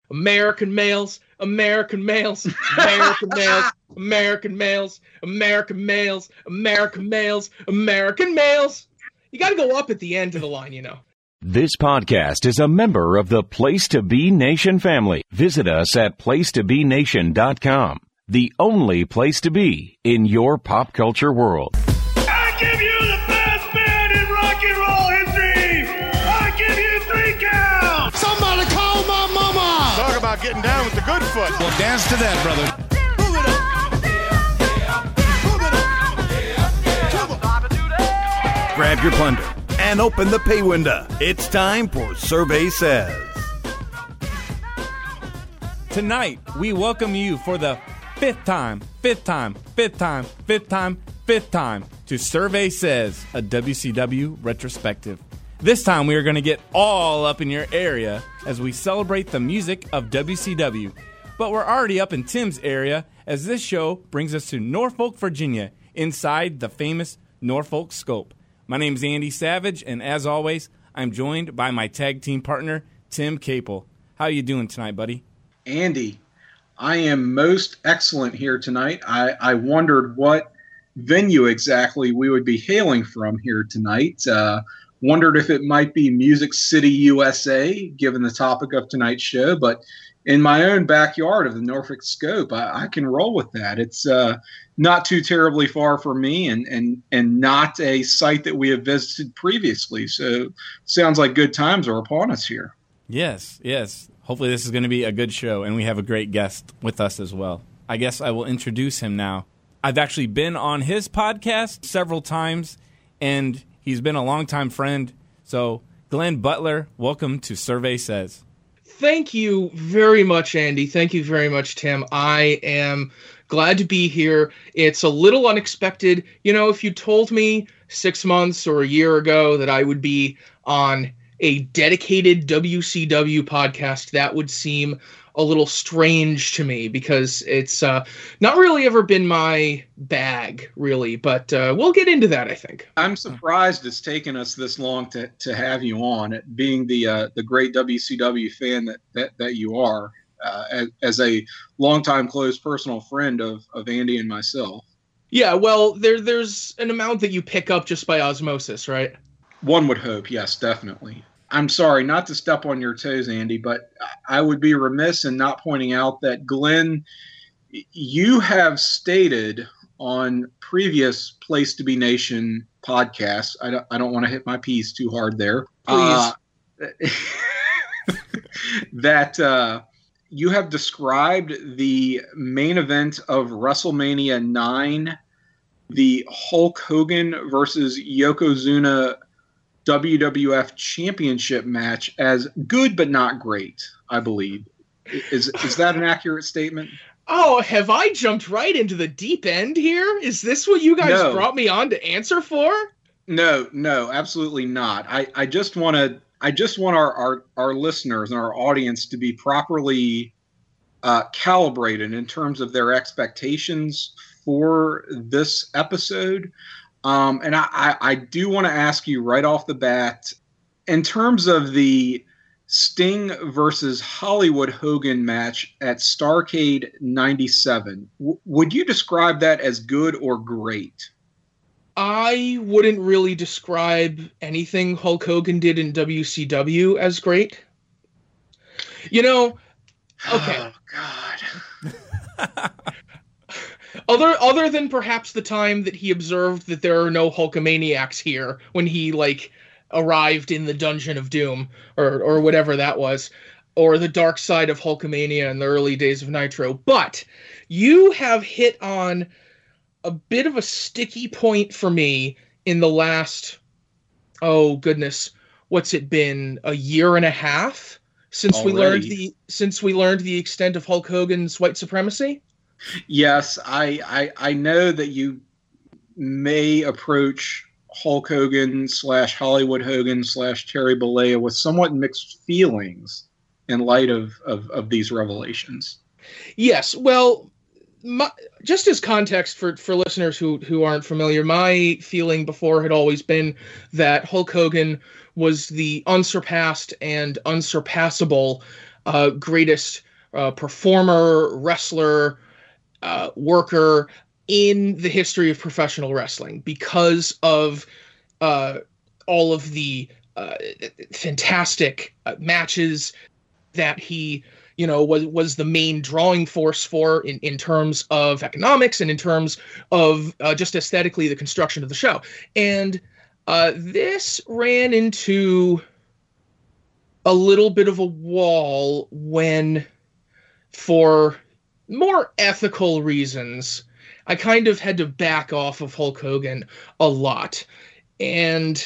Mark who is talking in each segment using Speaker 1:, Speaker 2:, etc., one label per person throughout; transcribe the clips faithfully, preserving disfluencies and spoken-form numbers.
Speaker 1: American males, American males, American males, American males, American males, American males, American males. You got to go up at the end of the line, you know.
Speaker 2: This podcast is a member of the Place to Be Nation family. Visit us at place to be nation dot com, the only place to be in your pop culture world.
Speaker 3: I give you the best band in rock and roll history. I give you three counts.
Speaker 4: Somebody call my mama.
Speaker 3: Talk about getting down with the good foot.
Speaker 4: Well, dance to that, brother. Move it up. Move it up.
Speaker 5: Grab your plunder and open the pay window. It's time for Survey Says.
Speaker 6: Tonight, we welcome you for the fifth time, fifth time, fifth time, fifth time, fifth time to Survey Says, a W C W retrospective. This time, we are going to get all up in your area as we celebrate the music of W C W. But we're already up in Tim's area as this show brings us to Norfolk, Virginia, inside the famous Norfolk Scope. My name's Andy Savage, and as always, I'm joined by my tag team partner, Tim Capel. How you doing tonight, buddy?
Speaker 7: Andy, I am most excellent here tonight. I, I wondered what venue exactly we would be hailing from here tonight. Uh, wondered if it might be Music City, U S A, given the topic of tonight's show. But in my own backyard of the Norfolk Scope, I, I can roll with that. It's uh, not too terribly far from me and, and, and not a site that we have visited previously. So sounds like good times are upon us here.
Speaker 6: Yes, yes. Hopefully this is going to be a good show, and we have a great guest with us as well. I guess I will introduce him now. I've actually been on his podcast several times, and he's been a longtime friend. So, Glenn Butler, welcome to Survey Says.
Speaker 1: Thank you very much, Andy. Thank you very much, Tim. I am glad to be here. It's a little unexpected. You know, if you told me six months or a year ago that I would be on a dedicated W C W podcast, that would seem a little strange to me because it's uh, not really ever been my bag, really. But uh, we'll get into that, I think.
Speaker 7: I'm surprised it's taken us this long to, to have you on, it being the uh, the great W C W fan that, that, that you are, uh, as, as a longtime close personal friend of, of Andy and myself.
Speaker 1: Yeah, well, there there's an amount that you pick up just by osmosis, right?
Speaker 7: One would hope, yes, definitely. I'm sorry, not to step on your toes, Andy, but I would be remiss in not pointing out that, Glenn, you have stated on previous Place to Be Nation podcasts, I don't, I don't want to hit my P's too hard there,
Speaker 1: Please.
Speaker 7: Uh, that uh, you have described the main event of WrestleMania nine, the Hulk Hogan versus Yokozuna W W F Championship match, as good but not great, I believe. Is is that an accurate statement?
Speaker 1: Oh, have I jumped right into the deep end here? Is this what you guys
Speaker 7: No.
Speaker 1: brought me on to answer for?
Speaker 7: No, no, absolutely not. I, I just want to I just want our, our, our listeners and our audience to be properly uh, calibrated in terms of their expectations for this episode. Um, and I, I, I do want to ask you right off the bat, in terms of the Sting versus Hollywood Hogan match at Starrcade ninety-seven, w- would you describe that as good or great?
Speaker 1: I wouldn't really describe anything Hulk Hogan did in W C W as great. You know, okay.
Speaker 7: Oh, God.
Speaker 1: Other other than perhaps the time that he observed that there are no Hulkamaniacs here when he, like, arrived in the Dungeon of Doom, or or whatever that was, or the dark side of Hulkamania in the early days of Nitro. But you have hit on a bit of a sticky point for me in the last, oh goodness, what's it been, a year and a half since
Speaker 7: Already.
Speaker 1: we learned the since we learned the extent of Hulk Hogan's white supremacy?
Speaker 7: Yes, I, I I know that you may approach Hulk Hogan slash Hollywood Hogan slash Terry Bollea with somewhat mixed feelings in light of, of, of these revelations.
Speaker 1: Yes, well, my, just as context for, for listeners who, who aren't familiar, my feeling before had always been that Hulk Hogan was the unsurpassed and unsurpassable uh, greatest uh, performer, wrestler, uh, worker in the history of professional wrestling because of uh, all of the uh, fantastic uh, matches that he, you know, was was the main drawing force for in, in terms of economics and in terms of uh, just aesthetically the construction of the show. And uh, this ran into a little bit of a wall when, for more ethical reasons, I kind of had to back off of Hulk Hogan a lot. And,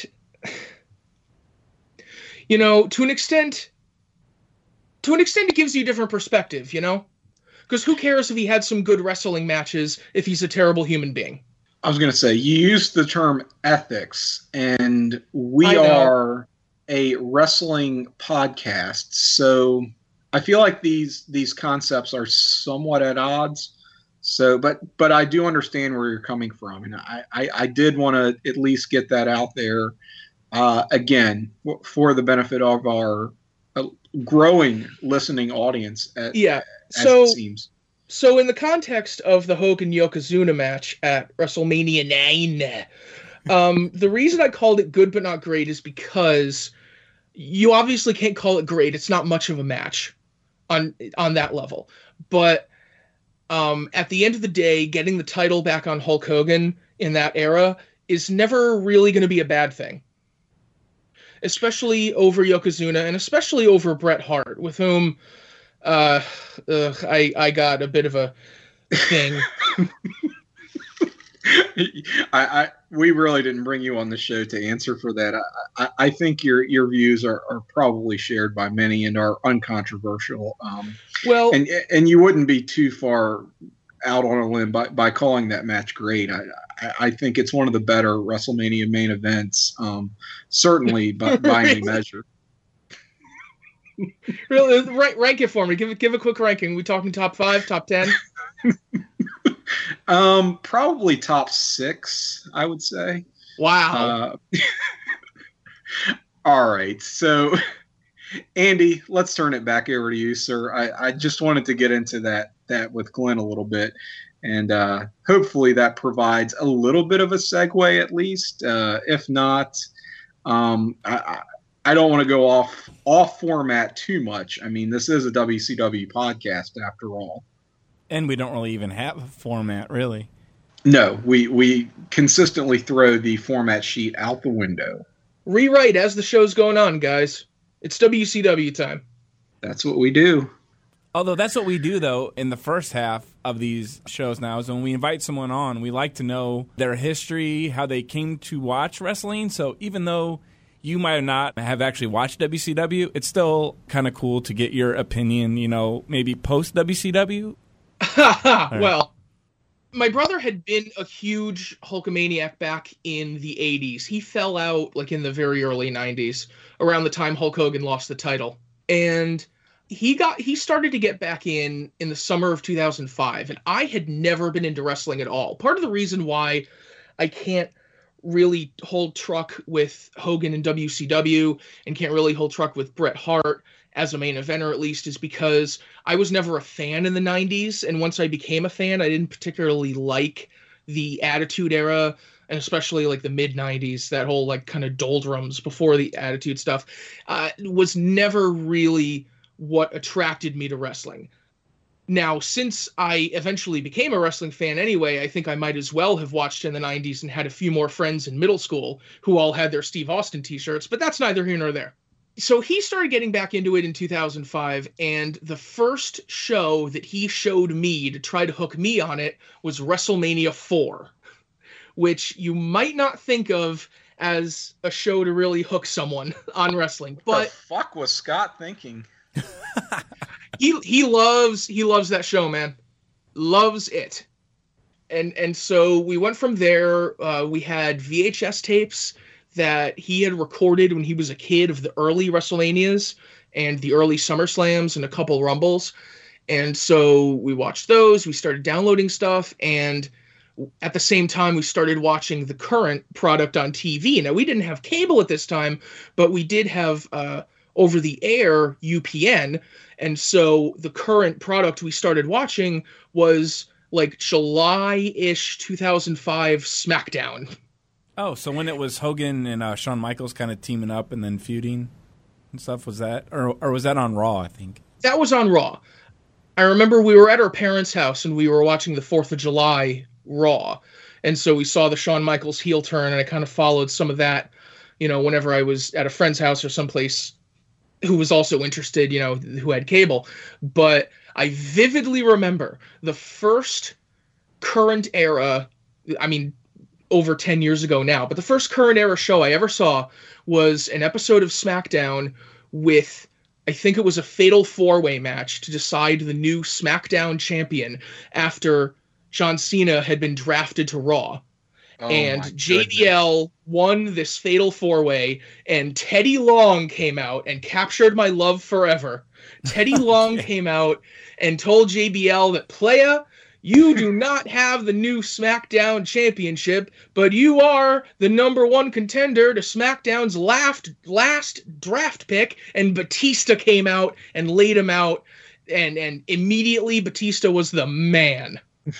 Speaker 1: you know, to an extent, to an extent, it gives you a different perspective, you know? Because who cares if he had some good wrestling matches if he's a terrible human being?
Speaker 7: I was going to say, you used the term ethics, and we are a wrestling podcast, so I feel like these these concepts are somewhat at odds. So, but but I do understand where you're coming from, and I, I, I did want to at least get that out there, uh, again, w- for the benefit of our uh, growing listening audience. At,
Speaker 1: yeah,
Speaker 7: as
Speaker 1: so
Speaker 7: it seems.
Speaker 1: So in the context of the Hogan Yokozuna match at WrestleMania nine, um, the reason I called it good but not great is because you obviously can't call it great. It's not much of a match on on that level. But um, at the end of the day, getting the title back on Hulk Hogan in that era is never really going to be a bad thing. Especially over Yokozuna and especially over Bret Hart, with whom... Uh, ugh, I I got a bit of a thing.
Speaker 7: I, I we really didn't bring you on the show to answer for that. I, I, I think your your views are, are probably shared by many and are uncontroversial. Um,
Speaker 1: well,
Speaker 7: and and you wouldn't be too far out on a limb by, by calling that match great. I, I I think it's one of the better WrestleMania main events, um, certainly by, by any measure.
Speaker 1: Really, rank, rank it for me. Give it, give a quick ranking. We talking top five, top ten?
Speaker 7: um, probably top six, I would say.
Speaker 1: Wow.
Speaker 7: Uh, all right, so Andy, let's turn it back over to you, sir. I, I just wanted to get into that that with Glenn a little bit, and uh, hopefully that provides a little bit of a segue, at least. Uh, if not, um, I. I I don't want to go off off format too much. I mean, this is a W C W podcast after all.
Speaker 6: And we don't really even have a format, really.
Speaker 7: No, we we consistently throw the format sheet out the window.
Speaker 1: Rewrite as the show's going on, guys. It's W C W time.
Speaker 7: That's what we do.
Speaker 6: Although that's what we do, though, in the first half of these shows now, is when we invite someone on, we like to know their history, how they came to watch wrestling. So even though you might not have actually watched W C W, it's still kind of cool to get your opinion, you know, maybe post-W C W.
Speaker 1: Right. Well, my brother had been a huge Hulkamaniac back in the eighties. He fell out like in the very early nineties, around the time Hulk Hogan lost the title. And he got he started to get back in in the summer of two thousand five, and I had never been into wrestling at all. Part of the reason why I can't really hold truck with Hogan and W C W and can't really hold truck with Bret Hart as a main eventer, at least, is because I was never a fan in the nineties. And once I became a fan, I didn't particularly like the Attitude Era, and especially like the mid nineties, that whole like kind of doldrums before the Attitude stuff, uh, was never really what attracted me to wrestling. Now, since I eventually became a wrestling fan anyway, I think I might as well have watched in the nineties and had a few more friends in middle school who all had their Steve Austin t-shirts, but that's neither here nor there. So he started getting back into it in two thousand five, and the first show that he showed me to try to hook me on it was WrestleMania four, which you might not think of as a show to really hook someone on wrestling. But
Speaker 7: what the fuck was Scott thinking?
Speaker 1: He he loves he loves that show, man. Loves it. And and so we went from there. Uh, we had V H S tapes that he had recorded when he was a kid of the early WrestleManias and the early SummerSlams and a couple Rumbles. And so we watched those. We started downloading stuff, and at the same time we started watching the current product on T V. Now, we didn't have cable at this time, but we did have uh, over the air U P N. And so the current product we started watching was like July-ish two thousand five SmackDown.
Speaker 6: Oh, so when it was Hogan and uh, Shawn Michaels kind of teaming up and then feuding and stuff, was that? Or, or was that on Raw, I think?
Speaker 1: That was on Raw. I remember we were at our parents' house and we were watching the fourth of July Raw. And so we saw the Shawn Michaels heel turn, and I kind of followed some of that, you know, whenever I was at a friend's house or someplace who was also interested, you know, who had cable. But I vividly remember the first current era, I mean, over ten years ago now, but the first current era show I ever saw was an episode of SmackDown with, I think it was a fatal four-way match to decide the new SmackDown champion after John Cena had been drafted to Raw. Oh, and J B L won this fatal four-way, and Teddy Long came out and captured my love forever. Teddy okay. Long came out and told J B L that, playa, you do not have the new SmackDown championship, but you are the number one contender to SmackDown's last, last draft pick. And Batista came out and laid him out, and, and immediately Batista was the man.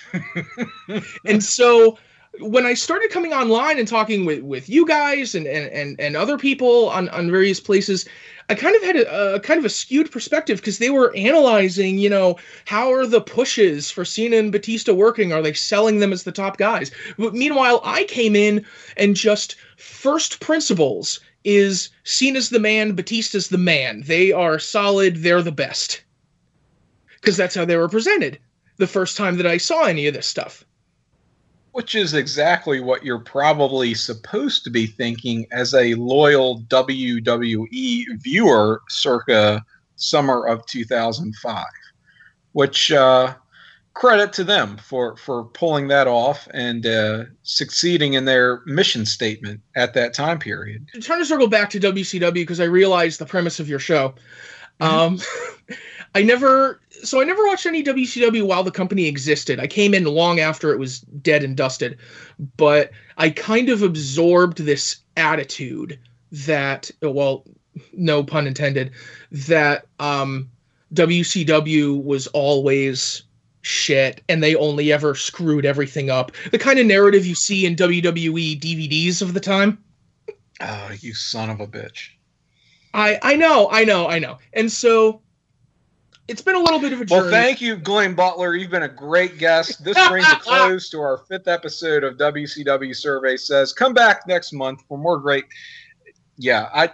Speaker 1: And so when I started coming online and talking with, with you guys and, and, and, and other people on, on various places, I kind of had a, a kind of a skewed perspective, because they were analyzing, you know, how are the pushes for Cena and Batista working? Are they selling them as the top guys? But meanwhile, I came in and just first principles is Cena's the man, Batista's the man. They are solid. They're the best. Because that's how they were presented the first time that I saw any of this stuff.
Speaker 7: Which is exactly what you're probably supposed to be thinking as a loyal W W E viewer circa summer of two thousand five. Which, uh, credit to them for, for pulling that off and uh, succeeding in their mission statement at that time period.
Speaker 1: I'm trying to circle back to W C W because I realized the premise of your show. Um, I never, so I never watched any W C W while the company existed. I came in long after it was dead and dusted, but I kind of absorbed this attitude that, well, no pun intended, that um, W C W was always shit and they only ever screwed everything up. The kind of narrative you see in W W E D V Ds of the time.
Speaker 7: Oh, you son of a bitch.
Speaker 1: I, I know, I know, I know. And so it's been a little bit of a journey.
Speaker 7: Well, thank you, Glenn Butler. You've been a great guest. This brings a close to our fifth episode of W C W Survey Says. Come back next month for more great. Yeah, I, I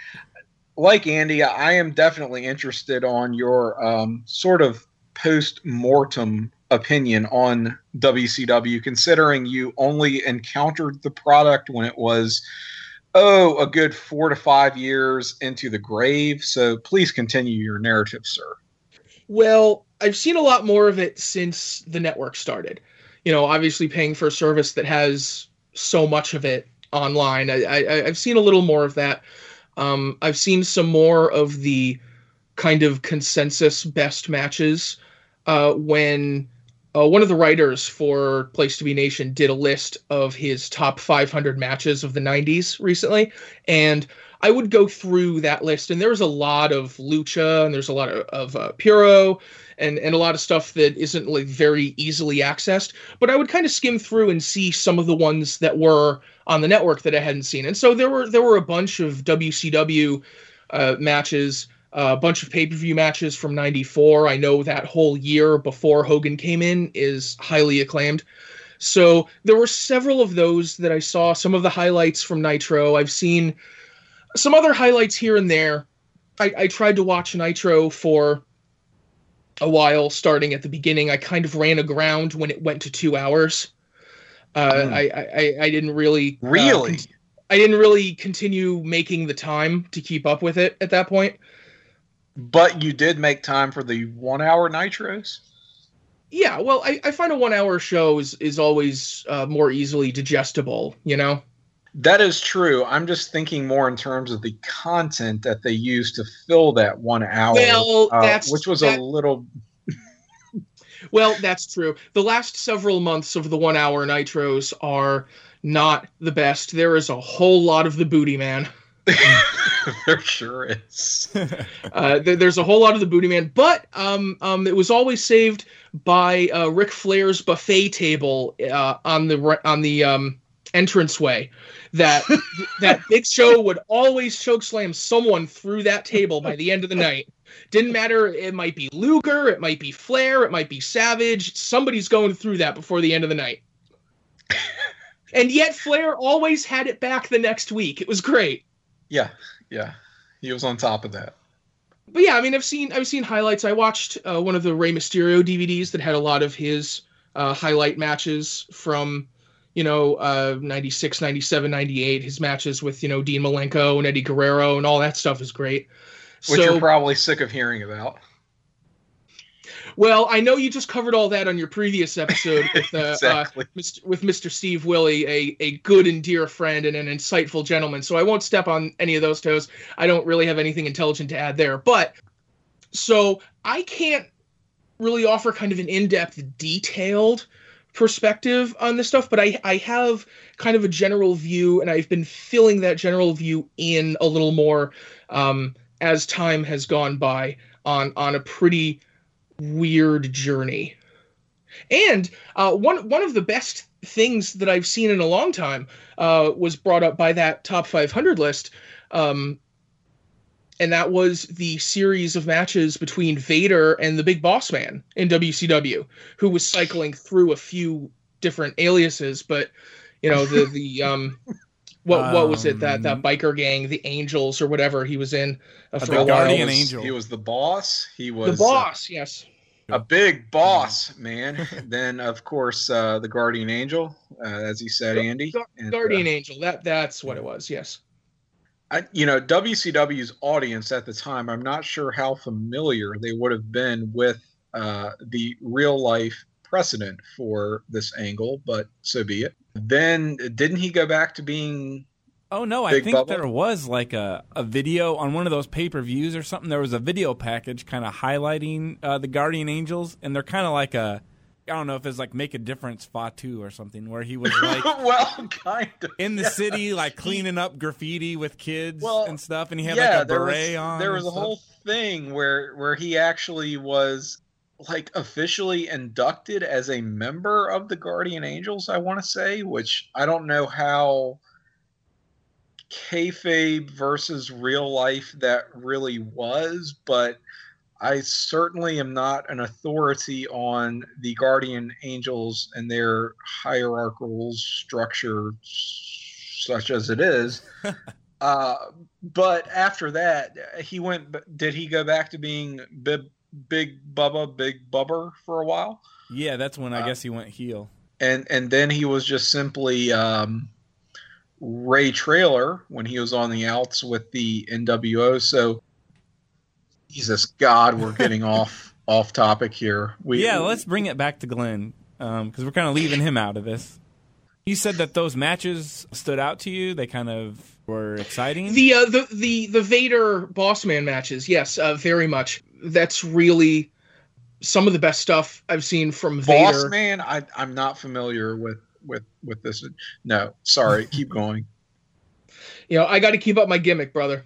Speaker 7: like Andy. I am definitely interested on your um, sort of post-mortem opinion on W C W, considering you only encountered the product when it was Oh, a good four to five years into the grave. So please continue your narrative, sir.
Speaker 1: Well, I've seen a lot more of it since the network started. You know, obviously paying for a service that has so much of it online. I, I, I've seen a little more of that. Um, I've seen some more of the kind of consensus best matches uh, when Uh, one of the writers for Place to Be Nation did a list of his top five hundred matches of the nineties recently, and I would go through that list, and there's a lot of lucha, and there's a lot of, of uh, puro, and, and a lot of stuff that isn't like very easily accessed, but I would kind of skim through and see some of the ones that were on the network that I hadn't seen, and so there were there were a bunch of W C W uh, matches, a bunch of pay-per-view matches from ninety-four. I know that whole year before Hogan came in is highly acclaimed. So there were several of those that I saw, some of the highlights from Nitro. I've seen some other highlights here and there. I, I tried to watch Nitro for a while, starting at the beginning. I kind of ran aground when it went to two hours. Uh, mm. I, I, I didn't really...
Speaker 7: Really?
Speaker 1: Uh, con- I didn't really continue making the time to keep up with it at that point.
Speaker 7: But you did make time for the one-hour Nitros?
Speaker 1: Yeah, well, I, I find a one-hour show is, is always uh, more easily digestible, you know?
Speaker 7: That is true. I'm just thinking more in terms of the content that they used to fill that one hour,
Speaker 1: well, that's,
Speaker 7: uh, which was
Speaker 1: that,
Speaker 7: a little...
Speaker 1: Well, that's true. The last several months of the one-hour Nitros are not the best. There is a whole lot of the booty man.
Speaker 7: There sure is.
Speaker 1: uh, there, there's a whole lot of the Booty Man, but um, um, it was always saved by uh, Ric Flair's buffet table uh, on the on the um, entranceway. That that Big Show would always chokeslam someone through that table by the end of the night. Didn't matter. It might be Luger, it might be Flair, it might be Savage. Somebody's going through that before the end of the night. And yet Flair always had it back the next week. It was great.
Speaker 7: Yeah, yeah, he was on top of that.
Speaker 1: But yeah, I mean, I've seen I've seen highlights. I watched uh, one of the Rey Mysterio D V Ds that had a lot of his uh, highlight matches from, you know, uh, ninety-six, ninety-seven, ninety-eight. His matches with, you know, Dean Malenko and Eddie Guerrero and all that stuff is great.
Speaker 7: Which
Speaker 1: so,
Speaker 7: you're probably sick of hearing about.
Speaker 1: Well, I know you just covered all that on your previous episode with uh,
Speaker 7: exactly.
Speaker 1: uh, Mister with Mister Steve Willie, a, a good and dear friend and an insightful gentleman. So I won't step on any of those toes. I don't really have anything intelligent to add there. But so I can't really offer kind of an in-depth, detailed perspective on this stuff, but I, I have kind of a general view, and I've been filling that general view in a little more um, as time has gone by on on a pretty weird journey. And uh, one one of the best things that I've seen in a long time uh, was brought up by that top five hundred list, um, and that was the series of matches between Vader and the Big Boss Man in W C W, who was cycling through a few different aliases, but you know the the um what um, what was it that that biker gang, the Angels or whatever he was in uh, for
Speaker 6: the
Speaker 1: a
Speaker 6: Guardian
Speaker 1: while.
Speaker 6: Angel.
Speaker 7: He was the boss. He was
Speaker 1: the boss. Uh, yes.
Speaker 7: A big boss, man. Then, of course, uh, the Guardian Angel, uh, as you said, Andy.
Speaker 1: Gu-
Speaker 7: and,
Speaker 1: Guardian
Speaker 7: uh,
Speaker 1: Angel. That that's what it was. Yes.
Speaker 7: I, you know, W C W's audience at the time, I'm not sure how familiar they would have been with uh, the real life precedent for this angle, but so be it. Then, didn't he go back to being?
Speaker 6: Oh, no, I
Speaker 7: Big
Speaker 6: think
Speaker 7: Bubba?
Speaker 6: there was like a, a video on one of those pay-per-views or something. There was a video package kind of highlighting uh, the Guardian Angels, and they're kind of like a, I don't know if it's like Make a Difference Fatu or something, where he was like
Speaker 7: well, kind of.
Speaker 6: in the
Speaker 7: yeah.
Speaker 6: city, like cleaning up graffiti with kids
Speaker 7: Well,
Speaker 6: and stuff, and he had
Speaker 7: yeah,
Speaker 6: like a
Speaker 7: there
Speaker 6: beret
Speaker 7: was,
Speaker 6: on.
Speaker 7: There was
Speaker 6: and
Speaker 7: a
Speaker 6: stuff.
Speaker 7: whole thing where where he actually was like officially inducted as a member of the Guardian Angels, I want to say, which I don't know how kayfabe versus real life that really was, but I certainly am not an authority on the Guardian Angels and their hierarchical structure, such as it is. uh, but after that, he went. Did he go back to being Big, Big Bubba, Big Bubber for a while?
Speaker 6: Yeah, that's when I
Speaker 7: uh,
Speaker 6: guess he went heel.
Speaker 7: And and then he was just simply um, Ray Traylor when he was on the outs with the N W O. So, Jesus God, we're getting off off topic here. We,
Speaker 6: yeah, let's bring it back to Glenn because um, we're kind of leaving him out of this. You said that those matches stood out to you. They kind of were exciting.
Speaker 1: The uh, the the the Vader Bossman matches, yes, uh, very much. That's really some of the best stuff I've seen from Vader.
Speaker 7: Boss Man, I I'm not familiar with with with this. No, sorry, keep going.
Speaker 1: You know, I got to keep up my gimmick, brother.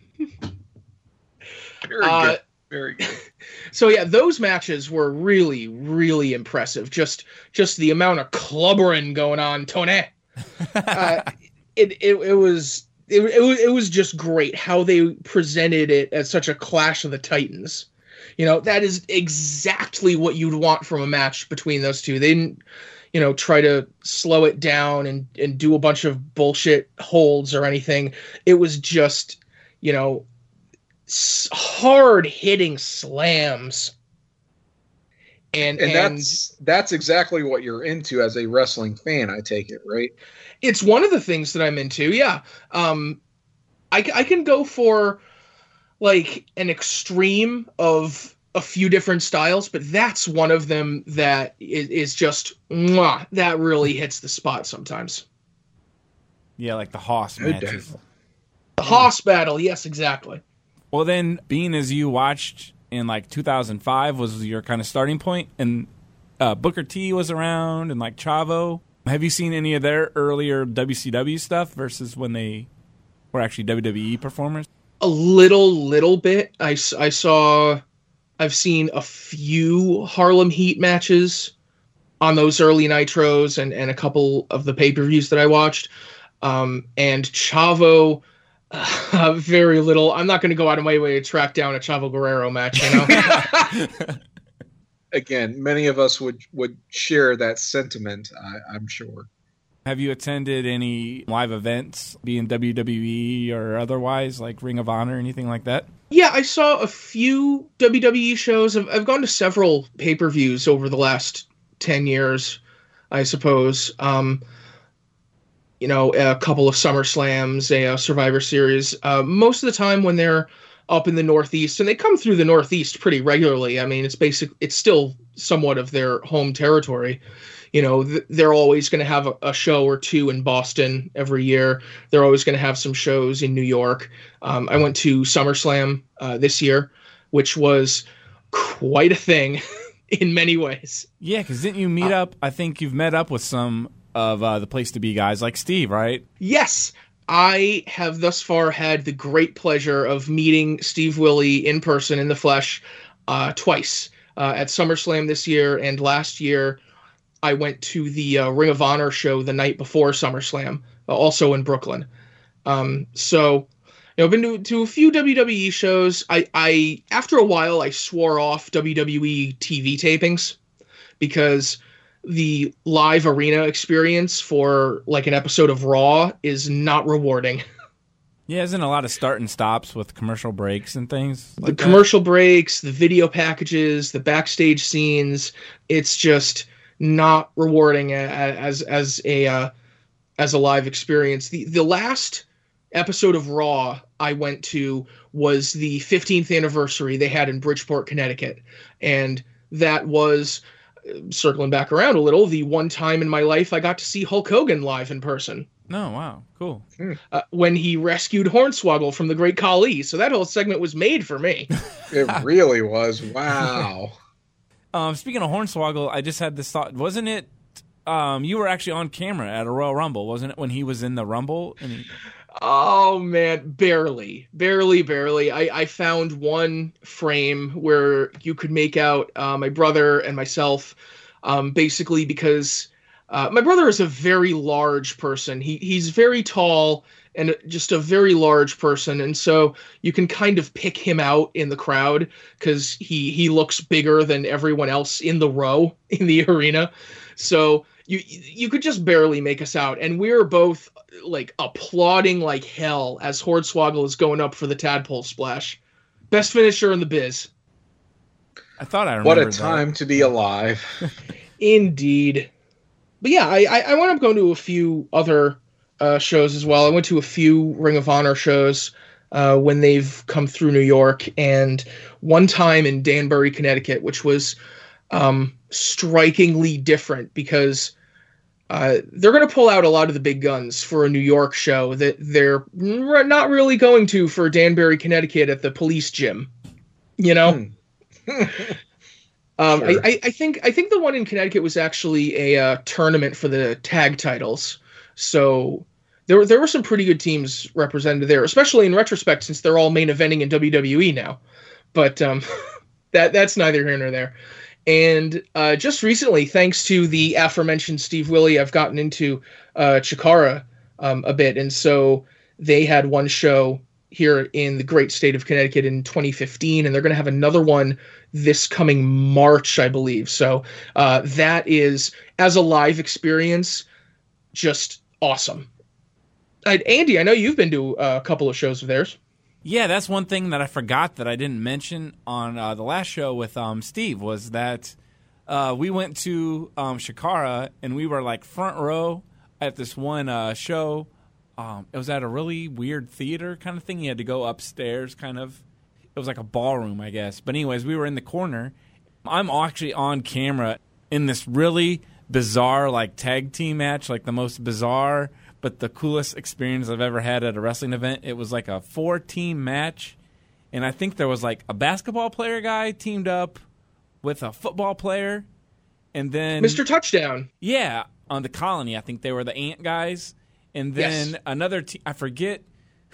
Speaker 7: Very
Speaker 1: Uh,
Speaker 7: good. Very good.
Speaker 1: So yeah, those matches were really, really impressive. Just, just the amount of clubbering going on, Tony. uh, it, it, it was, it, it was, it was just great how they presented it as such a Clash of the Titans. You know, that is exactly what you'd want from a match between those two. They didn't, you know, try to slow it down and and do a bunch of bullshit holds or anything. It was just, you know, hard hitting slams, and,
Speaker 7: And,
Speaker 1: and
Speaker 7: that's that's exactly what you're into as a wrestling fan, I take it, right?
Speaker 1: it's one of the things that I'm into. Yeah, um, I I can go for like an extreme of a few different styles, but that's one of them that is, is just mwah, that really hits the spot sometimes.
Speaker 6: Yeah, like the Hoss
Speaker 7: No
Speaker 6: matches.
Speaker 7: doubt.
Speaker 1: The Hoss battle, yes, exactly.
Speaker 6: Well, then, being as you watched in like two thousand five was your kind of starting point, and uh, Booker T was around, and like Chavo. Have you seen any of their earlier W C W stuff versus when they were actually W W E performers?
Speaker 1: A little, little bit. I, s- I saw, I've seen a few Harlem Heat matches on those early Nitros and, and a couple of the pay-per-views that I watched. Um, and Chavo, uh, very little. I'm not going to go out of my way to track down a Chavo Guerrero match, you know?
Speaker 7: Again, many of us would, would share that sentiment, I, I'm sure.
Speaker 6: Have you attended any live events, be in W W E or otherwise, like Ring of Honor, anything like that?
Speaker 1: Yeah, I saw a few W W E shows. I've, I've gone to several pay-per-views over the last ten years, I suppose. Um, you know, a couple of SummerSlams, a, a Survivor Series. Uh, most of the time when they're up in the Northeast, and they come through the Northeast pretty regularly. I mean, it's basic. It's still somewhat of their home territory. You know, th- they're always going to have a, a show or two in Boston every year. They're always going to have some shows in New York. Um, I went to SummerSlam uh, this year, which was quite a thing in many ways.
Speaker 6: Yeah, because didn't you meet uh, up? I think you've met up with some of uh, the Place to Be guys, like Steve, right?
Speaker 1: Yes. I have thus far had the great pleasure of meeting Steve Willie in person, in the flesh, uh, twice. Uh, at SummerSlam this year, and last year I went to the uh, Ring of Honor show the night before SummerSlam, uh, also in Brooklyn. Um, so, you know, I've been to, to a few W W E shows. I, I after a while, I swore off W W E T V tapings because the live arena experience for like an episode of Raw is not rewarding.
Speaker 6: Yeah, isn't a lot of start and stops with commercial breaks and things like
Speaker 1: the
Speaker 6: that?
Speaker 1: Commercial breaks, the video packages, the backstage scenes. It's just not rewarding as as a uh, as a live experience. The the last episode of Raw I went to was the fifteenth anniversary they had in Bridgeport, Connecticut, and that was, circling back around a little, the one time in my life I got to see Hulk Hogan live in person.
Speaker 6: No, wow, cool.
Speaker 1: Uh, when he rescued Hornswoggle from the Great Khali. So that whole segment was made for me.
Speaker 7: It really was. Wow.
Speaker 6: um, speaking of Hornswoggle, I just had this thought. Wasn't it, um, you were actually on camera at a Royal Rumble, wasn't it, when he was in the Rumble? And he...
Speaker 1: Oh, man, barely. Barely, barely. I, I found one frame where you could make out uh, my brother and myself, um, basically because... Uh, my brother is a very large person. He he's very tall and just a very large person, and so you can kind of pick him out in the crowd because he he looks bigger than everyone else in the row in the arena. So you you could just barely make us out, and we were both like applauding like hell as Hornswoggle is going up for the tadpole splash. Best finisher in the biz.
Speaker 6: I thought I remembered
Speaker 7: What a time
Speaker 6: that.
Speaker 7: to be alive.
Speaker 1: Indeed. But yeah, I, I, I wound up going to a few other uh, shows as well. I went to a few Ring of Honor shows uh, when they've come through New York, and one time in Danbury, Connecticut, which was um, strikingly different because uh, they're going to pull out a lot of the big guns for a New York show that they're not really going to for Danbury, Connecticut at the Police Gym. You know? Hmm. Um,
Speaker 7: Sure.
Speaker 1: I, I think I think the one in Connecticut was actually a uh, tournament for the tag titles, so there were there were some pretty good teams represented there, especially in retrospect since they're all main eventing in W W E now. But um, that that's neither here nor there. And uh, just recently, thanks to the aforementioned Steve Willie, I've gotten into uh, Chikara um, a bit, and so they had one show here in the great state of Connecticut in twenty fifteen, and they're going to have another one this coming March, I believe. So uh, that is, as a live experience, just awesome. Uh, Andy, I know you've been to a couple of shows of theirs.
Speaker 6: Yeah, that's one thing that I forgot that I didn't mention on uh, the last show with um, Steve was that uh, we went to um, Chikara, and we were like front row at this one uh, show. Um, it was at a really weird theater kind of thing. You had to go upstairs kind of. It was like a ballroom, I guess. But anyways, we were in the corner. I'm actually on camera in this really bizarre like tag team match, like the most bizarre but the coolest experience I've ever had at a wrestling event. It was like a four-team match, and I think there was like a basketball player guy teamed up with a football player, and then
Speaker 1: Mister Touchdown.
Speaker 6: Yeah, on the Colony, I think they were the Ant guys, and then
Speaker 1: Yes.
Speaker 6: another team. I forget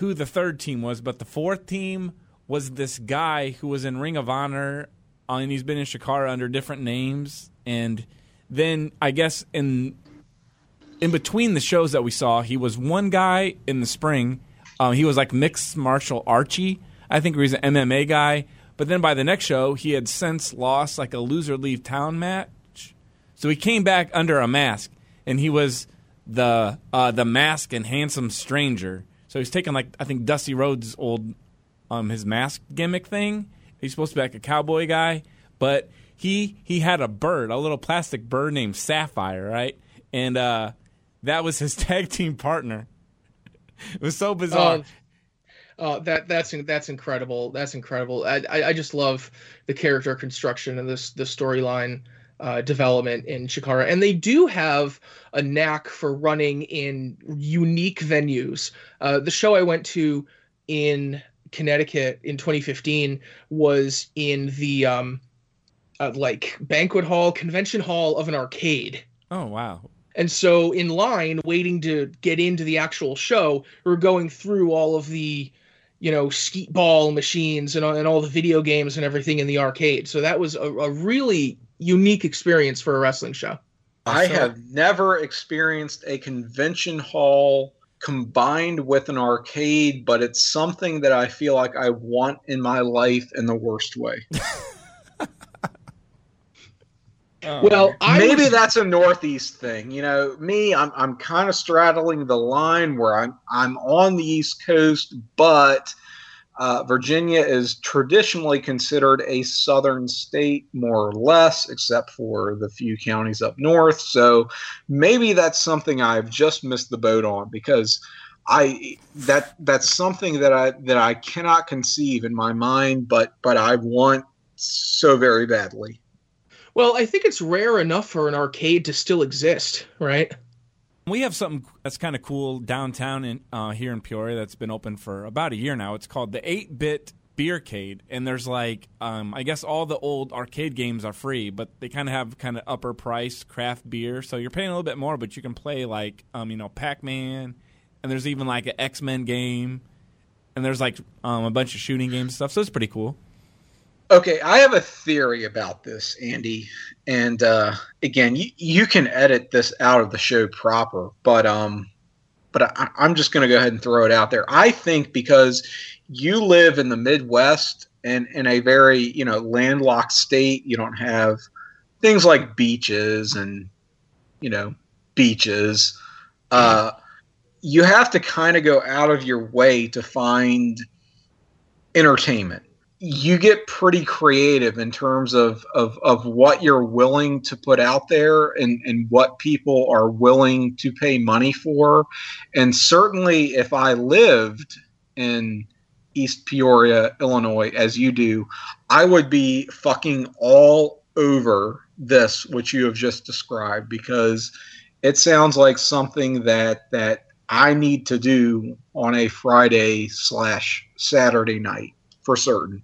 Speaker 6: who the third team was, but the fourth team was this guy who was in Ring of Honor, uh, and he's been in Chikara under different names. And then I guess in in between the shows that we saw, he was one guy in the spring. Um, he was like mixed martial Archie. I think he was an M M A guy. But then by the next show, he had since lost like a loser leave town match. So he came back under a mask, and he was the uh, the mask and handsome stranger. So he's taking like I think Dusty Rhodes' old um his mask gimmick thing. He's supposed to be like a cowboy guy, but he he had a bird, a little plastic bird named Sapphire, right? And uh, that was his tag team partner. It was so bizarre.
Speaker 1: Uh, uh, that that's that's incredible. That's incredible. I, I I just love the character construction and this the storyline uh, development in Chikara, and they do have a knack for running in unique venues. Uh, the show I went to in Connecticut in twenty fifteen was in the um, uh, like banquet hall, convention hall of an arcade.
Speaker 6: Oh wow.
Speaker 1: And so in line, waiting to get into the actual show, we were going through all of the, you know, skeet ball machines and, and all the video games and everything in the arcade. So that was a, a really unique experience for a wrestling show.
Speaker 7: I
Speaker 1: So-
Speaker 7: have never experienced a convention hall combined with an arcade, but it's something that I feel like I want in my life in the worst way.
Speaker 1: Well, I
Speaker 7: Maybe
Speaker 1: was,
Speaker 7: that's a Northeast thing. You know, me, I'm I'm kind of straddling the line where I'm I'm on the East Coast, but uh, Virginia is traditionally considered a southern state, more or less, except for the few counties up north. So maybe that's something I've just missed the boat on, because I that that's something that I that I cannot conceive in my mind, but but I want so very badly.
Speaker 1: well, I think it's rare enough for an arcade to still exist, right?
Speaker 6: We have something that's kind of cool downtown in uh, here in Peoria that's been open for about a year now. It's called the eight-Bit Beercade, and there's like, um, I guess all the old arcade games are free, but they kind of have kind of upper price craft beer, so you're paying a little bit more, but you can play like, um, you know, Pac-Man, and there's even like an X-Men game, and there's like um, a bunch of shooting games and stuff, so it's pretty cool.
Speaker 7: Okay, I have a theory about this, Andy. And uh, again, you, you can edit this out of the show proper, but um, but I, I'm just going to go ahead and throw it out there. I think because you live in the Midwest and in a very, you know, landlocked state, you don't have things like beaches and, you know, beaches. Uh, you have to kind of go out of your way to find entertainment. You get pretty creative in terms of, of, of what you're willing to put out there and, and what people are willing to pay money for. And certainly if I lived in East Peoria, Illinois, as you do, I would be fucking all over this, which you have just described, because it sounds like something that, that I need to do on a Friday slash Saturday night for certain.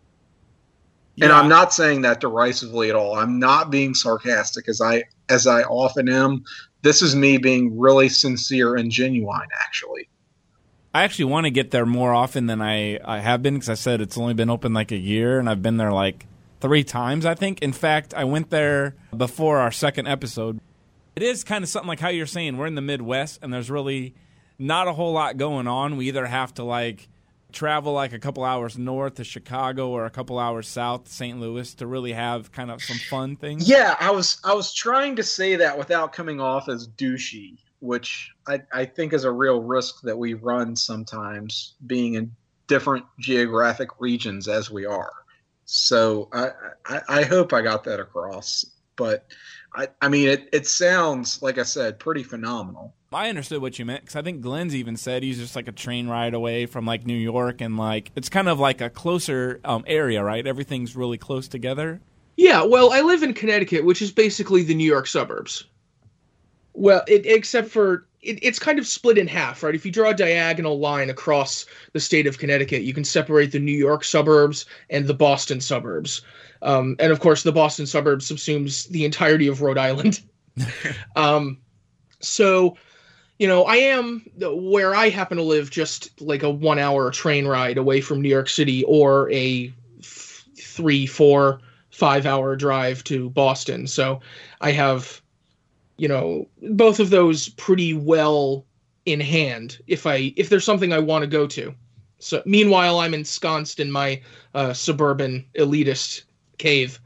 Speaker 7: And
Speaker 6: Yeah.
Speaker 7: I'm not saying that derisively at all. I'm not being sarcastic, as I as I often am. This is me being really sincere and genuine, actually.
Speaker 6: I actually want to get there more often than I, I have been, because I said it's only been open like a year, and I've been there like three times, I think. In fact, I went there before our second episode. It is kind of something like how you're saying. We're in the Midwest, and there's really not a whole lot going on. We either have to, like, travel like a couple hours north to Chicago or a couple hours south to Saint Louis to really have kind of some fun things.
Speaker 7: Yeah, I was I was trying to say that without coming off as douchey, which I, I think is a real risk that we run sometimes, being in different geographic regions as we are. So I, I, I hope I got that across. But I, I mean, it, it sounds, like I said, pretty phenomenal.
Speaker 6: I understood what you meant, because I think Glenn's even said he's just like a train ride away from like New York, and like it's kind of like a closer um, area, right? Everything's really close together.
Speaker 1: Yeah, well, I live in Connecticut, which is basically the New York suburbs. Well, it, except for it, it's kind of split in half, right? If you draw a diagonal line across the state of Connecticut, you can separate the New York suburbs and the Boston suburbs. Um, and of course, the Boston suburbs subsumes the entirety of Rhode Island. um, so, you know, I am where I happen to live, just like a one hour train ride away from New York City, or a f- three, four, five hour drive to Boston. So I have, you know, both of those pretty well in hand if I if there's something I want to go to. So meanwhile, I'm ensconced in my uh, suburban elitist cave.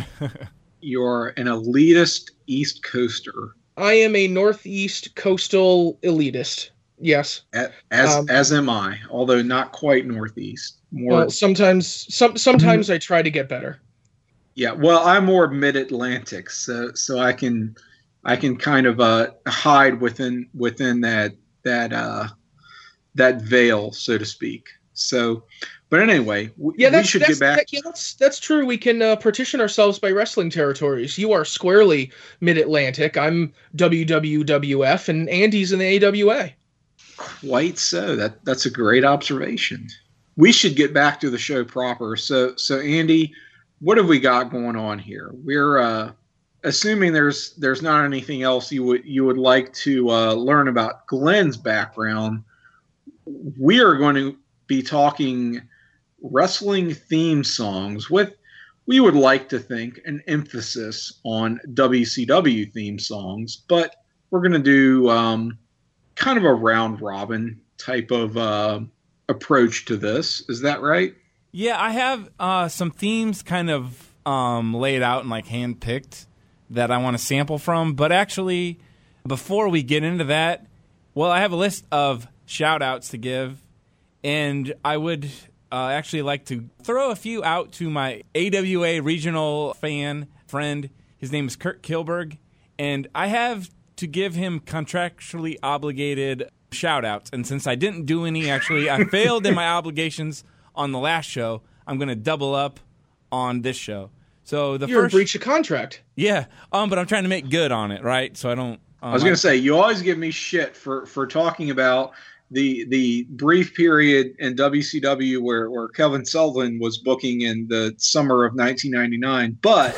Speaker 7: You're an elitist East Coaster.
Speaker 1: I am a Northeast coastal elitist. Yes.
Speaker 7: As
Speaker 1: Um,
Speaker 7: as am I, although not quite Northeast. More,
Speaker 1: Well, sometimes some sometimes I try to get better.
Speaker 7: yeah. Well, I'm more Mid-Atlantic, so so I can I can kind of uh, hide within within that that uh, that veil, so to speak. So, but anyway, we,
Speaker 1: Yeah, that's
Speaker 7: we should
Speaker 1: that's,
Speaker 7: get back.
Speaker 1: that- yeah, that's that's true. We can uh, partition ourselves by wrestling territories. You are squarely Mid-Atlantic. I'm W W W F, and Andy's in the A W A.
Speaker 7: Quite so. That that's a great observation. We should get back to the show proper. So so Andy, what have we got going on here? We're uh, assuming there's there's not anything else you would you would like to uh, learn about Glenn's background. We are going to be talking wrestling theme songs with, we would like to think, an emphasis on W C W theme songs, but we're going to do um, kind of a round robin type of uh, approach to this. Is that right?
Speaker 6: Yeah, I have uh, some themes kind of um, laid out and like hand-picked that I want to sample from. But actually, before we get into that, well, I have a list of shout-outs to give. And I would uh, actually like to throw a few out to my A W A regional fan friend. His name is Kurt Kilberg. And I have to give him contractually obligated shout-outs. And since I didn't do any, actually, I failed in my obligations on the last show, I'm going to double up on this show. So the
Speaker 1: You're
Speaker 6: first,
Speaker 1: in breach of contract.
Speaker 6: yeah, um, but I'm trying to make good on it, right? So I don't. Um,
Speaker 7: I was going to say, you always give me shit for, for talking about the the brief period in W C W where, where Kevin Sullivan was booking in the summer of nineteen ninety-nine. But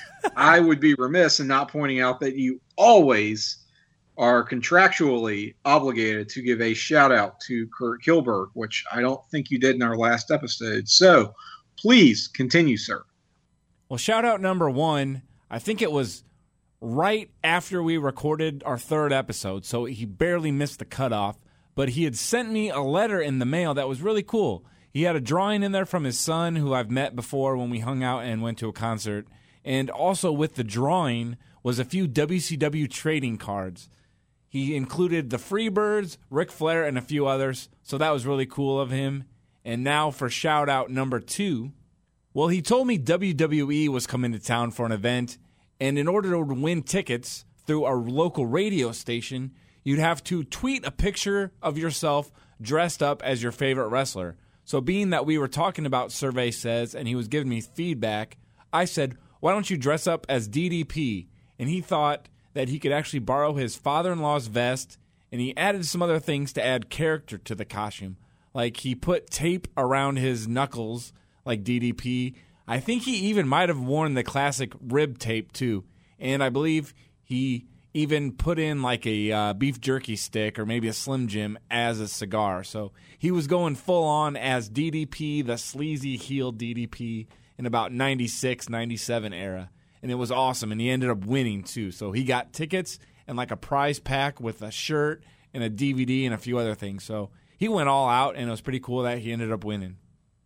Speaker 7: I would be remiss in not pointing out that you always are contractually obligated to give a shout out to Kurt Kilberg, which I don't think you did in our last episode. So please continue, sir.
Speaker 6: Well, shout out number one, I think it was right after we recorded our third episode, so he barely missed the cutoff, but he had sent me a letter in the mail that was really cool. He had a drawing in there from his son, who I've met before when we hung out and went to a concert, and also with the drawing was a few W C W trading cards. He included the Freebirds, Ric Flair, and a few others, so that was really cool of him. And now for shout out number two. Well, he told me W W E was coming to town for an event, and in order to win tickets through our local radio station, you'd have to tweet a picture of yourself dressed up as your favorite wrestler. So being that we were talking about Survey Says and he was giving me feedback, I said, why don't you dress up as D D P? And he thought that he could actually borrow his father-in-law's vest, and he added some other things to add character to the costume. Like he put tape around his knuckles like D D P. I think he even might have worn the classic rib tape too. And I believe he even put in like a uh, beef jerky stick or maybe a Slim Jim as a cigar. So he was going full on as D D P, the sleazy heel D D P in about ninety-six, ninety-seven era. And it was awesome. And he ended up winning too. So he got tickets and like a prize pack with a shirt and a D V D and a few other things. So he went all out, and it was pretty cool that he ended up winning.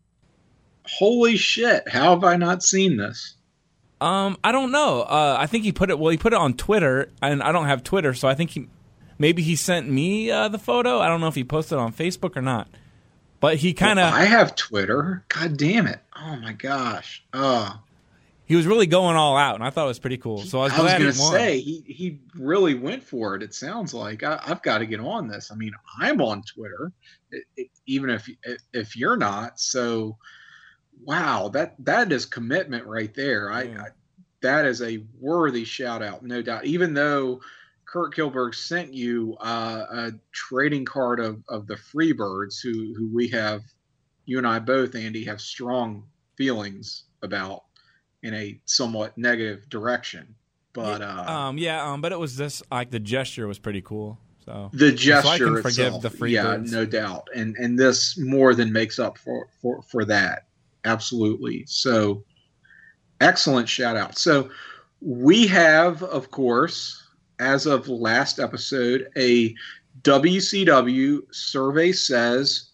Speaker 7: Holy shit. How have I not seen this?
Speaker 6: Um, I don't know. Uh, I think he put it. Well, he put it on Twitter, and I don't have Twitter, so I think he maybe he sent me uh, the photo. I don't know if he posted it on Facebook or not. But he kind of.
Speaker 7: Well, I have Twitter. God damn it! Oh my gosh! Oh,
Speaker 6: he was really going all out, and I thought it was pretty cool. So I was
Speaker 7: I was
Speaker 6: glad
Speaker 7: going
Speaker 6: he
Speaker 7: to
Speaker 6: won.
Speaker 7: say he he really went for it. It sounds like I, I've got to get on this. I mean, I'm on Twitter, it, it, even if if you're not. So. Wow, that that is commitment right there. I,
Speaker 6: Yeah.
Speaker 7: I that is a worthy shout out, no doubt. Even though Kurt Kilberg sent you uh, a trading card of, of the Freebirds, who who we have, you and I both, Andy, have strong feelings about in a somewhat negative direction. But uh,
Speaker 6: Um, yeah, um, but it was just like the gesture was pretty cool. So
Speaker 7: the
Speaker 6: so
Speaker 7: gesture
Speaker 6: I can
Speaker 7: itself,
Speaker 6: forgive the free
Speaker 7: yeah,
Speaker 6: birds.
Speaker 7: no doubt, and and this more than makes up for for for that. Absolutely. So excellent shout out. So we have, of course, as of last episode, a W C W Survey Says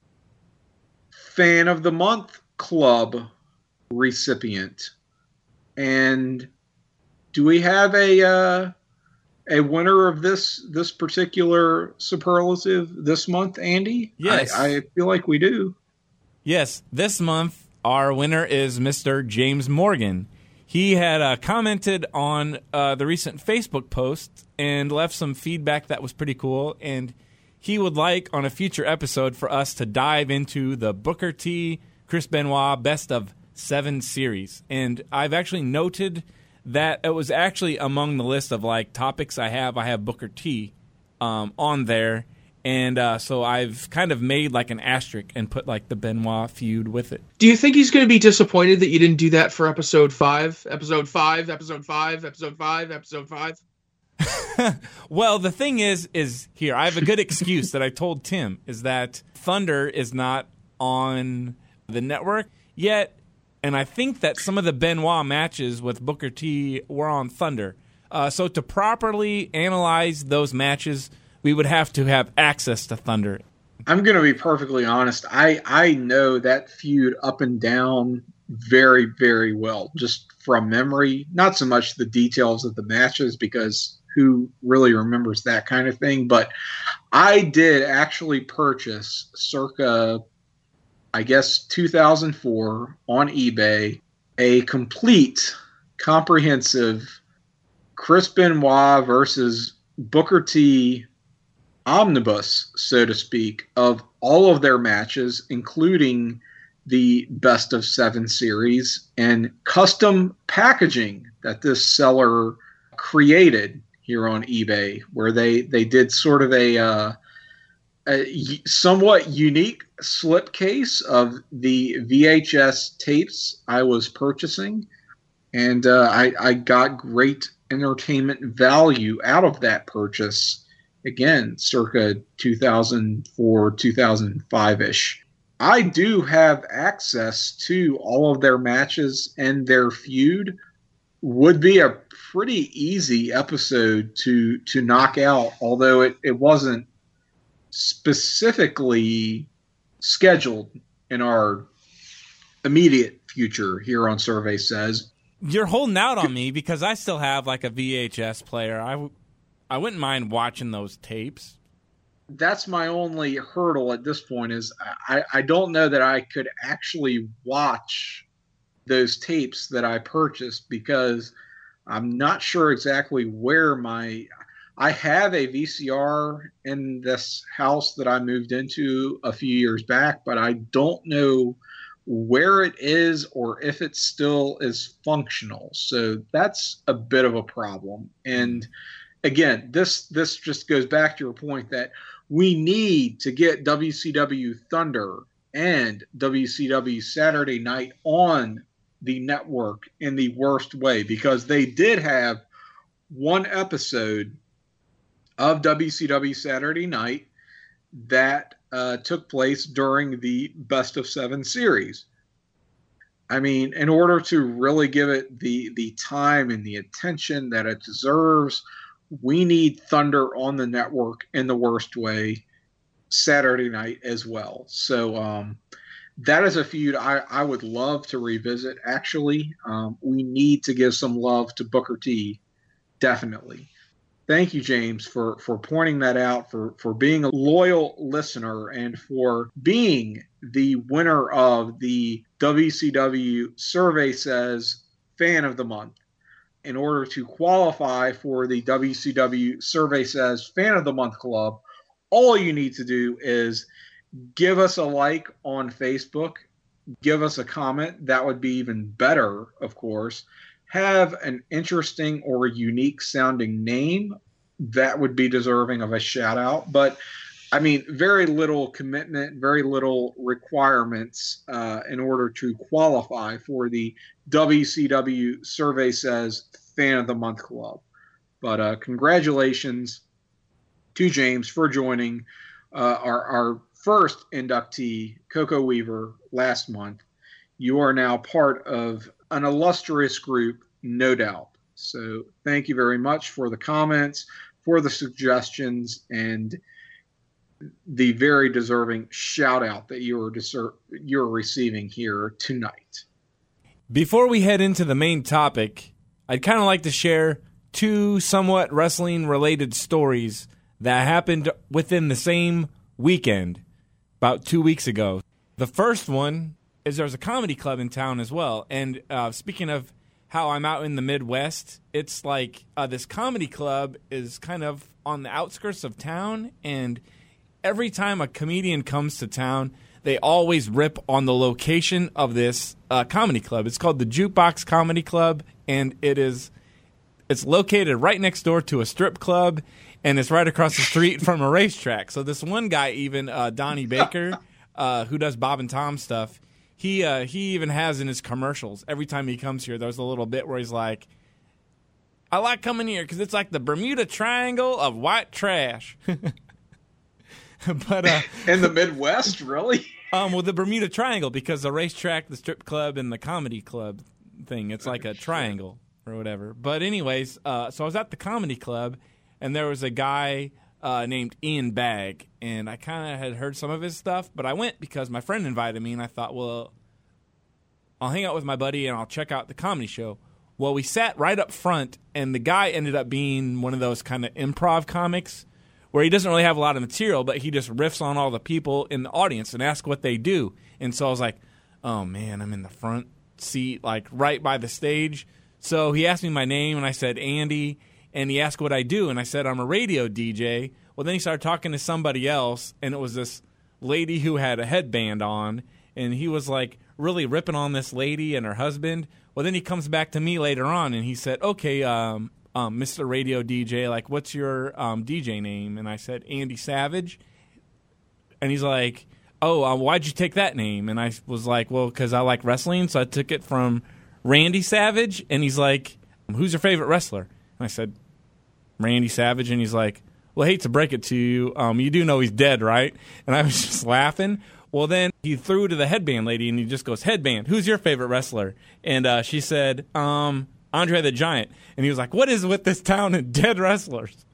Speaker 7: Fan of the Month Club recipient. And do we have a uh, a winner of this this particular superlative this month, Andy?
Speaker 6: Yes.
Speaker 7: I, I feel like we do.
Speaker 6: Yes, this month our winner is Mister James Morgan. He had uh, commented on uh, the recent Facebook post and left some feedback that was pretty cool. And he would like on a future episode for us to dive into the Booker T, Chris Benoit Best of Seven series. And I've actually noted that it was actually among the list of like topics I have. I have Booker T um, on there. And uh, so I've kind of made like an asterisk and put like the Benoit feud with it.
Speaker 1: Do you think he's going to be disappointed that you didn't do that for episode five? Episode five, episode five, episode five, episode five?
Speaker 6: Well, the thing is, is here, I have a good excuse that I told Tim, is that Thunder is not on the network yet. And I think that some of the Benoit matches with Booker T were on Thunder. Uh, so to properly analyze those matches, we would have to have access to Thunder.
Speaker 7: I'm going to be perfectly honest. I, I know that feud up and down very, very well, just from memory. Not so much the details of the matches, because who really remembers that kind of thing. But I did actually purchase circa, I guess, two thousand four on eBay, a complete, comprehensive Chris Benoit versus Booker T omnibus, so to speak, of all of their matches, including the Best of Seven series, and custom packaging that this seller created here on eBay, where they, they did sort of a, uh, a somewhat unique slipcase of the V H S tapes I was purchasing. And uh, I, I got great entertainment value out of that purchase. Again, circa two thousand four, two thousand five-ish. I do have access to all of their matches, and their feud would be a pretty easy episode to to knock out, although it, it wasn't specifically scheduled in our immediate future here on Survey Says.
Speaker 6: You're holding out on me because I still have like a V H S player. I w- I wouldn't mind watching those tapes.
Speaker 7: That's my only hurdle at this point, is I, I don't know that I could actually watch those tapes that I purchased, because I'm not sure exactly where my I have a V C R in this house that I moved into a few years back, but I don't know where it is or if it still is functional. So that's a bit of a problem. And again, this this just goes back to your point that we need to get W C W Thunder and W C W Saturday Night on the network in the worst way, because they did have one episode of W C W Saturday Night that uh, took place during the Best of Seven series. I mean, in order to really give it the the time and the attention that it deserves, we need Thunder on the network in the worst way Saturday night as well. So um, that is a feud I, I would love to revisit, actually. Um, we need to give some love to Booker T, definitely. Thank you, James, for, for pointing that out, for, for being a loyal listener, and for being the winner of the W C W Survey Says Fan of the Month. In order to qualify for the W C W Survey Says Fan of the Month Club, all you need to do is give us a like on Facebook, give us a comment. That would be even better, of course. Have an interesting or unique sounding name. That would be deserving of a shout out. But I mean, very little commitment, very little requirements uh, in order to qualify for the W C W Survey Says Fan of the Month Club. But uh, congratulations to James for joining uh, our, our first inductee, Coco Weaver, last month. You are now part of an illustrious group, no doubt. So thank you very much for the comments, for the suggestions, and the very deserving shout out that you are deser- you're receiving here tonight.
Speaker 6: Before we head into the main topic, I'd kind of like to share two somewhat wrestling related stories that happened within the same weekend about two weeks ago. The first one is there's a comedy club in town as well. And uh, speaking of how I'm out in the Midwest, it's like uh, this comedy club is kind of on the outskirts of town, and every time a comedian comes to town, they always rip on the location of this uh, comedy club. It's called the Jukebox Comedy Club, and it is it's located right next door to a strip club, and it's right across the street from a racetrack. So this one guy, even uh, Donnie Baker, uh, who does Bob and Tom stuff, he uh, he even has in his commercials, every time he comes here, there's a little bit where he's like, I like coming here because it's like the Bermuda Triangle of white trash. But uh,
Speaker 7: in the Midwest, really?
Speaker 6: Um, well, the Bermuda Triangle, because the racetrack, the strip club, and the comedy club thing, it's like a triangle or whatever. But anyways, uh, so I was at the comedy club, and there was a guy uh, named Ian Bagg, and I kind of had heard some of his stuff, but I went because my friend invited me, and I thought, well, I'll hang out with my buddy, and I'll check out the comedy show. Well, we sat right up front, and the guy ended up being one of those kind of improv comics where he doesn't really have a lot of material, but he just riffs on all the people in the audience and asks what they do. And so I was like, oh, man, I'm in the front seat, like right by the stage. So he asked me my name, and I said Andy, and he asked what I do, and I said I'm a radio D J. Well, then he started talking to somebody else, and it was this lady who had a headband on, and he was like really ripping on this lady and her husband. Well, then he comes back to me later on, and he said, okay, um, Um, Mister Radio D J, like, what's your um, D J name? And I said, Andy Savage. And he's like, oh, uh, why'd you take that name? And I was like, well, because I like wrestling, so I took it from Randy Savage. And he's like, who's your favorite wrestler? And I said, Randy Savage. And he's like, well, I hate to break it to you. Um, you do know he's dead, right? And I was just laughing. Well, then he threw to the headband lady, and he just goes, headband, who's your favorite wrestler? And uh, she said, um... Andre the Giant. And he was like, what is with this town and dead wrestlers?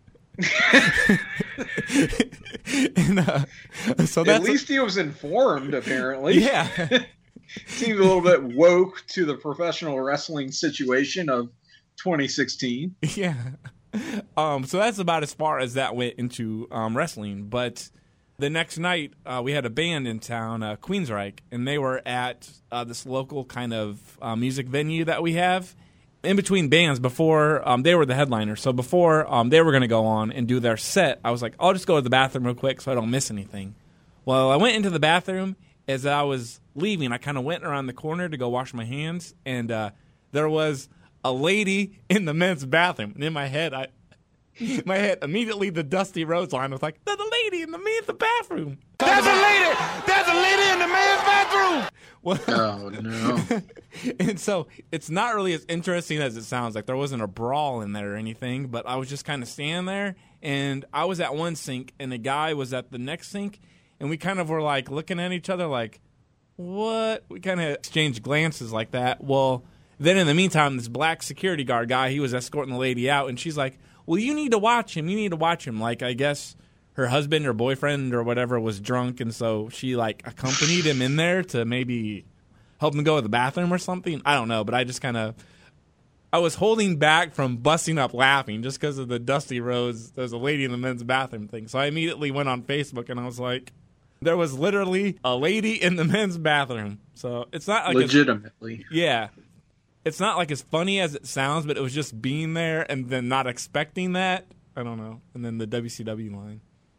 Speaker 6: and, uh, so that's
Speaker 7: At least a, he was informed, apparently.
Speaker 6: Yeah.
Speaker 7: Seems a little bit woke to the professional wrestling situation of twenty sixteen.
Speaker 6: Yeah. Um, so that's about as far as that went into um, wrestling. But the next night, uh, we had a band in town, uh, Queensryche, and they were at uh, this local kind of uh, music venue that we have. In between bands, before um, they were the headliner, so before um, they were going to go on and do their set, I was like, I'll just go to the bathroom real quick so I don't miss anything. Well, I went into the bathroom. As I was leaving, I kind of went around the corner to go wash my hands, and uh, there was a lady in the men's bathroom. And in my head, I, my head immediately the Dusty Rhodes line was like, there's a lady in the men's bathroom.
Speaker 4: There's a lady! There's a lady in the man's bathroom!
Speaker 6: Well,
Speaker 7: oh, no.
Speaker 6: And so it's not really as interesting as it sounds. Like there wasn't a brawl in there or anything, but I was just kind of standing there, and I was at one sink, and the guy was at the next sink, and we kind of were like looking at each other like, what? We kind of exchanged glances like that. Well, then in the meantime, this black security guard guy, he was escorting the lady out, and she's like, well, you need to watch him. You need to watch him. Like, I guess her husband or boyfriend or whatever was drunk, and so she, like, accompanied him in there to maybe help him go to the bathroom or something. I don't know, but I just kind of – I was holding back from busting up laughing just because of the Dusty Rhodes, there's a lady in the men's bathroom thing. So I immediately went on Facebook, and I was like, there was literally a lady in the men's bathroom. So it's not like –
Speaker 7: Legitimately.
Speaker 6: Yeah. It's not like as funny as it sounds, but it was just being there and then not expecting that. I don't know. And then the W C W line.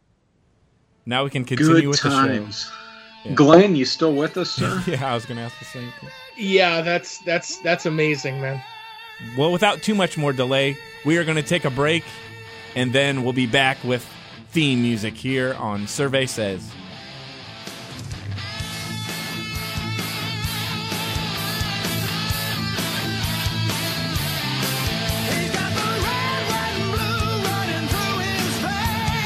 Speaker 6: Now we can continue
Speaker 7: Good
Speaker 6: with
Speaker 7: times.
Speaker 6: the show. Yeah.
Speaker 7: Glenn, you still with us, sir?
Speaker 6: Yeah, I was going to ask the same thing.
Speaker 1: Yeah, that's that's that's amazing, man.
Speaker 6: Well, without too much more delay, we are going to take a break, and then we'll be back with theme music here on Survey Says.
Speaker 4: He's got the red, white, and blue running through his veins.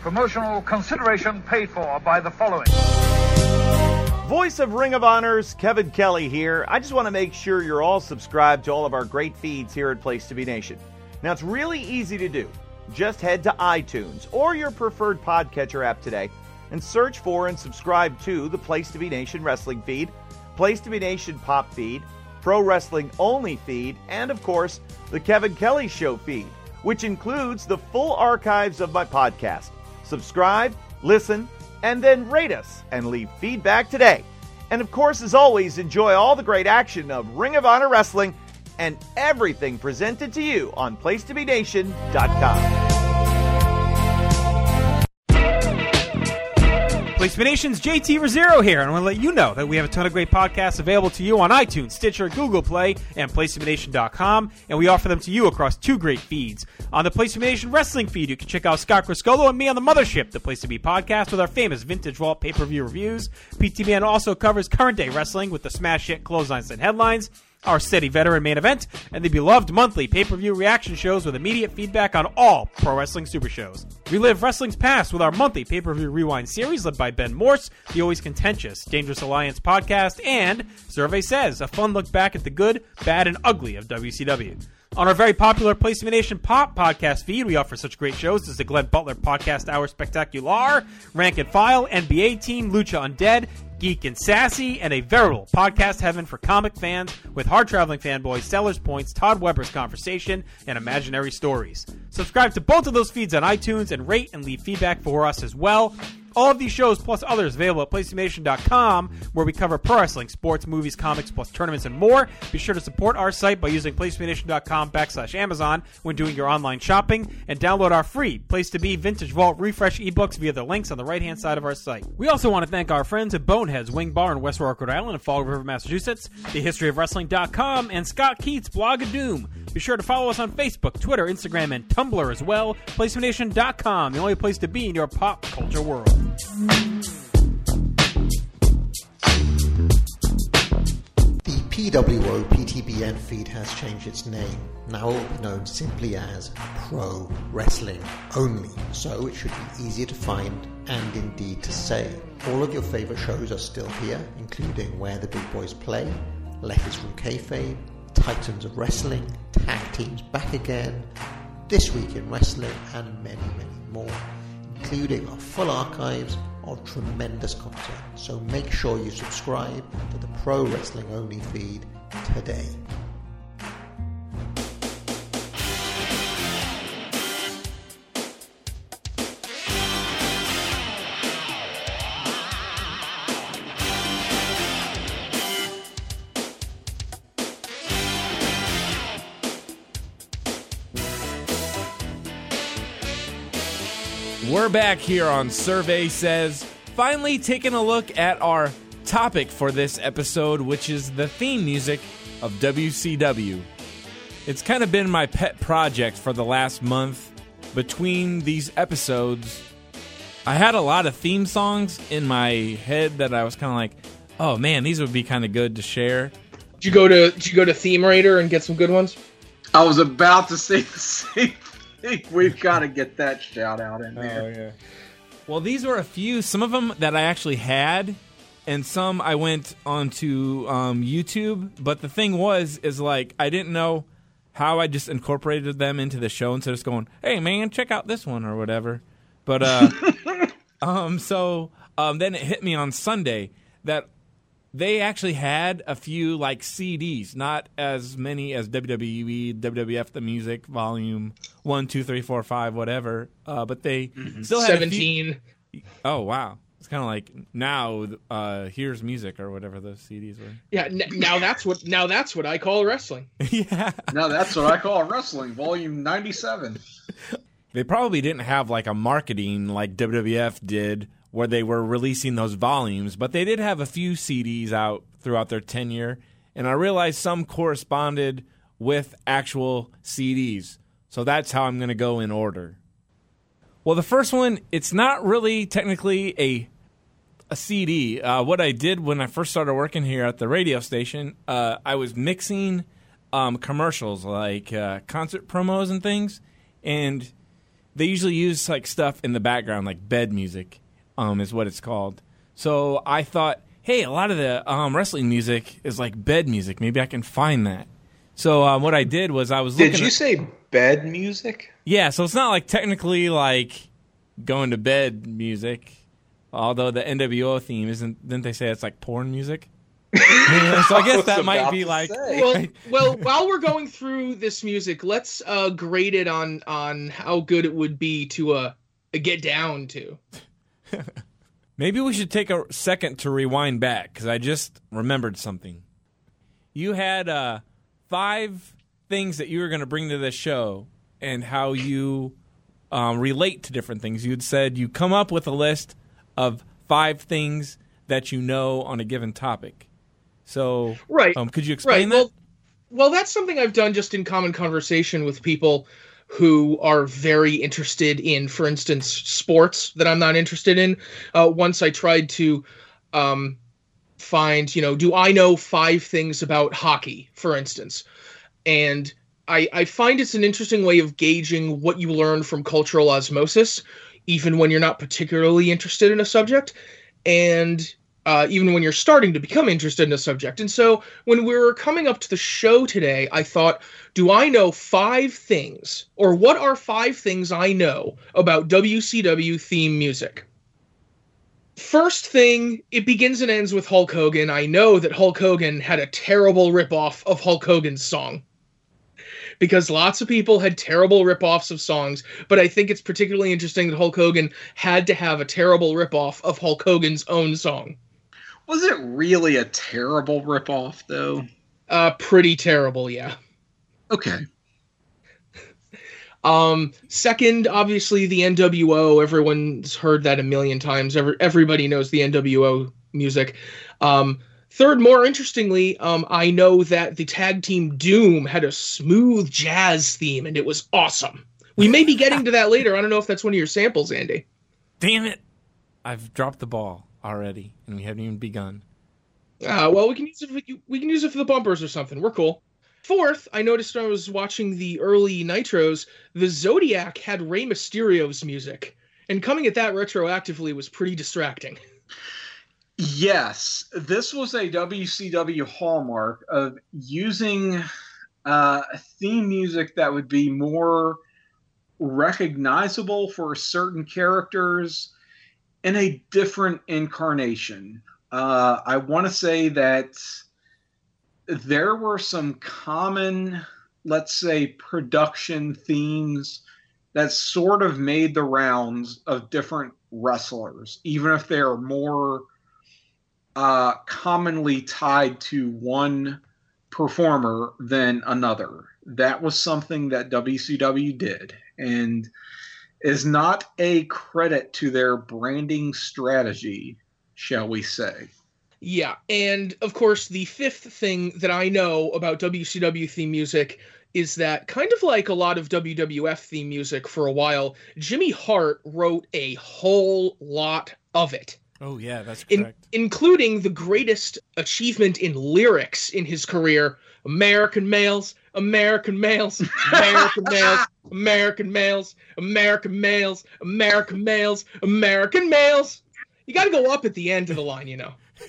Speaker 8: Promotional consideration paid for by the following.
Speaker 9: Voice of Ring of Honor's Kevin Kelly here. I just want to make sure you're all subscribed to all of our great feeds here at Place to Be Nation. Now, it's really easy to do. Just head to iTunes or your preferred podcatcher app today and search for and subscribe to the Place to Be Nation wrestling feed, Place to Be Nation pop feed, Pro Wrestling Only feed, and of course, the Kevin Kelly Show feed, which includes the full archives of my podcast. Subscribe, listen, and then rate us and leave feedback today. And of course, as always, enjoy all the great action of Ring of Honor Wrestling and everything presented to you on place to be nation dot com.
Speaker 10: Place to Be Nation's J T Rozzero here, and I want to let you know that we have a ton of great podcasts available to you on iTunes, Stitcher, Google Play, and place to be nation dot com, and we offer them to you across two great feeds. On the Place to Be Nation wrestling feed, you can check out Scott Criscolo and me on the Mothership, the Place to Be podcast, with our famous Vintage Vault pay-per-view reviews. P T B N also covers current-day wrestling with the smash hit Clotheslines and Headlines, our steady veteran main event, and the beloved monthly pay-per-view reaction shows with immediate feedback on all Pro Wrestling Super Shows. Relive wrestling's past with our monthly pay-per-view rewind series led by Ben Morse, the always contentious Dangerous Alliance podcast, and Survey Says, a fun look back at the good, bad, and ugly of W C W. On our very popular Place to Be Nation Pop podcast feed, we offer such great shows as the Glenn Butler Podcast Hour Spectacular, Rank and File, N B A Team, Lucha Undead, Geek and Sassy, and a veritable podcast heaven for comic fans with hard-traveling fanboys, Sellers Points, Todd Weber's Conversation, and Imaginary Stories. Subscribe to both of those feeds on iTunes and rate and leave feedback for us as well. All of these shows, plus others, available at place to be nation dot com, where we cover pro wrestling, sports, movies, comics, plus tournaments and more. Be sure to support our site by using place to be nation dot com backslash Amazon when doing your online shopping, and download our free Place to Be Vintage Vault Refresh ebooks via the links on the right-hand side of our site. We also want to thank our friends at Boneheads Wing Bar in West Warwick, Rhode Island, and Fall River, Massachusetts, the history of wrestling dot com, and Scott Keats' Blog of Doom. Be sure to follow us on Facebook, Twitter, Instagram, and Tumblr as well. place to be nation dot com, the only place to be in your pop culture world.
Speaker 11: The P W O P T B N feed has changed its name. Now it will be known simply as Pro Wrestling Only, so it should be easier to find and indeed to say. All of your favourite shows are still here, including Where the Big Boys Play, Letters from Kayfabe, Titans of Wrestling, Tag Teams Back Again, This Week in Wrestling, and many, many more, including our full archives of tremendous content. So make sure you subscribe to the Pro Wrestling Only feed today.
Speaker 6: We're back here on Survey Says, finally taking a look at our topic for this episode, which is the theme music of W C W. It's kind of been my pet project for the last month. Between these episodes, I had a lot of theme songs in my head that I was kind of like, oh man, these would be kind of good to share.
Speaker 1: Did you go to Did you go to Theme Raider and get some good ones?
Speaker 7: I was about to say the same thing. We've got to get that shout out in there.
Speaker 6: Oh, yeah. Well, these were a few, some of them that I actually had, and some I went onto um, YouTube. But the thing was, is like, I didn't know how I just incorporated them into the show instead of just going, hey, man, check out this one or whatever. But uh, um, so um, then it hit me on Sunday that they actually had a few like C Ds, not as many as W W E, W W F, the music, volume one, two, three, four, five, whatever. Uh, but they mm-hmm. still had
Speaker 1: seventeen.
Speaker 6: A few... Oh wow, it's kind of like now. Uh, here's music or whatever those C Ds were.
Speaker 1: Yeah, n- now that's what now that's what I call wrestling.
Speaker 6: Yeah,
Speaker 7: now that's what I call wrestling. Volume ninety-seven.
Speaker 6: They probably didn't have like a marketing like W W F did, where they were releasing those volumes, but they did have a few C Ds out throughout their tenure, and I realized some corresponded with actual C Ds. So that's how I'm going to go in order. Well, the first one, it's not really technically a a C D. Uh, what I did when I first started working here at the radio station, uh, I was mixing um, commercials like uh, concert promos and things, and they usually use like stuff in the background, like bed music, um, is what it's called. So I thought, hey, a lot of the um, wrestling music is like bed music. Maybe I can find that. So um, what I did was I was looking.
Speaker 7: Did you
Speaker 6: at,
Speaker 7: say bed music?
Speaker 6: Yeah, so it's not like technically like going to bed music. Although the N W O theme isn't, didn't they say it's like porn music? Yeah, so I guess that might be like.
Speaker 1: Well, well, while we're going through this music, let's uh, grade it on on how good it would be to uh, get down to.
Speaker 6: Maybe we should take a second to rewind back because I just remembered something. You had uh, five things that you were going to bring to the show and how you um, relate to different things. You'd said you come up with a list of five things that you know on a given topic. So,
Speaker 1: right.
Speaker 6: Um, could you explain
Speaker 1: right.
Speaker 6: that?
Speaker 1: Well, well, that's something I've done just in common conversation with people who are very interested in, for instance, sports that I'm not interested in. Uh, once I tried to um, find, you know, do I know five things about hockey, for instance? And I, I find it's an interesting way of gauging what you learn from cultural osmosis, even when you're not particularly interested in a subject, and uh, even when you're starting to become interested in a subject. And so when we were coming up to the show today, I thought, do I know five things, or what are five things I know about W C W theme music? First thing, it begins and ends with Hulk Hogan. I know that Hulk Hogan had a terrible ripoff of Hulk Hogan's song, because lots of people had terrible ripoffs of songs, but I think it's particularly interesting that Hulk Hogan had to have a terrible ripoff of Hulk Hogan's own song.
Speaker 7: Was it really a terrible ripoff, though?
Speaker 1: Uh, pretty terrible, yeah.
Speaker 7: Okay.
Speaker 1: Um, second, obviously, the N W O. Everyone's heard that a million times. Every, everybody knows the N W O music. Um, third, more interestingly, um, I know that the tag team Doom had a smooth jazz theme, and it was awesome. We may be getting to that later. I don't know if that's one of your samples, Andy.
Speaker 6: Damn it. I've dropped the ball already, and we haven't even begun.
Speaker 1: Uh, well, we can use it for, we can use it for the bumpers or something. We're cool. Fourth, I noticed when I was watching the early Nitros, the Zodiac had Rey Mysterio's music, and coming at that retroactively was pretty distracting.
Speaker 7: Yes, this was a W C W hallmark of using uh, theme music that would be more recognizable for certain characters in a different incarnation. Uh, I want to say that there were some common, let's say, production themes that sort of made the rounds of different wrestlers, even if they are more uh, commonly tied to one performer than another. That was something that W C W did, and is not a credit to their branding strategy, shall we say.
Speaker 1: Yeah, and of course, the fifth thing that I know about W C W theme music is that, kind of like a lot of W W F theme music for a while, Jimmy Hart wrote a whole lot of it.
Speaker 6: Oh, yeah, that's correct.
Speaker 1: In, including the greatest achievement in lyrics in his career, American males, American males, American males, American males, American males, American males, American males. You got to go up at the end of the line, you know.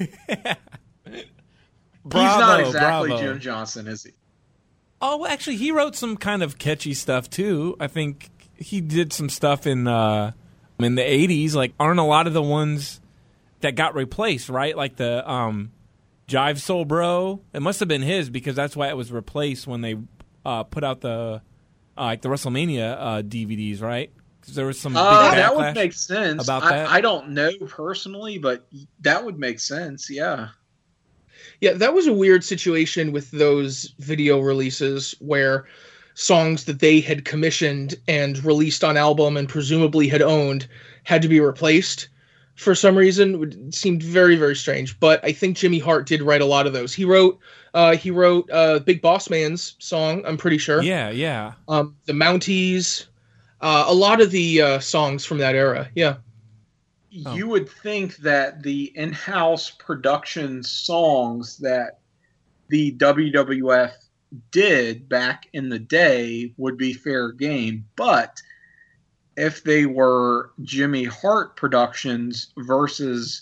Speaker 7: Bravo, He's not exactly
Speaker 6: bravo.
Speaker 7: Jim Johnson, is he?
Speaker 6: Oh, well, actually, he wrote some kind of catchy stuff too. I think he did some stuff in uh, in the eighties. Like, aren't a lot of the ones that got replaced, right? Like the um, Jive Soul Bro. It must have been his because that's why it was replaced when they uh, put out the uh, like the WrestleMania uh, D V Ds, right? Because there was some big
Speaker 7: uh,
Speaker 6: backlash
Speaker 7: that would make sense
Speaker 6: about
Speaker 7: I,
Speaker 6: that.
Speaker 7: I don't know personally, but that would make sense. Yeah.
Speaker 1: Yeah, that was a weird situation with those video releases where songs that they had commissioned and released on album and presumably had owned had to be replaced for some reason. It seemed very, very strange. But I think Jimmy Hart did write a lot of those. He wrote uh, he wrote uh, Big Boss Man's song, I'm pretty sure.
Speaker 6: Yeah, yeah.
Speaker 1: Um, the Mounties, uh, a lot of the uh, songs from that era, yeah.
Speaker 7: You would think that the in-house production songs that the W W F did back in the day would be fair game, but if they were Jimmy Hart Productions versus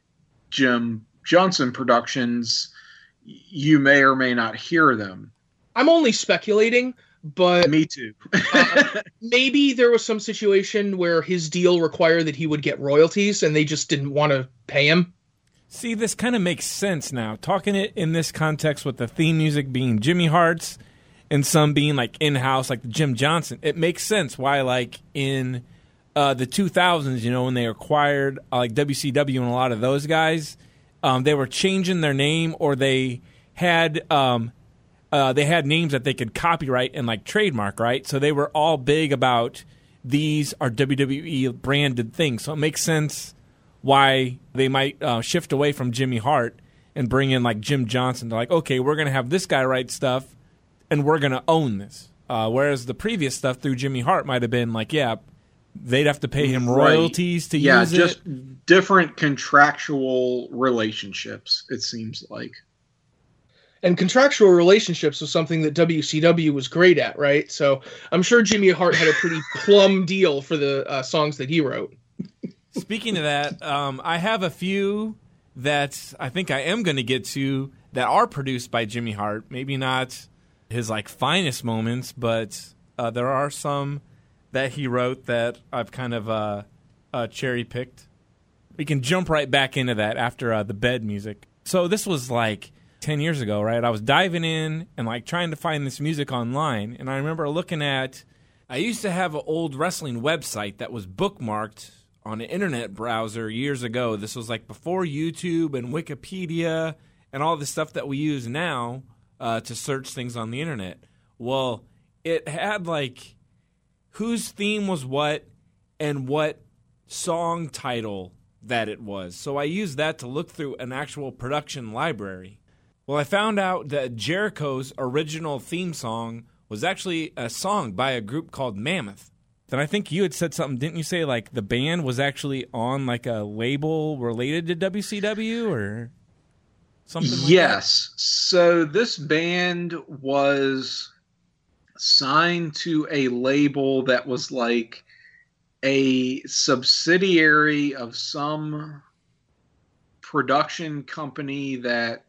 Speaker 7: Jim Johnston Productions, you may or may not hear them.
Speaker 1: I'm only speculating, but
Speaker 7: me too.
Speaker 1: uh, maybe there was some situation where his deal required that he would get royalties and they just didn't want to pay him.
Speaker 6: See, this kind of makes sense now. Talking it in this context with the theme music being Jimmy Hart's and some being like in-house, like the Jim Johnston, it makes sense why, like in uh, the two thousands, you know, when they acquired uh, like W C W and a lot of those guys, um, they were changing their name, or they had um, uh, they had names that they could copyright and like trademark, right? So they were all big about these are W W E branded things. So it makes sense why they might uh, shift away from Jimmy Hart and bring in like Jim Johnston. They're like, okay, we're going to have this guy write stuff, and we're going to own this. Uh, whereas the previous stuff through Jimmy Hart might have been like, yeah, they'd have to pay him royalties
Speaker 7: right.
Speaker 6: to
Speaker 7: yeah,
Speaker 6: use
Speaker 7: just
Speaker 6: it.
Speaker 7: Yeah, just different contractual relationships, it seems like.
Speaker 1: And contractual relationships was something that W C W was great at, right? So I'm sure Jimmy Hart had a pretty plum deal for the uh, songs that he wrote.
Speaker 6: Speaking of that, um, I have a few that I think I am going to get to that are produced by Jimmy Hart. Maybe not his like finest moments, but uh, there are some that he wrote that I've kind of uh, uh, cherry picked. We can jump right back into that after uh, the bed music. So this was like ten years ago, right? I was diving in and like trying to find this music online, and I remember looking at. I used to have an old wrestling website that was bookmarked on an internet browser years ago. This was like before YouTube and Wikipedia and all the stuff that we use now uh, to search things on the internet. Well, it had like whose theme was what and what song title that it was. So I used that to look through an actual production library. Well, I found out that Jericho's original theme song was actually a song by a group called Mammoth. Then I think you had said something, didn't you say, like, the band was actually on, like, a label related to W C W or something like
Speaker 7: yes.
Speaker 6: that?
Speaker 7: So this band was signed to a label that was, like, a subsidiary of some production company that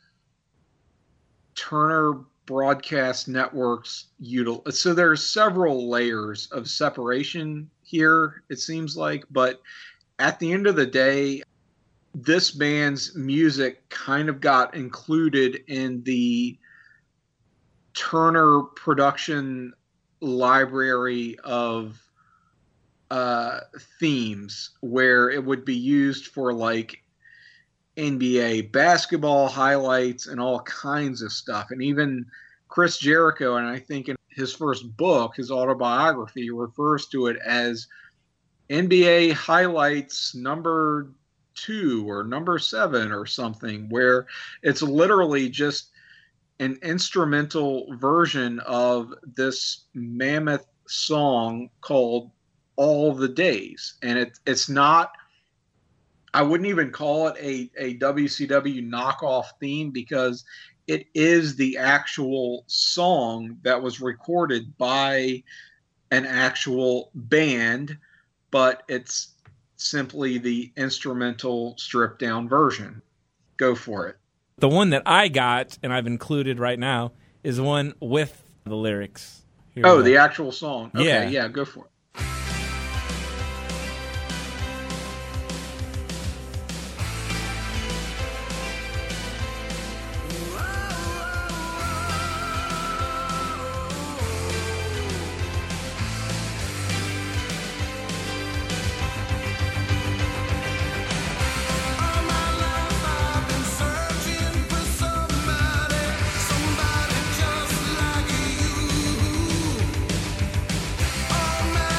Speaker 7: Turner Broadcast Networks util. So there's several layers of separation here, it seems like, but at the end of the day, this band's music kind of got included in the Turner production library of uh, themes, where it would be used for like N B A basketball highlights and all kinds of stuff. And even Chris Jericho, and I think in his first book, his autobiography, refers to it as N B A highlights number two or number seven or something, where it's literally just an instrumental version of this Mammoth song called All the Days. And it, it's not, I wouldn't even call it a, a W C W knockoff theme, because it is the actual song that was recorded by an actual band, but it's simply the instrumental stripped down version. Go for it.
Speaker 6: The one that I got, and I've included right now, is one with the lyrics. Here
Speaker 7: oh, the actual song. Okay,
Speaker 6: yeah.
Speaker 7: yeah, go for it.
Speaker 3: Oh, man.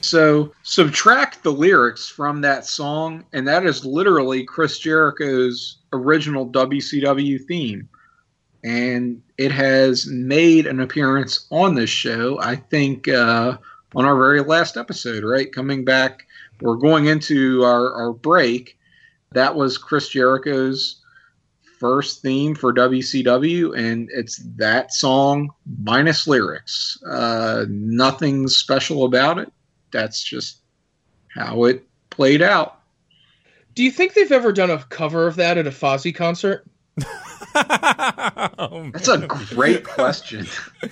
Speaker 7: So subtract the lyrics from that song, and that is literally Chris Jericho's original W C W theme. And it has made an appearance on this show, I think, uh, on our very last episode, right? Coming back, we're going into our, our break. That was Chris Jericho's first theme for W C W, and it's that song minus lyrics. Uh, nothing special about it. That's just how it played out.
Speaker 1: Do you think they've ever done a cover of that at a Fozzy concert?
Speaker 7: Oh, that's a great question.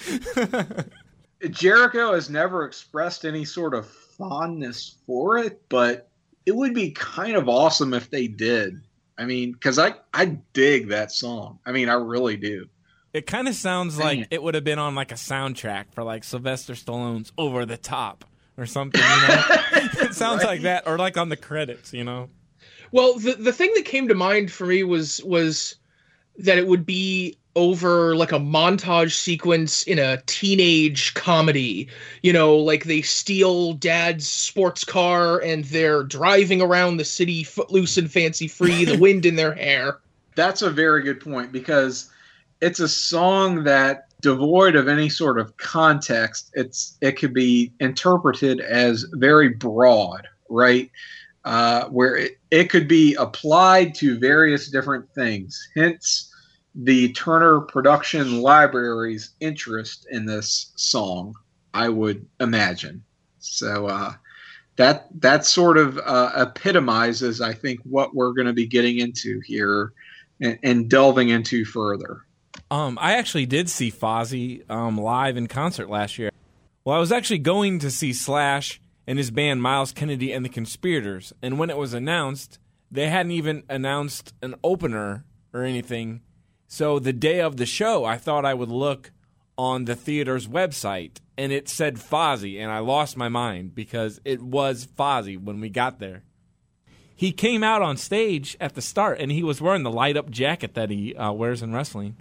Speaker 7: Jericho has never expressed any sort of fondness for it, but it would be kind of awesome if they did. I mean, because I, I dig that song. I mean, I really do.
Speaker 6: It kind of sounds
Speaker 7: Dang
Speaker 6: like
Speaker 7: it.
Speaker 6: it would have been on like a soundtrack for like Sylvester Stallone's Over the Top or something, you know? It sounds
Speaker 1: Right.
Speaker 6: like that, or like on the credits, you know?
Speaker 1: Well, the the thing that came to mind for me was was that it would be over like a montage sequence in a teenage comedy. You know, like they steal dad's sports car and they're driving around the city footloose and fancy free, the wind in their hair.
Speaker 7: That's a very good point, because it's a song that, devoid of any sort of context, it's it could be interpreted as very broad, right? Uh, where it, it could be applied to various different things. Hence, the Turner Production Library's interest in this song, I would imagine. So uh, that that sort of uh, epitomizes, I think, what we're going to be getting into here and, and delving into further.
Speaker 6: Um, I actually did see Fozzy um, live in concert last year. Well, I was actually going to see Slash and his band Miles Kennedy and the Conspirators, and when it was announced, they hadn't even announced an opener or anything. So the day of the show, I thought I would look on the theater's website, and it said Fozzy, and I lost my mind because it was Fozzy when we got there. He came out on stage at the start, and he was wearing the light-up jacket that he uh, wears in wrestling.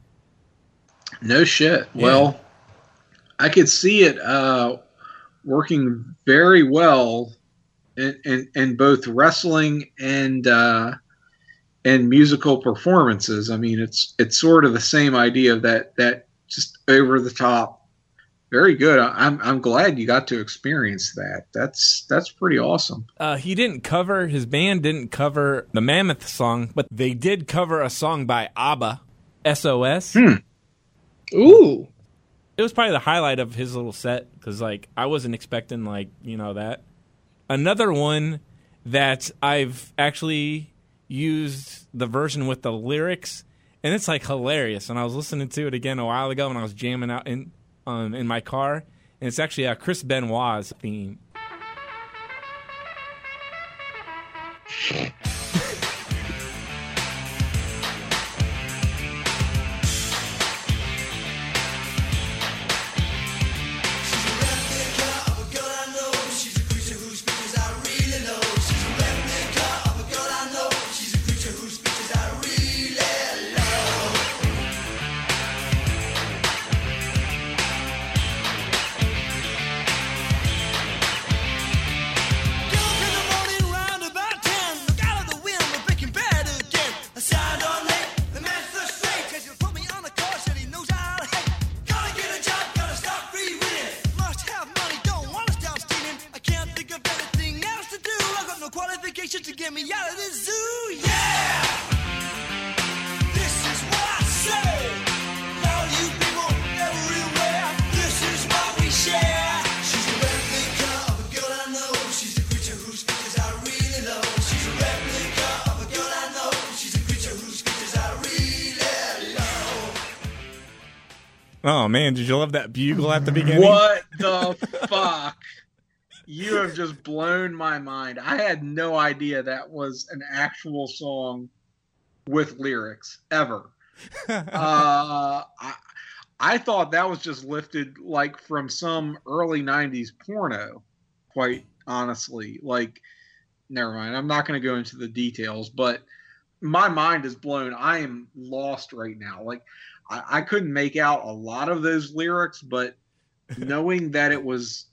Speaker 7: No shit.
Speaker 6: Yeah.
Speaker 7: Well, I could see it uh, working very well in, in, in both wrestling and uh, and musical performances. I mean, it's it's sort of the same idea of that that just over the top. Very good. I'm I'm glad you got to experience that. That's that's pretty awesome.
Speaker 6: Uh, he didn't cover, his band didn't cover the Mammoth song, but they did cover a song by ABBA, S O S.
Speaker 7: Hmm.
Speaker 1: Ooh.
Speaker 6: It was probably the highlight of his little set, because, like, I wasn't expecting, like, you know, that. Another one that I've actually used the version with the lyrics, and it's, like, hilarious. And I was listening to it again a while ago when I was jamming out in um, in my car, and it's actually uh, Chris Benoit's theme.
Speaker 3: To get me out of this zoo, yeah! This is what I say. All you people everywhere, this is what we share. She's a replica of a girl I know. She's a creature whose features I really love. She's a replica of a girl I know. She's a creature whose features I really love.
Speaker 6: Oh, man, did you love that bugle at the beginning?
Speaker 7: What the fuck? You have just blown my mind. I had no idea that was an actual song with lyrics, ever. uh, I, I thought that was just lifted like from some early nineties porno, quite honestly. Like, never mind. I'm not going to go into the details, but my mind is blown. I am lost right now. Like, I, I couldn't make out a lot of those lyrics, but knowing that it was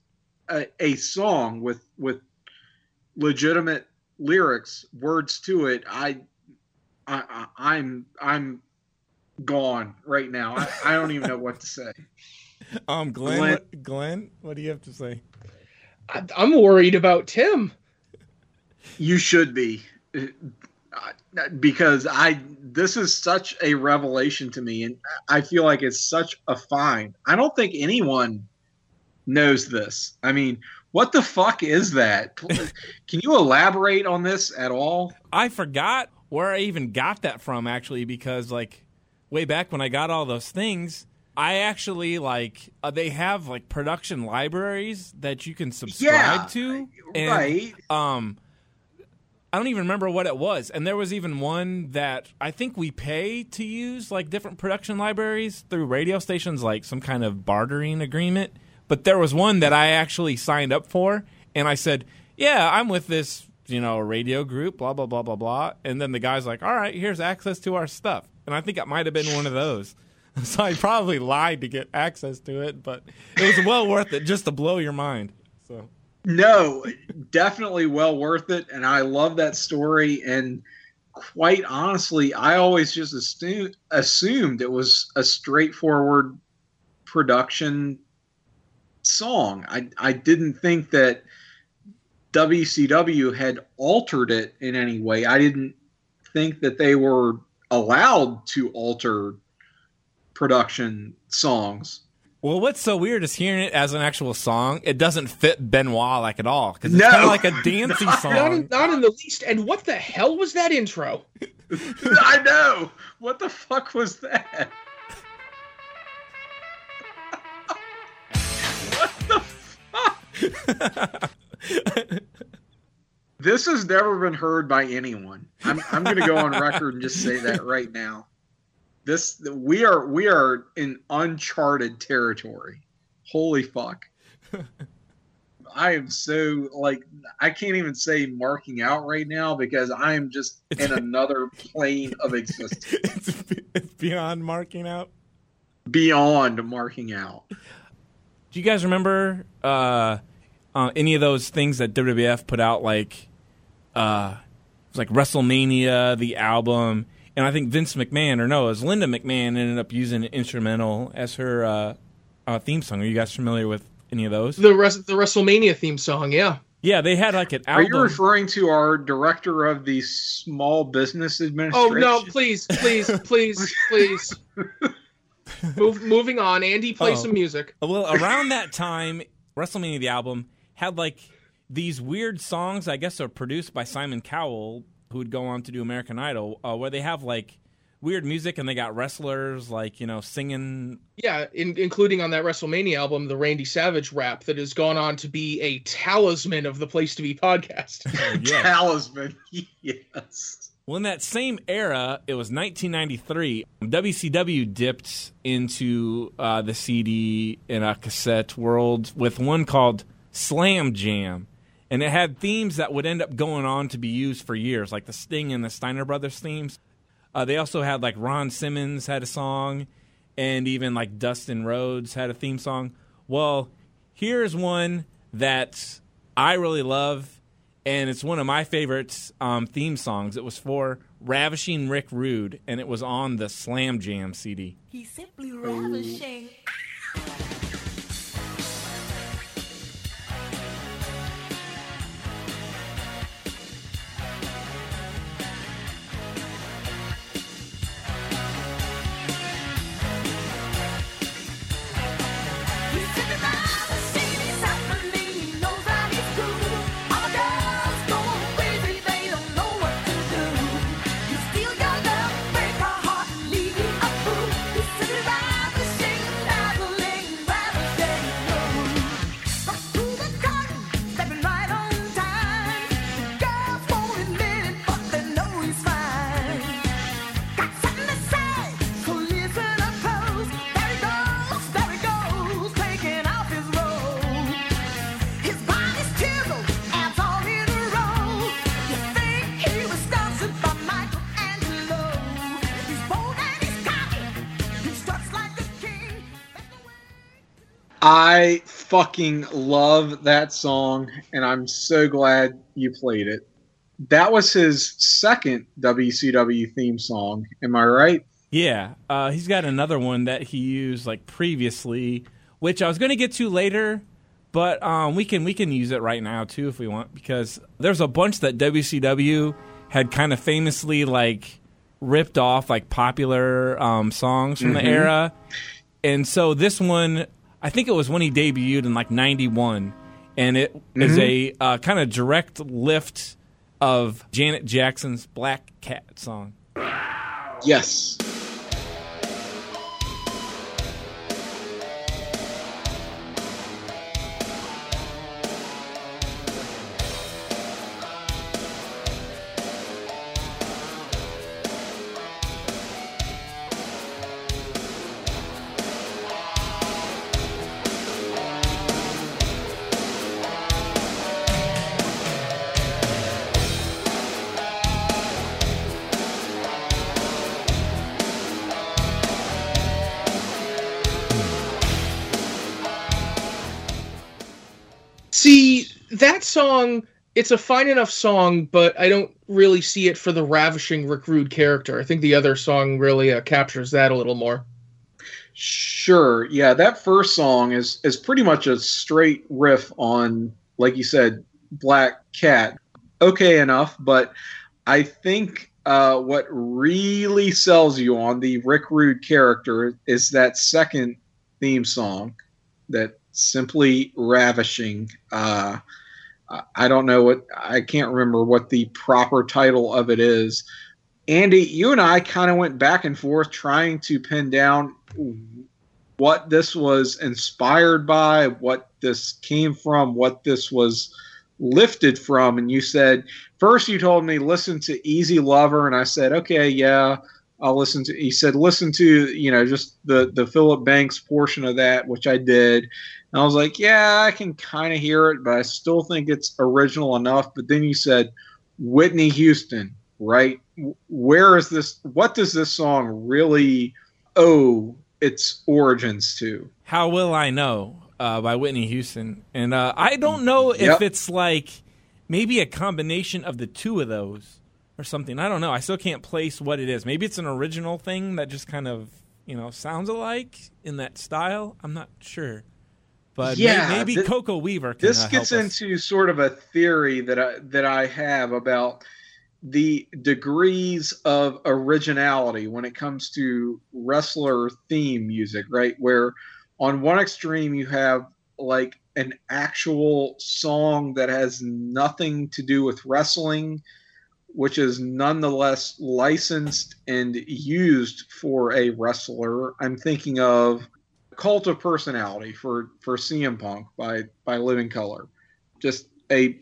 Speaker 7: a, a song with with legitimate lyrics, words to it, I, I, I I'm I'm gone right now. I, I don't even know what to say.
Speaker 6: Um, Glenn,
Speaker 7: Glenn,
Speaker 6: what, Glenn, what do you have to say?
Speaker 1: I, I'm worried about Tim.
Speaker 7: You should be, because I this is such a revelation to me, and I feel like it's such a find. I don't think anyone knows this. I mean, what the fuck is that? Can you elaborate on this at all?
Speaker 6: I forgot where I even got that from, actually, because like way back when I got all those things, I actually like uh, they have like production libraries that you can subscribe
Speaker 7: Yeah,
Speaker 6: to, and,
Speaker 7: right.
Speaker 6: Um, I don't even remember what it was, and there was even one that I think we pay to use like different production libraries through radio stations, like some kind of bartering agreement. But there was one that I actually signed up for, and I said, "Yeah, I'm with this, you know, radio group, blah blah blah blah blah." And then the guy's like, "All right, here's access to our stuff," and I think it might have been one of those. So I probably lied to get access to it, but it was well worth it just to blow your mind. So
Speaker 7: No, definitely well worth it, and I love that story. And quite honestly, I always just assumed assumed it was a straightforward production song. I I didn't think that W C W had altered it in any way. I didn't think that they were allowed to alter production songs.
Speaker 6: Well, what's so weird is hearing it as an actual song. It doesn't fit Benoit like at all because it's
Speaker 7: No.
Speaker 6: kind of like a dancey song.
Speaker 1: Not in, not in the least. And what the hell was that intro?
Speaker 7: I know. What the fuck was that? What the fuck? This has never been heard by anyone. I'm I'm going to go on record and just say that right now. This we are we are in uncharted territory. Holy fuck. I am so like I can't even say marking out right now because I am just in another plane of existence.
Speaker 6: it's, it's beyond marking out.
Speaker 7: Beyond marking out.
Speaker 6: Do you guys remember uh, uh, any of those things that W W F put out, like uh, it was like WrestleMania, the album, and I think Vince McMahon, or no, it was Linda McMahon, ended up using an instrumental as her uh, uh, theme song. Are you guys familiar with any of those?
Speaker 1: The rest, the WrestleMania theme song, yeah.
Speaker 6: Yeah, they had like an
Speaker 7: Are
Speaker 6: album.
Speaker 7: you referring to our director of the Small Business
Speaker 1: Oh
Speaker 7: Administration?
Speaker 1: no! Please, please, please, please. Move, moving on. Andy, play
Speaker 6: Oh.
Speaker 1: some music.
Speaker 6: Well, around that time, WrestleMania, the album, had like these weird songs, I guess are produced by Simon Cowell, who would go on to do American Idol, uh, where they have like weird music and they got wrestlers like, you know, singing.
Speaker 1: Yeah, in, including on that WrestleMania album, the Randy Savage rap that has gone on to be a talisman of the Place to Be podcast.
Speaker 6: Yeah.
Speaker 7: Talisman. Yes.
Speaker 6: Well, in that same era, it was nineteen ninety-three, W C W dipped into uh, the C D and a cassette world with one called Slam Jam. And it had themes that would end up going on to be used for years, like the Sting and the Steiner Brothers themes. Uh, they also had, like, Ron Simmons had a song, and even, like, Dustin Rhodes had a theme song. Well, here's one that I really love, and it's one of my favorite um, theme songs. It was for Ravishing Rick Rude, and it was on the Slam Jam C D.
Speaker 3: He's simply ravishing.
Speaker 7: I fucking love that song, and I'm so glad you played it. That was his second W C W theme song. Am I right?
Speaker 6: Yeah. Uh, he's got another one that he used like previously, which I was going to get to later, but um, we can we can use it right now too if we want, because there's a bunch that W C W had kind of famously like ripped off like popular um, songs from
Speaker 7: Mm-hmm.
Speaker 6: the era, and so this one, I think it was when he debuted in like ninety-one, and it mm-hmm. is a uh, kind of direct lift of Janet Jackson's Black Cat song.
Speaker 7: Yes.
Speaker 1: See, that song, it's a fine enough song, but I don't really see it for the ravishing Rick Rude character. I think the other song really uh, captures that a little more.
Speaker 7: Sure. Yeah, that first song is is pretty much a straight riff on, like you said, Black Cat. Okay enough, but I think uh, what really sells you on the Rick Rude character is that second theme song, that Simply Ravishing. Uh, I don't know what, I can't remember what the proper title of it is. Andy, you and I kind of went back and forth trying to pin down what this was inspired by, what this came from, what this was lifted from. And you said, first you told me, listen to Easy Lover. And I said, okay, yeah, I'll listen to, he said, listen to, you know, just the, the Philip Banks portion of that, which I did. And I was like, yeah, I can kind of hear it, but I still think it's original enough. But then you said Whitney Houston, right? Where is this? What does this song really owe its origins to?
Speaker 6: How Will I Know uh, by Whitney Houston. And uh, I don't know if
Speaker 7: Yep.
Speaker 6: it's like maybe a combination of the two of those or something. I don't know. I still can't place what it is. Maybe it's an original thing that just kind of, you know, sounds alike in that style. I'm not sure. But
Speaker 7: Yeah,
Speaker 6: may- maybe
Speaker 7: th-
Speaker 6: Coco Weaver can
Speaker 7: This
Speaker 6: uh,
Speaker 7: gets
Speaker 6: help us.
Speaker 7: into sort of a theory that I that I have about the degrees of originality when it comes to wrestler theme music, right? Where on one extreme you have like an actual song that has nothing to do with wrestling, which is nonetheless licensed and used for a wrestler. I'm thinking of Cult of Personality for, for C M Punk by, by Living Colour. Just a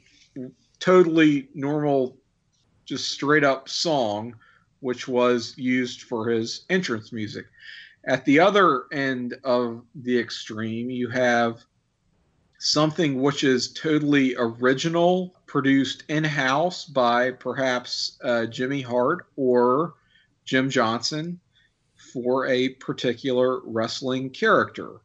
Speaker 7: totally normal, just straight up song, which was used for his entrance music. At the other end of the extreme, you have something which is totally original, produced in-house by perhaps uh, Jimmy Hart or Jim Johnson for a particular wrestling character.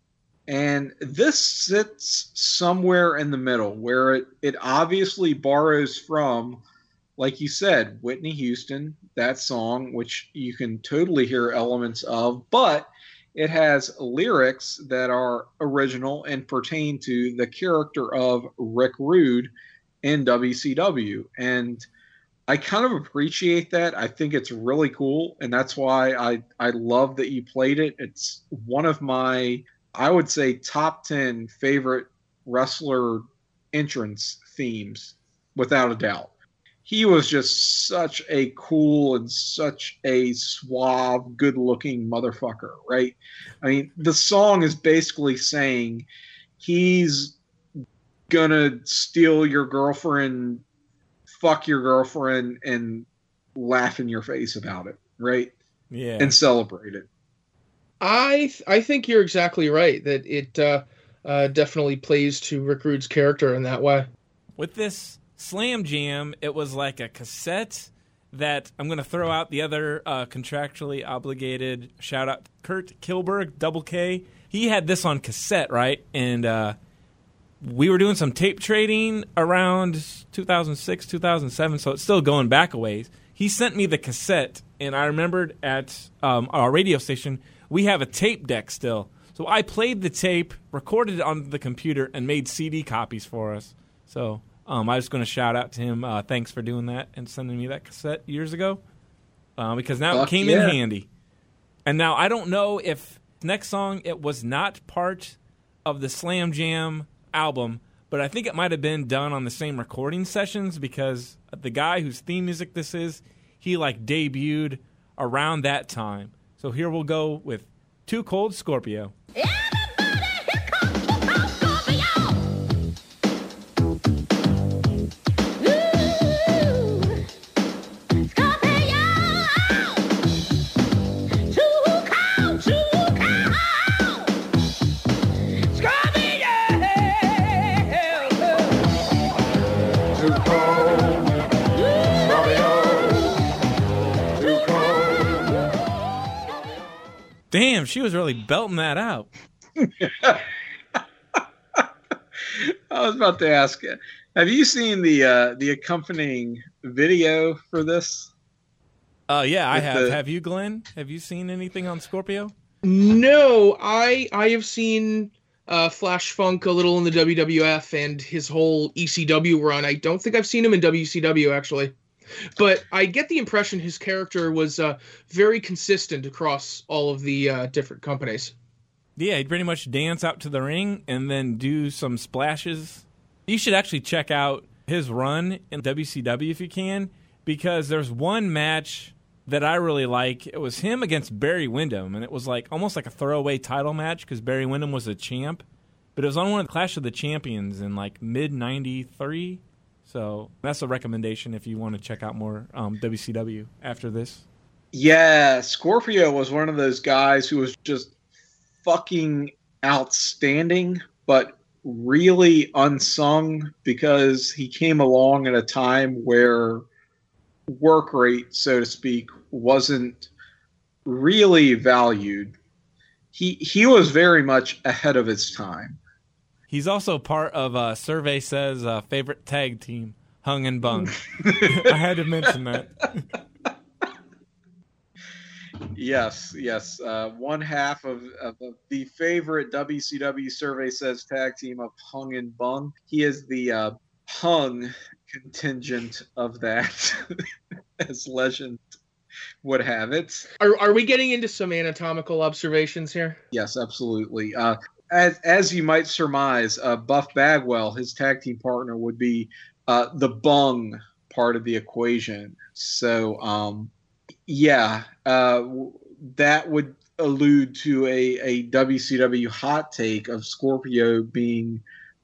Speaker 7: And this sits somewhere in the middle where it, it obviously borrows from, like you said, Whitney Houston, that song, which you can totally hear elements of, but it has lyrics that are original and pertain to the character of Rick Rude in W C W. And I kind of appreciate that. I think it's really cool, and that's why I, I love that you played it. It's one of my, I would say, top ten favorite wrestler entrance themes, without a doubt. He was just such a cool and such a suave, good-looking motherfucker, right? I mean, the song is basically saying he's gonna steal your girlfriend, fuck your girlfriend, and laugh in your face about it, right?
Speaker 6: Yeah.
Speaker 7: And celebrate it.
Speaker 1: I th- I think you're exactly right that it uh, uh, definitely plays to Rick Rude's character in that way.
Speaker 6: With this Slam Jam, it was like a cassette that I'm going to throw out the other uh, contractually obligated shout out. Kurt Kilberg, Double K. He had this on cassette, right? And uh, we were doing some tape trading around two thousand six, two thousand seven, so it's still going back a ways. He sent me the cassette, and I remembered at um, our radio station, we have a tape deck still. So I played the tape, recorded it on the computer, and made C D copies for us. So um, I was going to shout out to him. Uh, thanks for doing that and sending me that cassette years ago, uh, because now
Speaker 7: Fuck
Speaker 6: it came
Speaker 7: yeah.
Speaker 6: in handy. And now I don't know if next song, it was not part of the Slam Jam album, but I think it might have been done on the same recording sessions because the guy whose theme music this is, he like debuted around that time. So here we'll go with Too Cold Scorpio. Damn, she was really belting that out.
Speaker 7: I was about to ask, have you seen the uh, the accompanying video for this?
Speaker 6: Uh, yeah, I
Speaker 7: With
Speaker 6: have.
Speaker 7: the-
Speaker 6: Have you, Glenn? Have you seen anything on Scorpio?
Speaker 1: No, I I have seen uh, Flash Funk a little in the W W F and his whole E C W run. I don't think I've seen him in W C W actually, but I get the impression his character was uh, very consistent across all of the uh, different companies.
Speaker 6: Yeah, he'd pretty much dance out to the ring and then do some splashes. You should actually check out his run in W C W if you can, because there's one match that I really like. It was him against Barry Windham, and it was like almost like a throwaway title match because Barry Windham was a champ. But it was on one of the Clash of the Champions in like mid ninety-three. So that's a recommendation if you want to check out more um, W C W after this.
Speaker 7: Yeah, Scorpio was one of those guys who was just fucking outstanding, but really unsung because he came along at a time where work rate, so to speak, wasn't really valued. He he was very much ahead of his time.
Speaker 6: He's also part of uh, Survey Says uh, favorite tag team, Hung and Bung. I had to mention that.
Speaker 7: Yes, yes. Uh, one half of, of, of the favorite W C W Survey Says tag team of Hung and Bung. He is the uh, Hung contingent of that, as legend would have it.
Speaker 1: Are are we getting into some anatomical observations here?
Speaker 7: Yes, absolutely. Uh, as as you might surmise, uh, Buff Bagwell, his tag team partner, would be uh, the Bung part of the equation. So, um, yeah, uh, w- that would allude to a, a W C W hot take of Scorpio being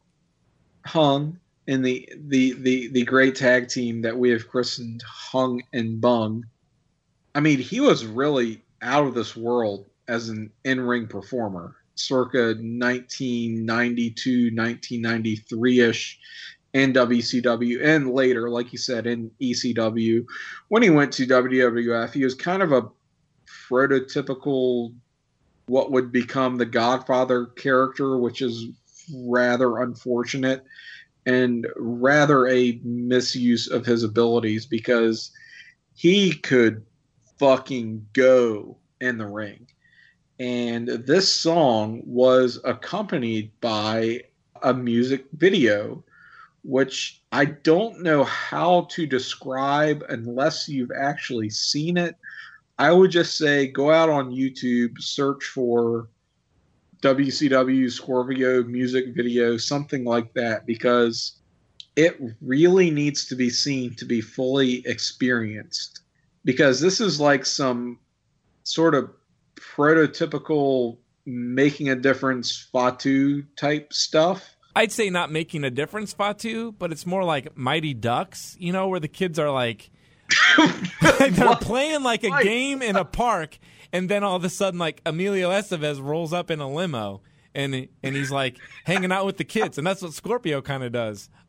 Speaker 7: hung in the, the, the, the great tag team that we have christened Hung and Bung. I mean, he was really out of this world as an in-ring performer, circa nineteen ninety-two, nineteen ninety-three-ish in W C W, and later, like you said, in E C W. When he went to W W F, he was kind of a prototypical, what would become the Godfather character, which is rather unfortunate and rather a misuse of his abilities because he could fucking go in the ring. And this song was accompanied by a music video, which I don't know how to describe unless you've actually seen it. I would just say go out on YouTube, search for W C W Scorpio music video, something like that, because it really needs to be seen to be fully experienced. Because this is like some sort of prototypical making a difference Fatu type stuff.
Speaker 6: I'd say not making a difference, Fatu, but it's more like Mighty Ducks, you know, where the kids are like, they're playing like a game in a park, and then all of a sudden, like, Emilio Estevez rolls up in a limo, and and he's like hanging out with the kids, and that's what Scorpio kind of does.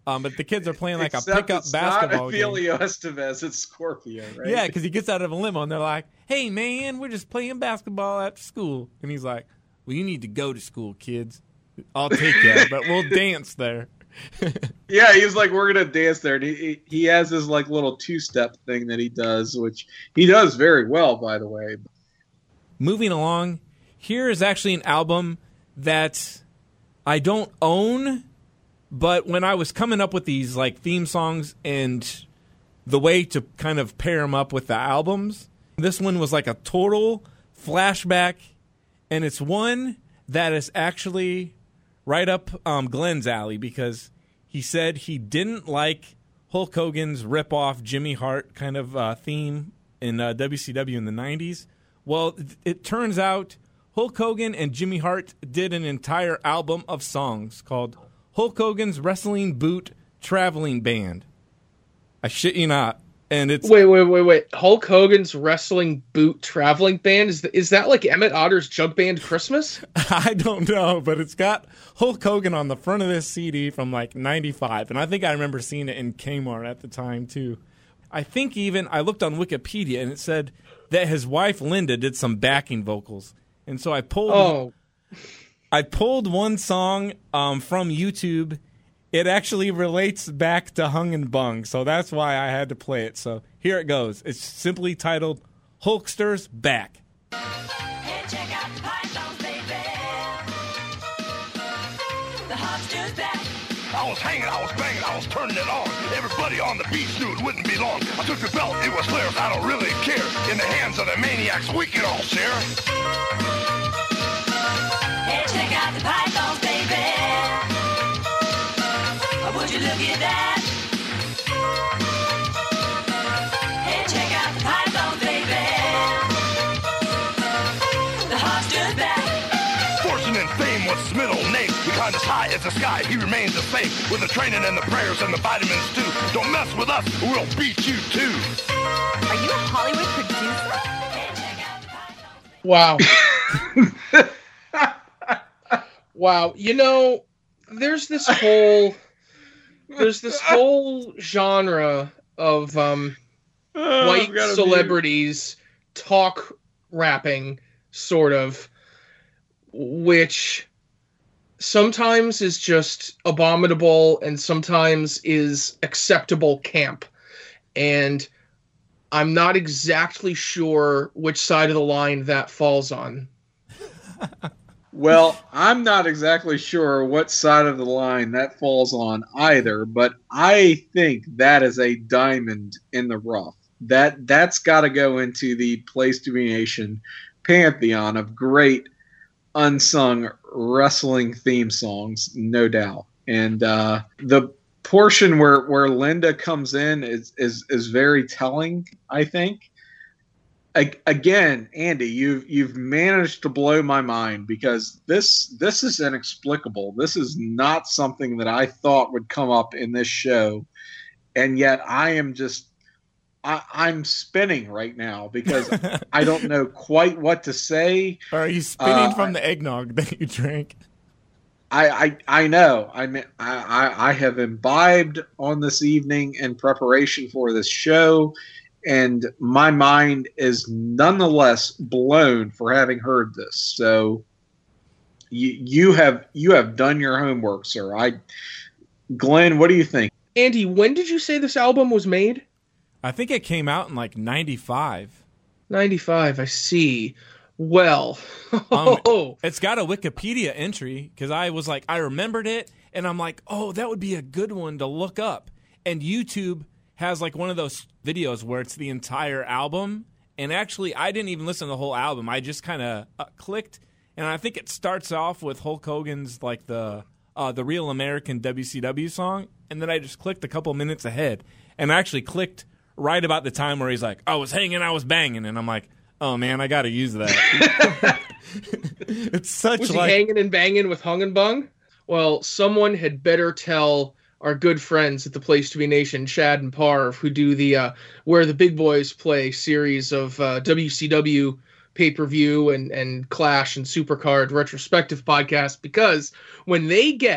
Speaker 6: Um, but the kids are playing like
Speaker 7: Except
Speaker 6: a pickup
Speaker 7: it's
Speaker 6: basketball
Speaker 7: not
Speaker 6: game.
Speaker 7: Emilio Estevez, it's Scorpio, right?
Speaker 6: Yeah, because he gets out of a limo and they're like, "Hey, man, we're just playing basketball after school," and he's like, "Well, you need to go to school, kids. I'll take you, but we'll dance there."
Speaker 7: Yeah, he's like, we're gonna dance there. And he he has his like little two step thing that he does, which he does very well, by the way.
Speaker 6: Moving along, here is actually an album that I don't own, but when I was coming up with these like theme songs and the way to kind of pair them up with the albums, this one was like a total flashback, and it's one that is actually right up um, Glenn's alley because he said he didn't like Hulk Hogan's rip-off Jimmy Hart kind of uh, theme in uh, W C W in the nineties. Well, it, it turns out Hulk Hogan and Jimmy Hart did an entire album of songs called Hulk Hogan's Wrestling Boot Traveling Band. I shit you not. And it's
Speaker 1: wait, wait, wait, wait. Hulk Hogan's Wrestling Boot Traveling Band? Is, th- is that like Emmett Otter's Jug Band Christmas?
Speaker 6: I don't know, but it's got Hulk Hogan on the front of this C D from like ninety-five. And I think I remember seeing it in Kmart at the time, too. I think even, I looked on Wikipedia, and it said that his wife, Linda, did some backing vocals. And so I pulled
Speaker 1: oh.
Speaker 6: I pulled one song um, from YouTube. It actually relates back to Hung and Bung, so that's why I had to play it. So here it goes. It's simply titled Hulkster's Back.
Speaker 3: Hey, check out the pythons, baby. The Hulkster's back.
Speaker 4: I was hanging, I was banging, I was turning it on. Everybody on the beach knew it wouldn't be long. I took the belt, it was theirs, I don't really care. In the hands of the maniacs, we can all share.
Speaker 3: Hey, check out the pythons, baby. Would you look at that? Hey, check out the pythons, baby. The Hulkster's back.
Speaker 4: Fortune and fame was his middle name. Behind as high as the sky, he remains the same. With the training and the prayers and the vitamins too. Don't mess with us, or we'll beat you too.
Speaker 12: Are you a Hollywood producer?
Speaker 1: Wow. Wow. You know, there's this whole there's this whole genre of um,
Speaker 7: Oh,
Speaker 1: white
Speaker 7: I've got a
Speaker 1: celebrities talk rapping, sort of, which sometimes is just abominable and sometimes is acceptable camp. And I'm not exactly sure which side of the line that falls on.
Speaker 7: Well, I'm not exactly sure what side of the line that falls on either, but I think that is a diamond in the rough. That that's got to go into the Place to Be Nation pantheon of great unsung wrestling theme songs, no doubt. And uh, the portion where, where Linda comes in is, is is very telling, I think. Again, Andy, you've you've managed to blow my mind because this this is inexplicable. This is not something that I thought would come up in this show, and yet I am just I, I'm spinning right now because I don't know quite what to say.
Speaker 6: Are you spinning
Speaker 7: Uh,
Speaker 6: from the eggnog that you drank?
Speaker 7: I I, I know. I mean, I, I I have imbibed on this evening in preparation for this show. And my mind is nonetheless blown for having heard this. So you you have you have done your homework, sir. I, Glenn, what do you think?
Speaker 1: Andy, when did you say this album was made?
Speaker 6: I think it came out in like ninety-five.
Speaker 1: ninety-five, I see. Well,
Speaker 6: um, it's got a Wikipedia entry because I was like, I remembered it, and I'm like, oh, that would be a good one to look up. And YouTube has like one of those videos where it's the entire album, and actually I didn't even listen to the whole album. I just kind of uh, clicked, and I think it starts off with Hulk Hogan's like the uh, the Real American W C W song, and then I just clicked a couple minutes ahead, and I actually clicked right about the time where he's like, I was hanging, I was banging, and I'm like, oh man, I got to use that. It's such
Speaker 1: was
Speaker 6: like
Speaker 1: he hanging and banging with Hung and Bung? Well, someone had better tell our good friends at the Place to Be Nation, Chad and Parv, who do the uh, Where the Big Boys Play series of uh, W C W pay-per-view and, and Clash and Supercard retrospective podcasts, because when they get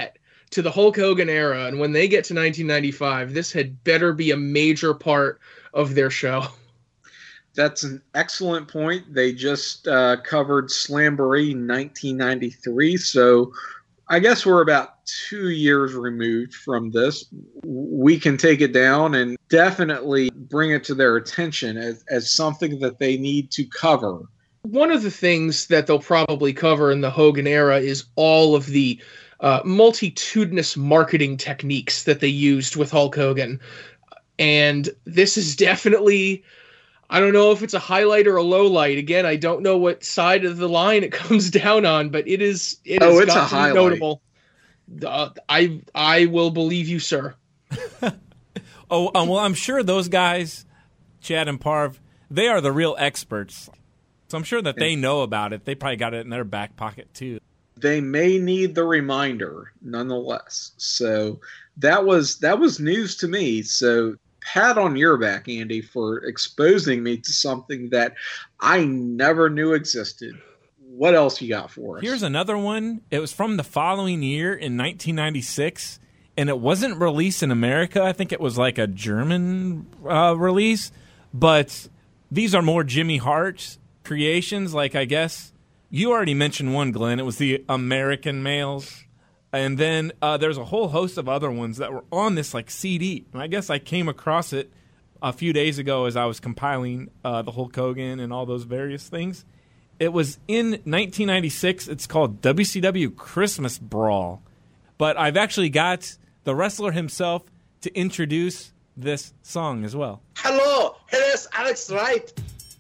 Speaker 1: to the Hulk Hogan era, and when they get to nineteen ninety-five, this had better be a major part of their show.
Speaker 7: That's an excellent point. They just uh, covered Slamboree in nineteen ninety-three, so I guess we're about two years removed from this. We can take it down and definitely bring it to their attention as, as something that they need to cover.
Speaker 1: One of the things that they'll probably cover in the Hogan era is all of the uh, multitudinous marketing techniques that they used with Hulk Hogan. And this is definitely, I don't know if it's a highlight or a low light. Again, I don't know what side of the line it comes down on, but it is it
Speaker 7: oh,
Speaker 1: has
Speaker 7: it's
Speaker 1: got
Speaker 7: a
Speaker 1: to
Speaker 7: highlight.
Speaker 1: be notable. Uh, I I will believe you, sir.
Speaker 6: oh, um, well, I'm sure those guys, Chad and Parv, they are the real experts. So I'm sure that they know about it. They probably got it in their back pocket, too.
Speaker 7: They may need the reminder, nonetheless. So that was that was news to me. So pat on your back, Andy, for exposing me to something that I never knew existed. What else you got for us?
Speaker 6: Here's another one. It was from the following year in nineteen ninety-six, and it wasn't released in America. I think it was like a German uh, release. But these are more Jimmy Hart creations. Like, I guess you already mentioned one, Glenn. It was the American Males. And then uh, there's a whole host of other ones that were on this like C D. And I guess I came across it a few days ago as I was compiling uh, the Hulk Hogan and all those various things. It was in nineteen ninety-six. It's called W C W Christmas Brawl. But I've actually got the wrestler himself to introduce this song as well.
Speaker 13: Hello, here is Alex Wright.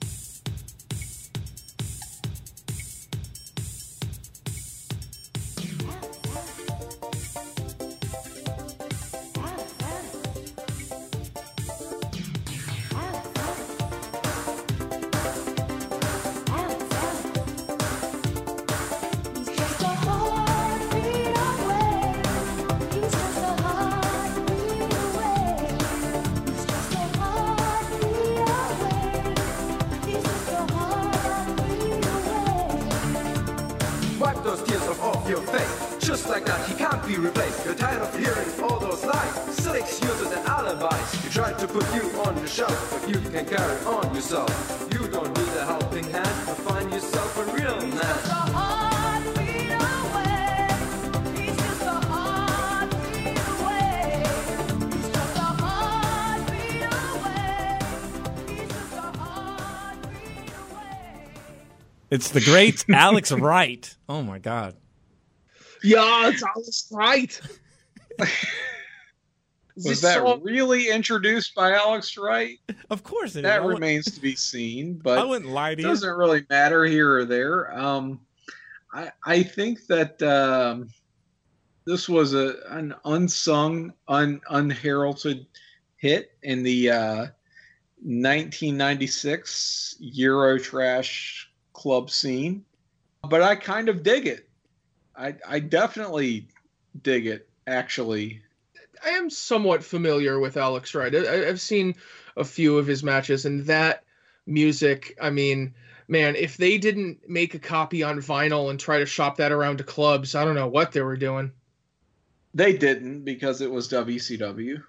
Speaker 14: Wipe those tears off your face. Just like that, he can't be replaced. You're tired of hearing all those lies. Silly excuses and alibis. You tried to put you on the shelf, but you can carry on yourself. You don't need a helping hand to find yourself a real man.
Speaker 6: It's the great Alex Wright. Oh, my God.
Speaker 1: Yeah, it's Alex Wright.
Speaker 7: Was that so... really introduced by Alex Wright?
Speaker 6: Of course it
Speaker 7: that
Speaker 6: is.
Speaker 7: remains to be seen, but
Speaker 6: I wouldn't lie to you.
Speaker 7: It doesn't really matter here or there. Um, I, I think that um, this was a an unsung, un, unheralded hit in the uh, nineteen ninety-six Eurotrash club scene, but I kind of dig it. I, I definitely dig it, actually.
Speaker 1: I am somewhat familiar with Alex Wright. I, I've seen a few of his matches, and that music, I mean, man, if they didn't make a copy on vinyl and try to shop that around to clubs, I don't know what they were doing.
Speaker 7: They didn't, because it was W C W.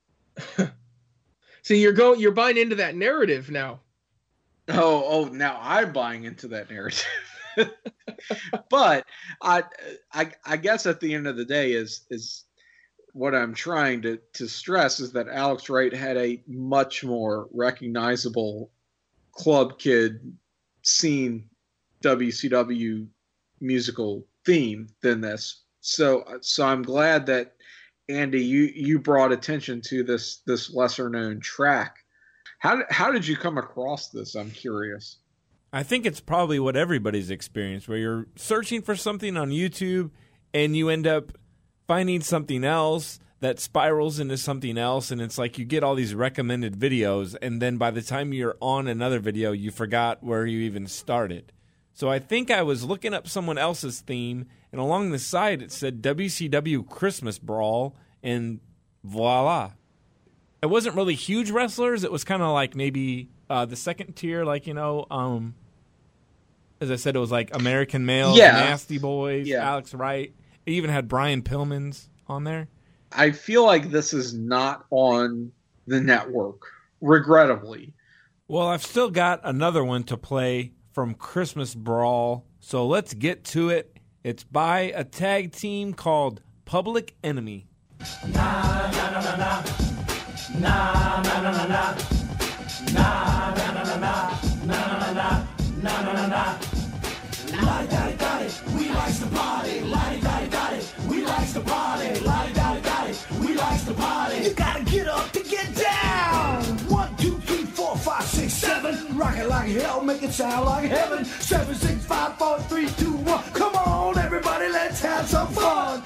Speaker 1: See, you're going, you're buying into that narrative now.
Speaker 7: Oh, oh! Now I'm buying into that narrative. But I, I, I guess at the end of the day is is what I'm trying to to stress is that Alex Wright had a much more recognizable club kid scene W C W musical theme than this. So so I'm glad that Andy, you you brought attention to this this lesser known track. How how did you come across this? I'm curious.
Speaker 6: I think it's probably what everybody's experienced, where you're searching for something on YouTube and you end up finding something else that spirals into something else, and it's like you get all these recommended videos, and then by the time you're on another video, you forgot where you even started. So I think I was looking up someone else's theme, and along the side it said W C W Christmas Brawl, and voila. It wasn't really huge wrestlers. It was kind of like maybe uh, the second tier, like, you know, um, as I said, it was like American Males,
Speaker 7: yeah.
Speaker 6: Nasty Boys,
Speaker 7: yeah.
Speaker 6: Alex Wright. It even had Brian Pillman's on there.
Speaker 7: I feel like this is not on the network, regrettably.
Speaker 6: Well, I've still got another one to play from Christmas Brawl, so let's get to it. It's by a tag team called Public Enemy.
Speaker 3: Na na na na na na na na na na na na na na na na na na na. Lottie dottie dottie, we likes to party. Lottie dottie dottie, we likes to party. Lottie dottie dottie, we likes to party. You gotta get up to get down. One, two, three, four, five, six, seven. Rock it like hell, make it sound like heaven. Seven, six, five, four, three, two, one. Come on, everybody, let's have some fun.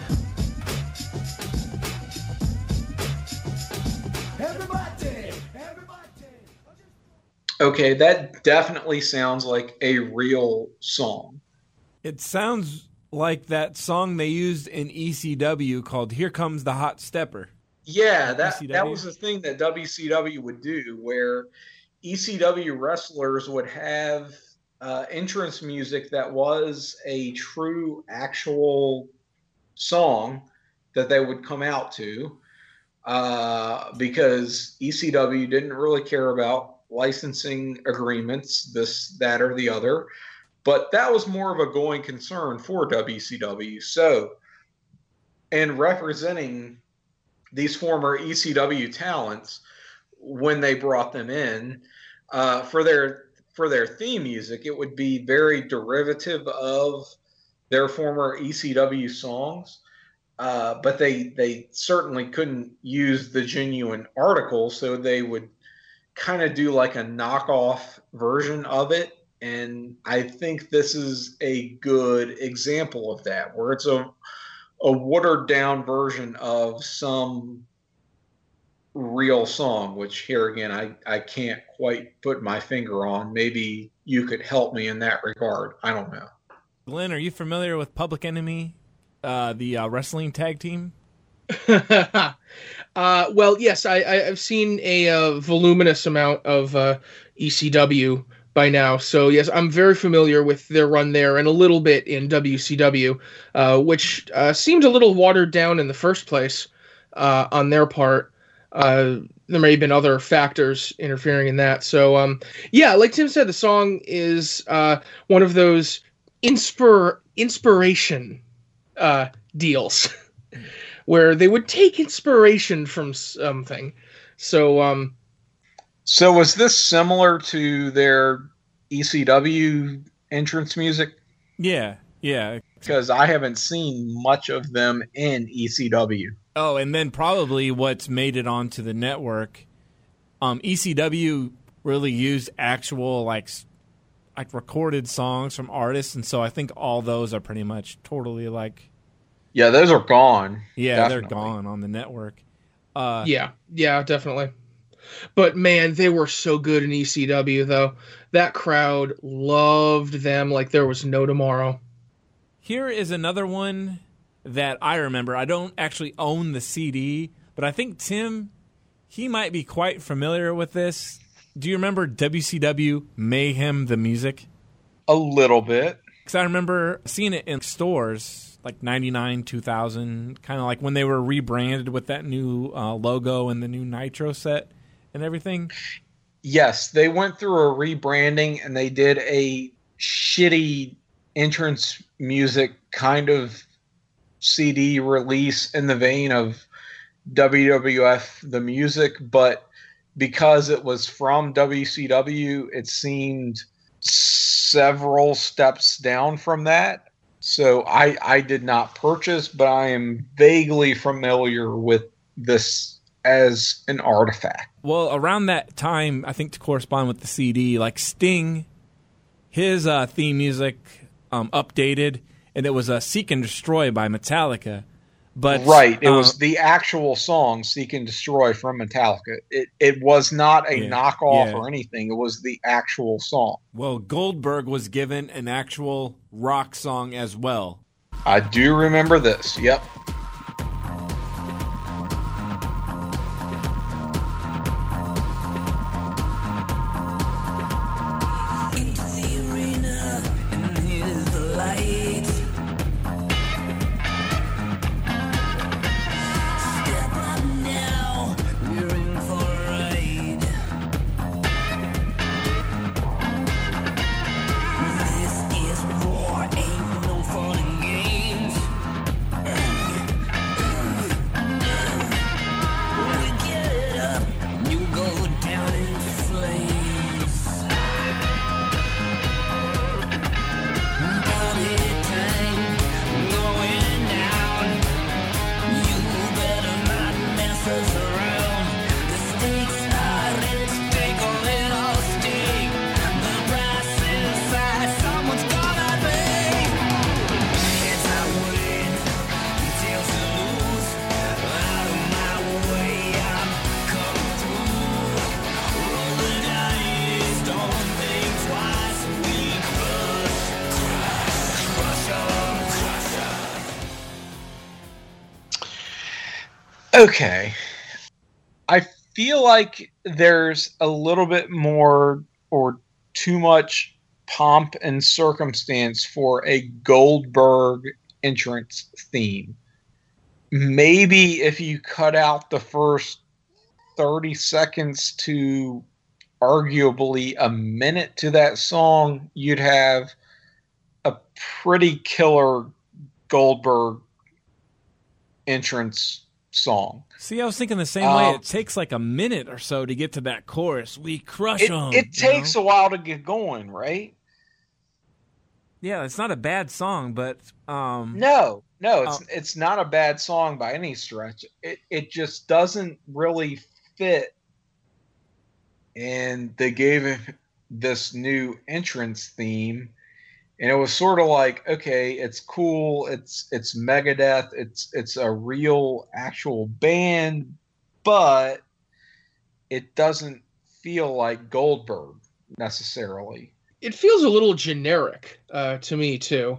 Speaker 3: Everybody, everybody.
Speaker 7: Okay, that definitely sounds like a real song.
Speaker 6: It sounds like that song they used in E C W called Here Comes the Hot Stepper.
Speaker 7: Yeah, that,
Speaker 6: E C W?
Speaker 7: that was the thing that W C W would do, where E C W wrestlers would have uh, entrance music that was a true, actual song that they would come out to, uh, because E C W didn't really care about licensing agreements, this, that, or the other. But that was more of a going concern for W C W. So, and representing these former E C W talents when they brought them in uh, for their for their theme music, it would be very derivative of their former E C W songs. Uh, but they they certainly couldn't use the genuine article, so they would kind of do like a knockoff version of it. And I think this is a good example of that, where it's a a watered down version of some real song, which here again, I, I can't quite put my finger on. Maybe you could help me in that regard. I don't know.
Speaker 6: Glenn, are you familiar with Public Enemy, uh, the uh, wrestling tag team?
Speaker 1: uh, well, yes, I, I, I've seen a uh, voluminous amount of uh, E C W by now. So, yes, I'm very familiar with their run there and a little bit in W C W, uh, which uh, seemed a little watered down in the first place uh, on their part. Uh, there may have been other factors interfering in that. So, um, yeah, like Tim said, the song is uh, one of those inspir- inspiration uh, deals where they would take inspiration from something. So, um,
Speaker 7: So was this similar to their E C W entrance music?
Speaker 6: Yeah, yeah.
Speaker 7: Because I haven't seen much of them in E C W.
Speaker 6: Oh, and then probably what's made it onto the network, um, E C W really used actual like like recorded songs from artists, and so I think all those are pretty much totally like.
Speaker 7: Yeah, those are gone.
Speaker 6: Yeah,
Speaker 7: definitely.
Speaker 6: they're gone on the network. Uh,
Speaker 1: yeah, yeah, definitely. But man, they were so good in E C W, though. That crowd loved them like there was no tomorrow.
Speaker 6: Here is another one that I remember. I don't actually own the C D, but I think Tim, he might be quite familiar with this. Do you remember W C W Mayhem the Music?
Speaker 7: A little bit.
Speaker 6: Because I remember seeing it in stores, like ninety-nine, two thousand, kind of like when they were rebranded with that new uh, logo and the new Nitro set and everything.
Speaker 7: Yes, they went through a rebranding and they did a shitty entrance music kind of C D release in the vein of W W F The Music, but because it was from W C W, it seemed several steps down from that. So I, I did not purchase, but I am vaguely familiar with this as an artifact.
Speaker 6: Well, around that time, I think to correspond with the C D, like Sting, his uh, theme music um, updated, and it was uh, Seek and Destroy by Metallica. But
Speaker 7: right, it
Speaker 6: uh,
Speaker 7: was the actual song Seek and Destroy from Metallica. It it was not a
Speaker 6: Yeah,
Speaker 7: knockoff
Speaker 6: yeah.
Speaker 7: or anything. It was the actual song.
Speaker 6: Well, Goldberg was given an actual rock song as well.
Speaker 7: I do remember this. Yep.
Speaker 3: Into the arena, and here's the light.
Speaker 7: Okay. I feel like there's a little bit more or too much pomp and circumstance for a Goldberg entrance theme. Maybe if you cut out the first thirty seconds to arguably a minute to that song, you'd have a pretty killer Goldberg entrance song.
Speaker 6: See, I was thinking the same
Speaker 7: um,
Speaker 6: way. It takes like a minute or so to get to that chorus. We crush
Speaker 7: it,
Speaker 6: them.
Speaker 7: It takes know? a while to get going, right?
Speaker 6: Yeah, it's not a bad song, but um,
Speaker 7: no, no, it's
Speaker 6: uh,
Speaker 7: it's not a bad song by any stretch. It it just doesn't really fit. And they gave him this new entrance theme, and it was sort of like, okay, it's cool, it's it's Megadeth, it's it's a real actual band, but it doesn't feel like Goldberg necessarily.
Speaker 1: It feels a little generic uh, to me too.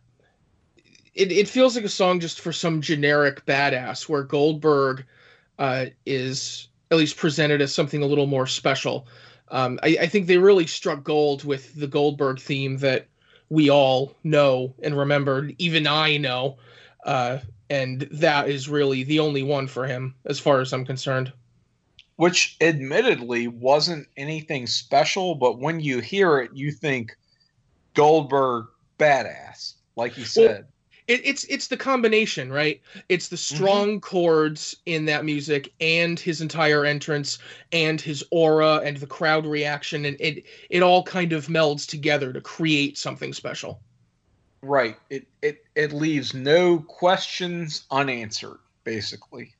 Speaker 1: It it feels like a song just for some generic badass, where Goldberg uh, is at least presented as something a little more special. Um, I, I think they really struck gold with the Goldberg theme that we all know and remember. Even I know. Uh, and that is really the only one for him, as far as I'm concerned.
Speaker 7: Which admittedly wasn't anything special, but when you hear it, you think Goldberg badass, like you said.
Speaker 1: Well, it, it's it's the combination, right? It's the strong mm-hmm. chords in that music and his entire entrance and his aura and the crowd reaction, and it it all kind of melds together to create something special.
Speaker 7: Right. It it it leaves no questions unanswered, basically.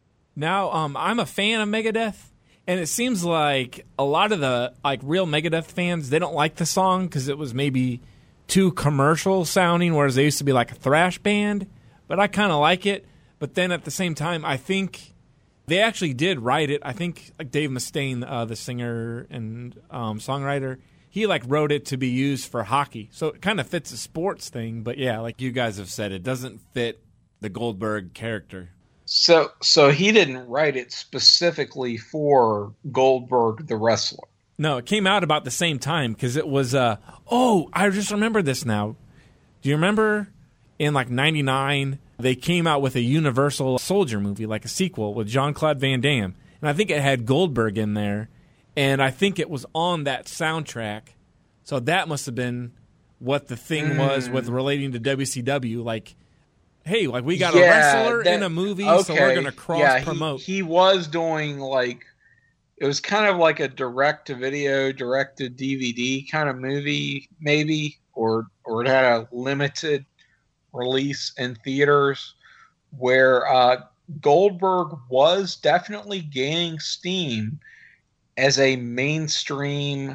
Speaker 6: Now, um, I'm a fan of Megadeth, and it seems like a lot of the like real Megadeth fans, they don't like the song because it was maybe too commercial sounding, whereas they used to be like a thrash band. But I kind of like it. But then at the same time, I think they actually did write it. I think like Dave Mustaine, uh, the singer and um, songwriter, he like wrote it to be used for hockey. So it kind of fits a sports thing. But yeah, like you guys have said, it doesn't fit the Goldberg character.
Speaker 7: So so he didn't write it specifically for Goldberg the wrestler.
Speaker 6: No, it came out about the same time because it was, uh, oh, I just remember this now. Do you remember in like ninety-nine, they came out with a Universal Soldier movie, like a sequel with Jean-Claude Van Damme. And I think it had Goldberg in there. And I think it was on that soundtrack. So that must have been what the thing mm. was with relating to W C W. Like, hey, like we got yeah, a wrestler that, in a movie, okay. so we're going to cross-promote.
Speaker 7: Yeah, he, he was doing like, it was kind of like a direct-to-video, direct-to-D V D kind of movie, maybe, or or it had a limited release in theaters where uh, Goldberg was definitely gaining steam as a mainstream,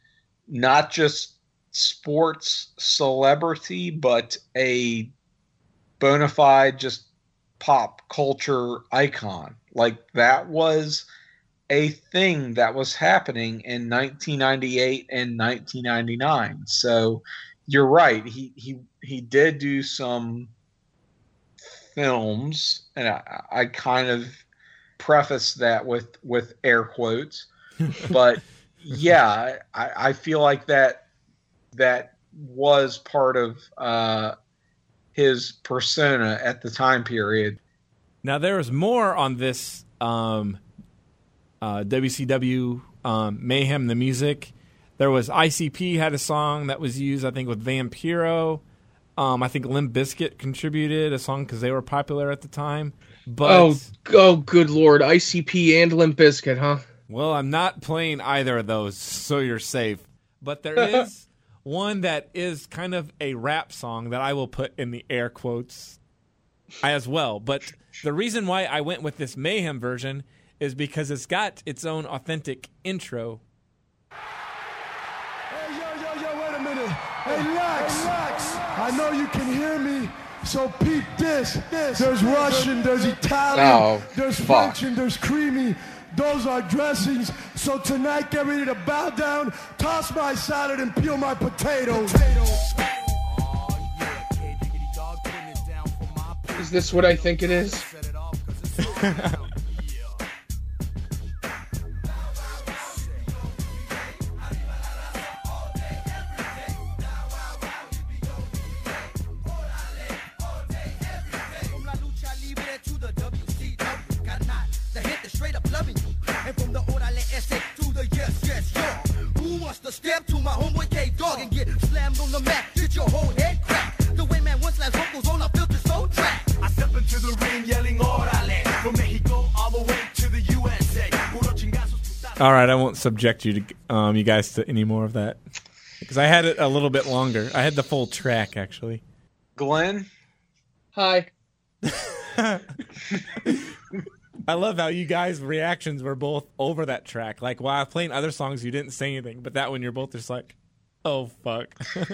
Speaker 7: not just sports celebrity, but a bona fide just pop culture icon. Like that was a thing that was happening in nineteen ninety-eight and nineteen ninety-nine. So you're right. He he he did do some films, and I, I kind of preface that with with air quotes. But yeah, I, I feel like that that was part of uh, his persona at the time period.
Speaker 6: Now there was more on this um, uh, W C W um, Mayhem the Music. There was I C P had a song that was used, I think, with Vampiro. Um, I think Limp Bizkit contributed a song because they were popular at the time. But
Speaker 1: oh, oh, good Lord, I C P and Limp Bizkit, huh?
Speaker 6: Well, I'm not playing either of those, so you're safe. But there is one that is kind of a rap song that I will put in the air quotes as well. But the reason why I went with this Mayhem version is because it's got its own authentic intro.
Speaker 15: Hey, yo, yo, yo, wait a minute. Hey, Lex, hey, Lex. I know you can hear me, so peep this. this. There's Russian, there's Italian,
Speaker 7: oh,
Speaker 15: there's
Speaker 7: fuck.
Speaker 15: French, and there's creamy. Those are dressings. So tonight, get ready to bow down, toss my salad, and peel my potatoes.
Speaker 1: Is this what I think it is?
Speaker 3: Step to my homeboy K-Dog and get slammed on the mat, get your whole head cracked. The way man once last vocals on a filter soul track. I step into the ring yelling orale, from Mexico all the way to the U S A.
Speaker 6: All right, I won't subject you to um, you guys to any more of that because I had it a little bit longer. I had the full track actually.
Speaker 7: Glenn,
Speaker 1: hi.
Speaker 6: I love how you guys' reactions were both over that track. Like, while I was playing other songs, you didn't say anything, but that one, you're both just like, "Oh fuck."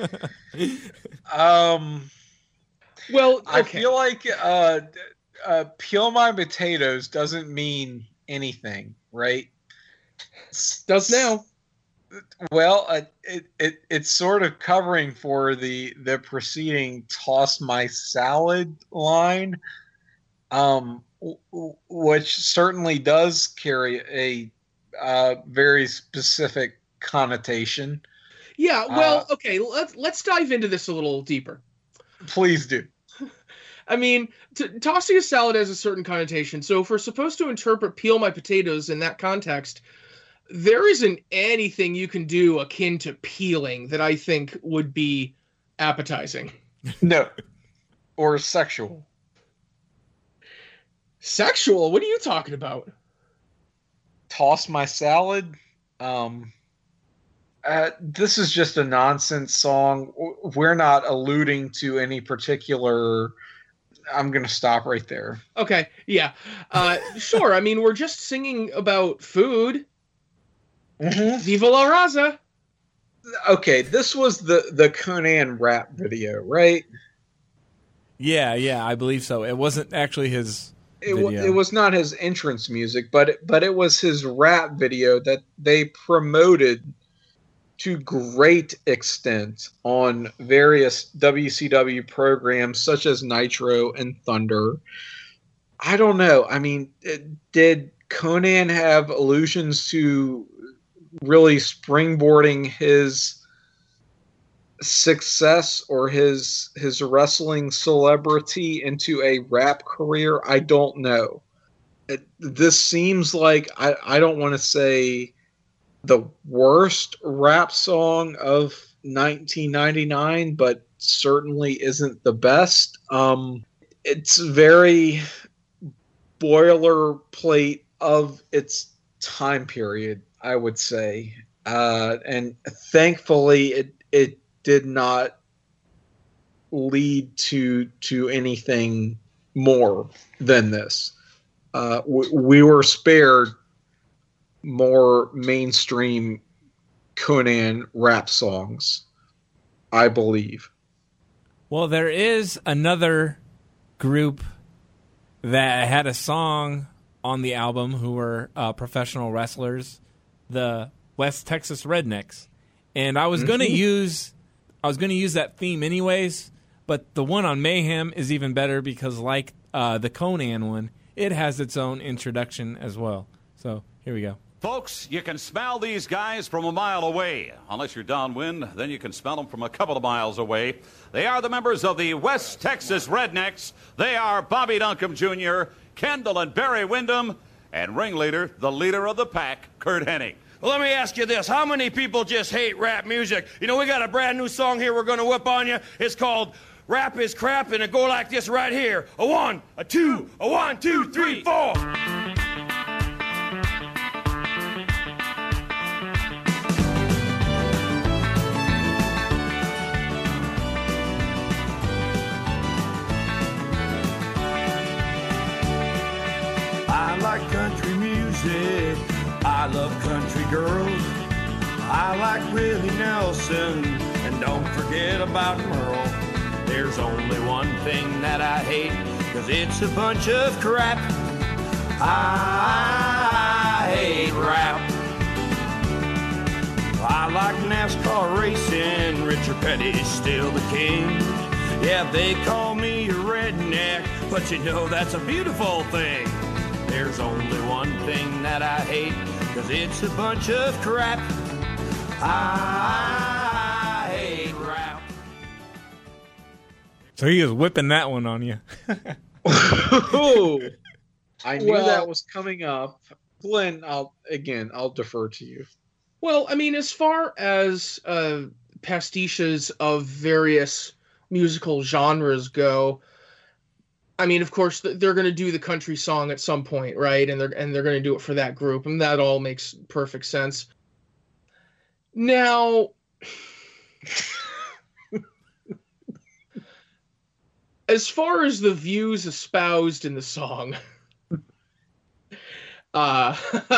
Speaker 7: um,
Speaker 1: well, okay.
Speaker 7: I feel like uh, uh, "Peel My Potatoes" doesn't mean anything, right?
Speaker 1: Does now.
Speaker 7: Well, uh, it, it it's sort of covering for the the preceding "Toss My Salad" line. Um. Which certainly does carry a uh, very specific connotation.
Speaker 1: Yeah, well,
Speaker 7: uh,
Speaker 1: okay, let's let's dive into this a little deeper.
Speaker 7: Please do.
Speaker 1: I mean, t- tossing a salad has a certain connotation. So if we're supposed to interpret "peel my potatoes" in that context, there isn't anything you can do akin to peeling that I think would be appetizing.
Speaker 7: No. Or sexual.
Speaker 1: Sexual? What are you talking about?
Speaker 7: Toss my salad? Um, uh, this is just a nonsense song. We're not alluding to any particular... I'm going to stop right there.
Speaker 1: Okay, yeah. Uh, sure, I mean, we're just singing about food.
Speaker 7: Mm-hmm.
Speaker 1: Viva la Raza!
Speaker 7: Okay, this was the, the Conan rap video, right?
Speaker 6: Yeah, yeah, I believe so. It wasn't actually his...
Speaker 7: It, w- it was not his entrance music, but it, but it was his rap video that they promoted to great extent on various W C W programs such as Nitro and Thunder. I don't know. I mean, it, did Conan have allusions to really springboarding his success or his his wrestling celebrity into a rap career? I don't know. It, this seems like, I, I don't want to say the worst rap song of nineteen ninety-nine, but certainly isn't the best. Um, it's very boilerplate of its time period, I would say. Uh, and thankfully it it did not lead to to anything more than this. Uh, we, we were spared more mainstream Conan rap songs, I believe.
Speaker 6: Well, there is another group that had a song on the album who were uh, professional wrestlers, the West Texas Rednecks. And I was mm-hmm. going to use... I was going to use that theme anyways, but the one on Mayhem is even better because, like uh, the Conan one, it has its own introduction as well. So, here we go.
Speaker 16: Folks, you can smell these guys from a mile away. Unless you're downwind, then you can smell them from a couple of miles away. They are the members of the West Texas Rednecks. They are Bobby Duncombe Junior, Kendall and Barry Windham, and ringleader, the leader of the pack, Curt Hennig.
Speaker 17: Well, let me ask you this. How many people just hate rap music? You know, we got a brand new song here we're going to whip on you. It's called Rap is Crap, and it go like this right here. A one, a two, a one, two, three, four.
Speaker 15: I like country music. I love country girls. I like Willie Nelson. And don't forget about Merle. There's only one thing that I hate, 'cause it's a bunch of crap. I hate rap. I like NASCAR racing. Richard Petty's still the king. Yeah, they call me a redneck, but you know that's a beautiful thing. There's only one thing that I hate, cause it's a bunch of crap. I hate rap.
Speaker 6: So he is whipping that one on you.
Speaker 7: Oh, I knew
Speaker 1: Well-
Speaker 7: that was coming up. Glenn, I'll again, I'll defer to you.
Speaker 1: Well, I mean, as far as uh, pastiches of various musical genres go, I mean, of course, th- they're going to do the country song at some point, right? And they're and they're going to do it for that group, and that all makes perfect sense. Now, as far as the views espoused in the song, uh,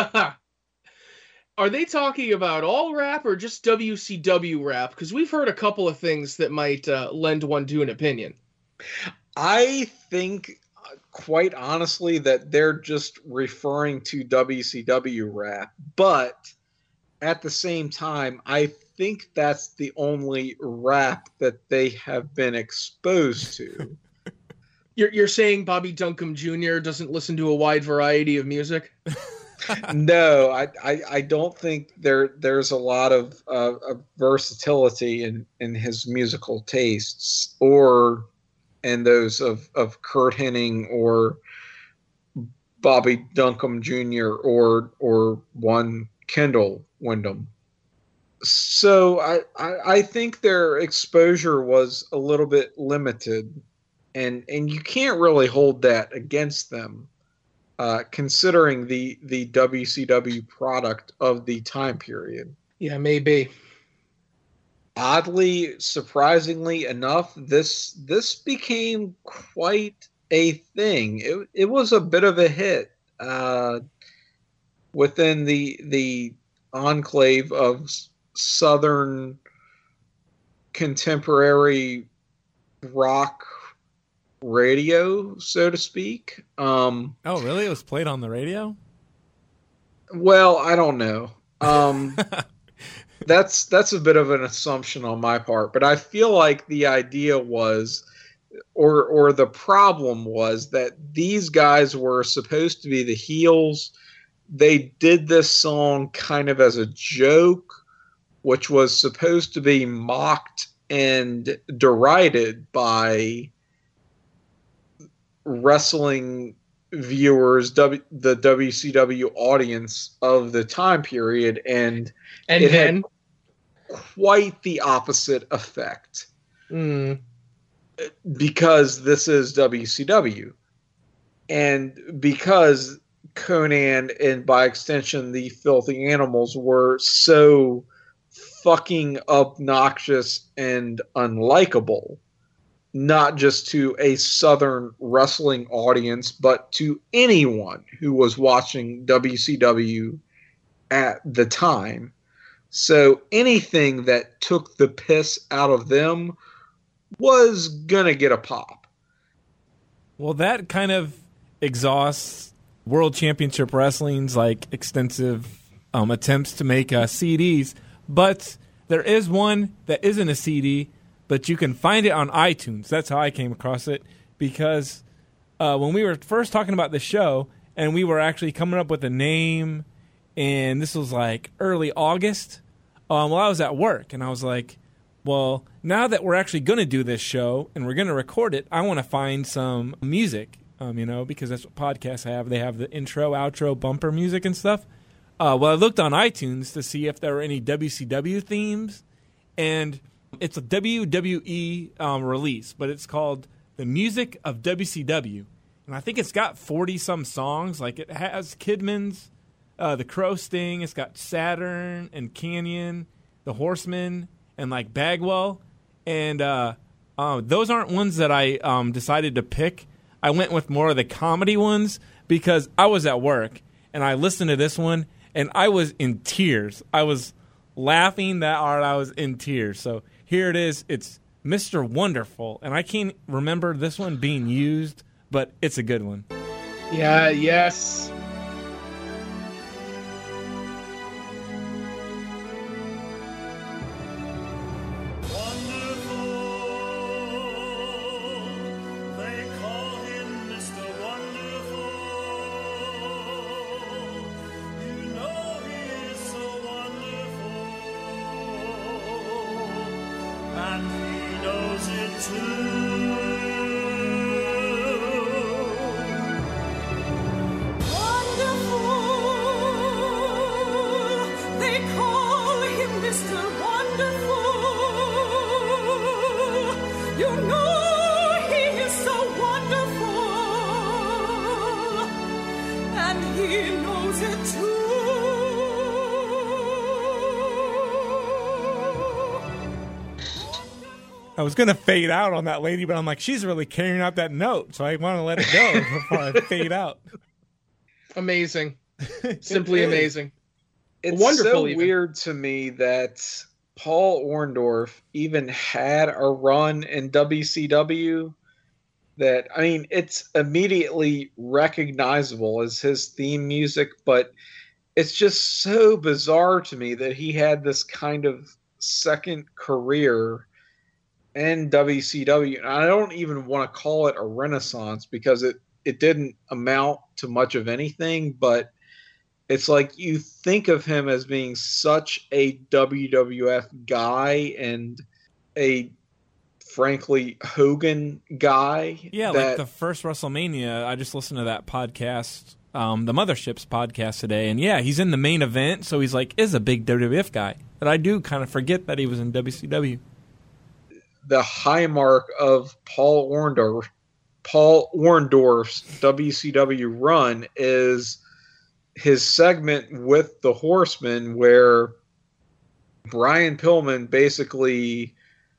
Speaker 1: are they talking about all rap or just W C W rap? Because we've heard a couple of things that might uh, lend one to an opinion.
Speaker 7: I think, uh, quite honestly, that they're just referring to W C W rap, but at the same time, I think that's the only rap that they have been exposed to.
Speaker 1: You're you're saying Bobby Duncombe Junior doesn't listen to a wide variety of music?
Speaker 7: No, I, I I don't think there there's a lot of, uh, of versatility in, in his musical tastes, or in those of, of Kurt Hennig or Bobby Duncombe Junior or or one Kendall Windham. So I, I I think their exposure was a little bit limited, and and you can't really hold that against them. Uh, considering the, the W C W product of the time period.
Speaker 1: Yeah, maybe.
Speaker 7: Oddly, surprisingly enough, this this became quite a thing. It it was a bit of a hit uh, within the the enclave of s- Southern contemporary rock radio, so to speak. Um,
Speaker 6: Oh, really? It was played on the radio?
Speaker 7: well, I don't know. Um, that's that's a bit of an assumption on my part, but I feel like the idea was, or or the problem was, that these guys were supposed to be the heels. They did this song kind of as a joke, which was supposed to be mocked and derided by wrestling viewers, w, the W C W audience of the time period, and
Speaker 1: And
Speaker 7: it
Speaker 1: then?
Speaker 7: had quite the opposite effect.
Speaker 1: Mm.
Speaker 7: Because this is W C W, and because Conan and by extension the Filthy Animals were so fucking obnoxious and unlikable, not just to a Southern wrestling audience, but to anyone who was watching W C W at the time. So anything that took the piss out of them was gonna get a pop.
Speaker 6: Well, that kind of exhausts World Championship Wrestling's like extensive um, attempts to make uh, C Ds, but there is one that isn't a C D, but you can find it on iTunes. That's how I came across it, because uh, when we were first talking about the show and we were actually coming up with a name, and this was like early August, um, well, I was at work, and I was like, well, now that we're actually going to do this show and we're going to record it, I want to find some music, um, you know, because that's what podcasts have. They have the intro, outro, bumper music and stuff. Uh, well, I looked on iTunes to see if there were any W C W themes, and it's a W W E um, release, but it's called The Music of W C W. And I think it's got forty-some songs. Like, it has Kidman's, uh, The Crow Sting, it's got Saturn and Canyon, The Horsemen, and, like, Bagwell. And uh, uh, those aren't ones that I um, decided to pick. I went with more of the comedy ones because I was at work, and I listened to this one, and I was in tears. I was laughing that hard. I was in tears. So here it is. It's Mister Wonderful. And I can't remember this one being used, but it's a good one.
Speaker 1: Yeah, yes.
Speaker 3: They call him Mister Wonderful.
Speaker 6: I was gonna fade out on that lady, but I'm like, she's really carrying out that note, so I want to let it go before I fade out.
Speaker 1: Amazing, simply amazing.
Speaker 7: It's
Speaker 1: Wonderful.
Speaker 7: so
Speaker 1: even.
Speaker 7: weird to me that Paul Orndorff even had a run in W C W. That I mean, it's immediately recognizable as his theme music, but it's just so bizarre to me that he had this kind of second career in W C W. And I don't even want to call it a renaissance because it, it didn't amount to much of anything, but it's like you think of him as being such a W W F guy and a frankly Hogan guy.
Speaker 6: Yeah,
Speaker 7: that,
Speaker 6: like the first WrestleMania, I just listened to that podcast, um, the Mothership's podcast today, and yeah, he's in the main event, so he's like is a big W W F guy. But I do kind of forget that he was in W C W.
Speaker 7: The high mark of Paul Orndorff, Paul Orndorff's W C W run is his segment with the Horsemen, where Brian Pillman basically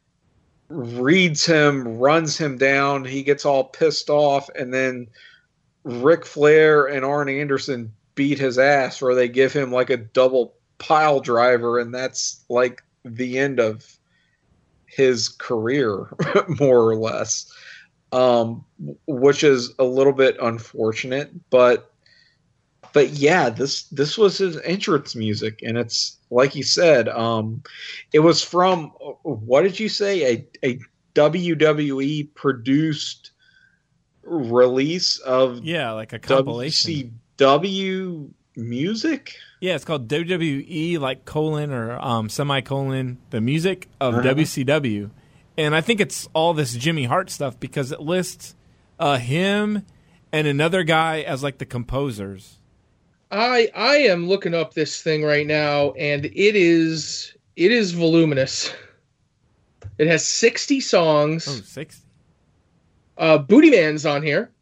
Speaker 7: reads him, runs him down. He gets all pissed off, and then Ric Flair and Arn Anderson beat his ass, or they give him like a double pile driver, and that's like the end of his career, more or less, um, which is a little bit unfortunate. But but yeah, this this was his entrance music, and it's like you said, um, it was from, what did you say, a a W W E produced release of
Speaker 6: yeah, like a compilation
Speaker 7: W C W music.
Speaker 6: Yeah, it's called W W E like colon or um, semicolon the music of
Speaker 7: Uh-huh.
Speaker 6: W C W, and I think it's all this Jimmy Hart stuff because it lists uh, him and another guy as like the composers.
Speaker 1: I I am looking up this thing right now, and it is it is voluminous. It has sixty songs.
Speaker 6: Oh, sixty.
Speaker 1: Uh, Booty Man's on here.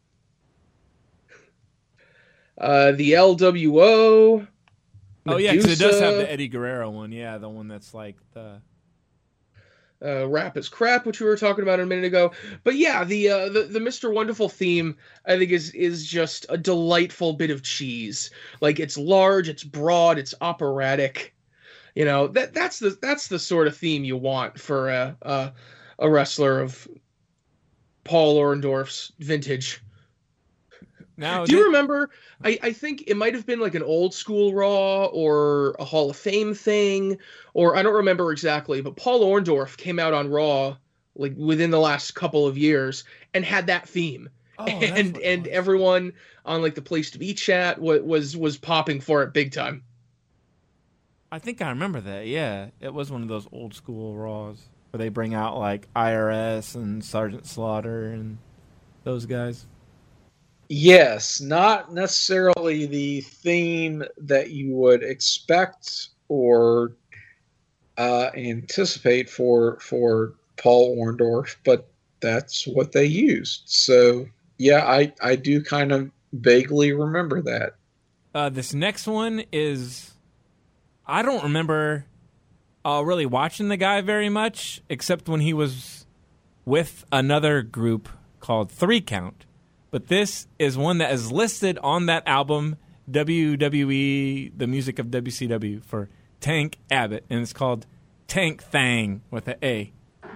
Speaker 1: Uh, the L W O.
Speaker 6: Oh yeah, because it does have
Speaker 1: Medusa,
Speaker 6: the Eddie Guerrero one. Yeah, the one that's like the.
Speaker 1: uh, Rap is Crap, which we were talking about a minute ago. But yeah, the uh, the the Mister Wonderful theme, I think, is is just a delightful bit of cheese. Like, it's large, it's broad, it's operatic. You know, that that's the that's the sort of theme you want for a a, a wrestler of Paul Orndorff's vintage.
Speaker 6: Now,
Speaker 1: do you remember? I, I think it might have been like an old school Raw or a Hall of Fame thing, or I don't remember exactly. But Paul Orndorff came out on Raw like within the last couple of years and had that theme,
Speaker 6: Oh,
Speaker 1: and and everyone on like the Place to Be chat was was was popping for it big time.
Speaker 6: I think I remember that. Yeah, it was one of those old school Raws where they bring out like I R S and Sergeant Slaughter and those guys.
Speaker 7: Yes, not necessarily the theme that you would expect or uh, anticipate for for Paul Orndorff, but that's what they used. So yeah, I, I do kind of vaguely remember that.
Speaker 6: Uh, this next one is, I don't remember uh, really watching the guy very much, except when he was with another group called Three Count. But this is one that is listed on that album, W W E, the music of W C W, for Tank Abbott, and it's called Tank Thang with an A.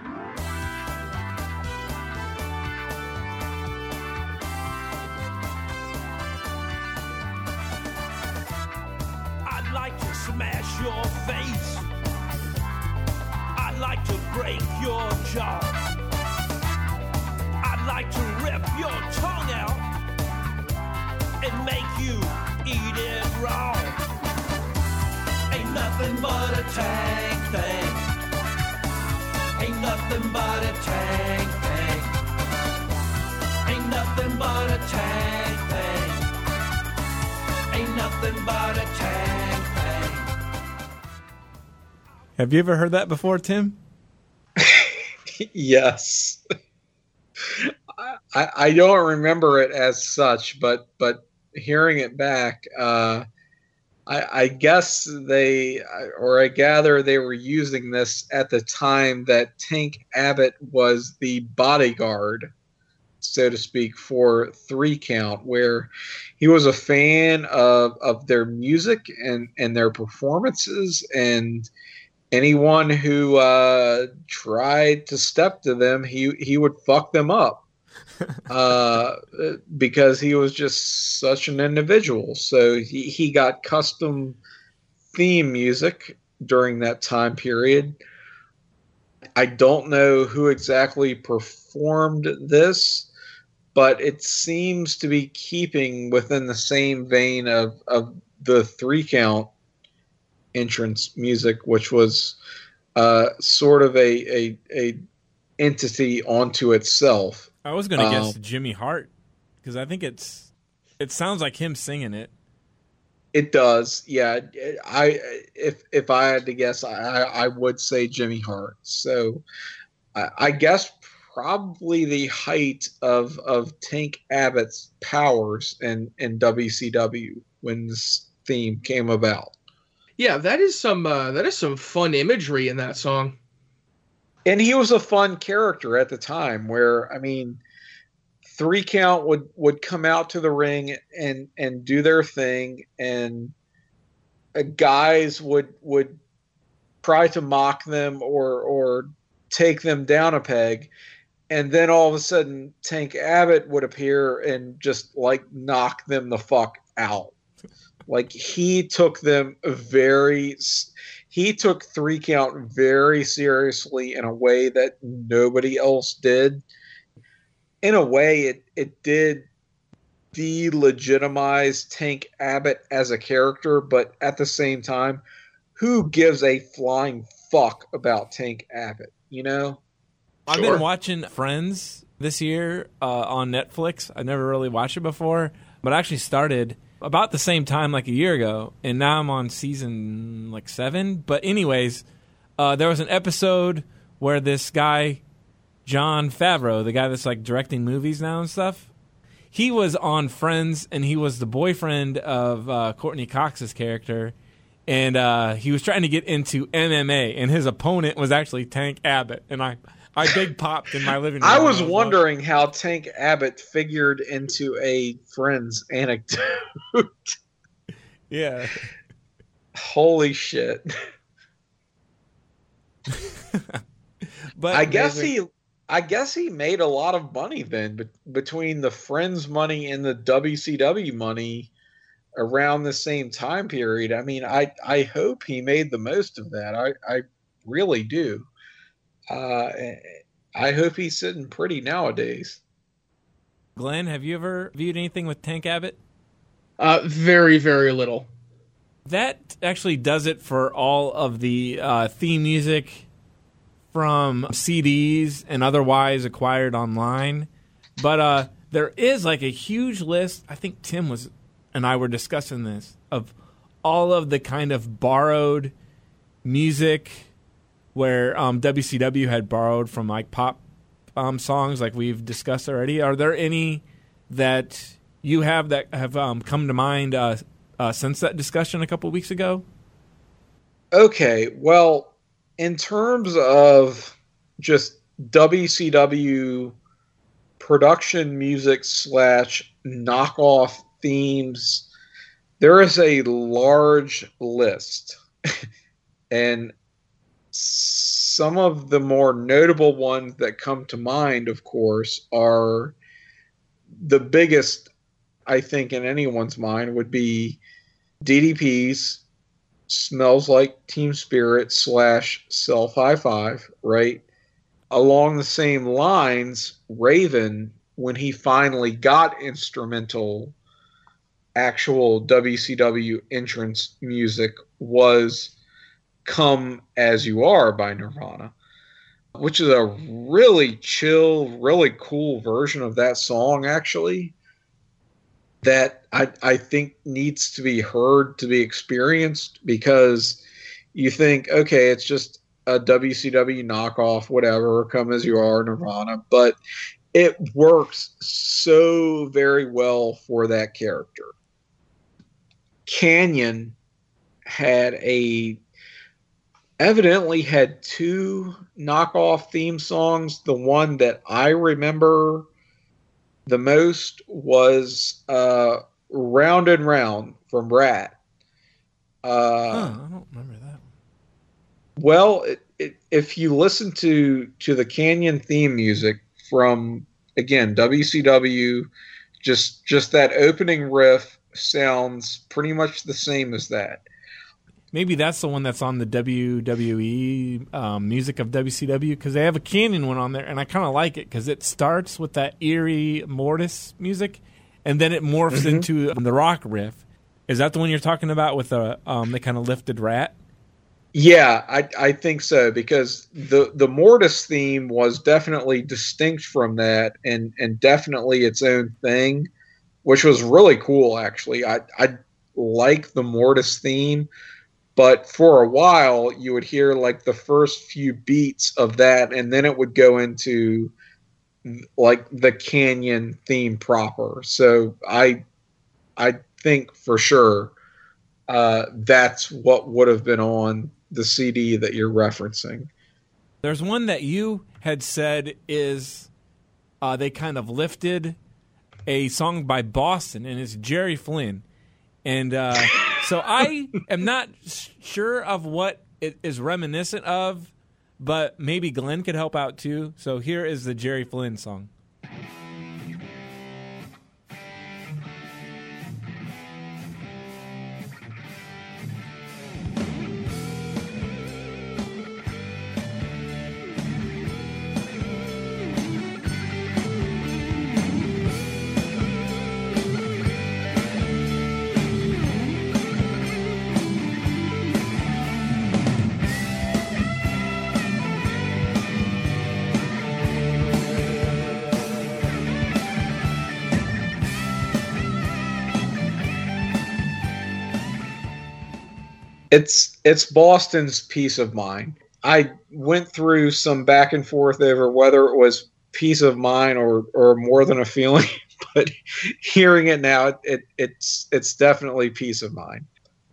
Speaker 3: I'd like to smash your face. I'd like to break your jaw. I'd like to rip your tongue out and make you eat it raw. Ain't nothing but a tank thing. Ain't nothing but a tank thing. Ain't nothing but a tank thing. Ain't nothing but a tank thing.
Speaker 6: Have you ever heard that before, Tim?
Speaker 7: Yes. I, I don't remember it as such, but but hearing it back, uh, I, I guess they, or I gather they were using this at the time that Tank Abbott was the bodyguard, so to speak, for Three Count, where he was a fan of, of their music and, and their performances, and anyone who uh, tried to step to them, he, he would fuck them up. uh, because he was just such an individual. So he, he got custom theme music during that time period. I don't know who exactly performed this, but it seems to be keeping within the same vein of, of the Three Count entrance music, which was uh, sort of a, a, a entity onto itself.
Speaker 6: I was going to
Speaker 7: um,
Speaker 6: guess Jimmy Hart because I think it's it sounds like him singing it.
Speaker 7: It does, yeah. I if if I had to guess, I I would say Jimmy Hart. So I, I guess probably the height of of Tank Abbott's powers in in W C W when this theme came about.
Speaker 1: Yeah, that is some uh, that is some fun imagery in that song.
Speaker 7: And he was a fun character at the time where, I mean, Three Count would, would come out to the ring and, and do their thing, and uh, guys would would try to mock them or or take them down a peg, and then all of a sudden Tank Abbott would appear and just like knock them the fuck out. Like he took them very... He took Three Count very seriously in a way that nobody else did. In a way, it, it did delegitimize Tank Abbott as a character, but at the same time, who gives a flying fuck about Tank Abbott, you know?
Speaker 6: I've been watching Friends this year uh, on Netflix. I never really watched it before, but I actually started about the same time, like a year ago, and now I'm on season like seven. But anyways, uh, there was an episode where this guy, Jon Favreau, the guy that's like directing movies now and stuff, he was on Friends, and he was the boyfriend of uh, Courtney Cox's character, and uh, he was trying to get into M M A, and his opponent was actually Tank Abbott, and I. I big popped in my living room.
Speaker 7: I was, I was wondering watching. how Tank Abbott figured into a Friends anecdote.
Speaker 6: Yeah.
Speaker 7: Holy shit.
Speaker 6: But
Speaker 7: I guess he I guess he made a lot of money then, but between the Friends money and the W C W money around the same time period. I mean, I I hope he made the most of that. I I really do. Uh, I hope he's sitting pretty nowadays.
Speaker 6: Glenn, have you ever viewed anything with Tank Abbott?
Speaker 1: Uh, very, very little.
Speaker 6: That actually does it for all of the uh, theme music from C Ds and otherwise acquired online. But uh, there is like a huge list. I think Tim was and I were discussing this of all of the kind of borrowed music where um, W C W had borrowed from like pop um, songs like we've discussed already. Are there any that you have that have um, come to mind uh, uh, since that discussion a couple weeks ago?
Speaker 7: Okay, well, in terms of just W C W production music slash knockoff themes, there is a large list. And some of the more notable ones that come to mind, of course, are the biggest, I think, in anyone's mind would be D D P's Smells Like Teen Spirit slash Self High Five, right? Along the same lines, Raven, when he finally got instrumental, actual W C W entrance music, was Come As You Are by Nirvana, which is a really chill, really cool version of that song, actually, that I, I think needs to be heard to be experienced, because you think, okay, it's just a W C W knockoff, whatever, Come As You Are, Nirvana, but it works so very well for that character. Canyon had a evidently had two knockoff theme songs. The one that I remember the most was uh, Round and Round from Rat. Uh,
Speaker 6: huh, I don't remember that.
Speaker 7: Well, it, it, if you listen to, to the Canyon theme music from, again, W C W, just just that opening riff sounds pretty much the same as that.
Speaker 6: Maybe that's the one that's on the W W E um, music of W C W, because they have a Canyon one on there, and I kind of like it because it starts with that eerie Mortis music, and then it morphs mm-hmm. into the rock riff. Is that the one you're talking about with the um, the kind of lifted Rat?
Speaker 7: Yeah, I I think so, because the the Mortis theme was definitely distinct from that, and and definitely its own thing, which was really cool. Actually, I I like the Mortis theme. But for a while, you would hear like the first few beats of that, and then it would go into like the Canyon theme proper. So I, I think for sure uh, that's what would have been on the C D that you're referencing.
Speaker 6: There's one that you had said is uh, they kind of lifted a song by Boston, and it's Jerry Flynn. And uh, so I am not sure of what it is reminiscent of, but maybe Glenn could help out too. So here is the Jerry Flynn song.
Speaker 7: It's it's Boston's Peace of Mind. I went through some back and forth over whether it was peace of mind or, or more than a feeling, but hearing it now, it, it it's it's definitely peace of mind.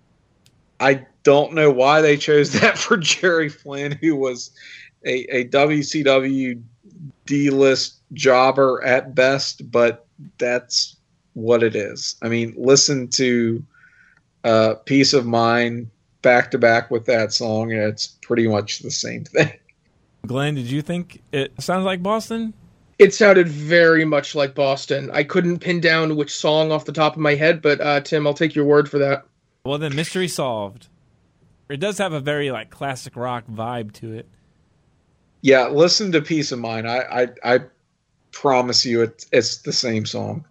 Speaker 7: I don't know why they chose that for Jerry Flynn, who was a, a W C W D-list jobber at best, but that's what it is. I mean, listen to uh, Peace of Mind back to back with that song, and it's pretty much the same thing.
Speaker 6: Glenn, did you think it sounds like Boston?
Speaker 1: It sounded very much like Boston. I couldn't pin down which song off the top of my head, but uh, Tim, I'll take your word for that.
Speaker 6: Well, then, mystery solved. It does have a very like classic rock vibe to it.
Speaker 7: Yeah, listen to Peace of Mind. I I, I promise you, it, it's the same song.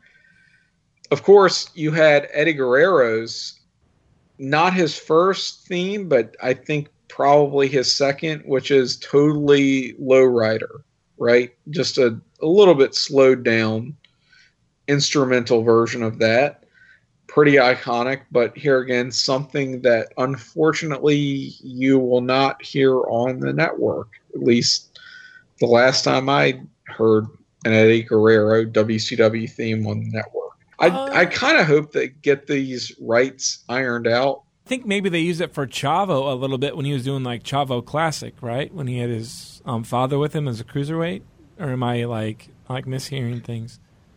Speaker 7: Of course, you had Eddie Guerrero's. Not his first theme, but I think probably his second, which is totally Lowrider, right? Just a, a little bit slowed down instrumental version of that. Pretty iconic, but here again, something that unfortunately you will not hear on the network. At least the last time I heard an Eddie Guerrero W C W theme on the network. I, uh, I kind of hope they get these rights ironed out.
Speaker 6: I think maybe they use it for Chavo a little bit when he was doing like Chavo Classic, right? When he had his um, father with him as a cruiserweight. Or am I like like mishearing things?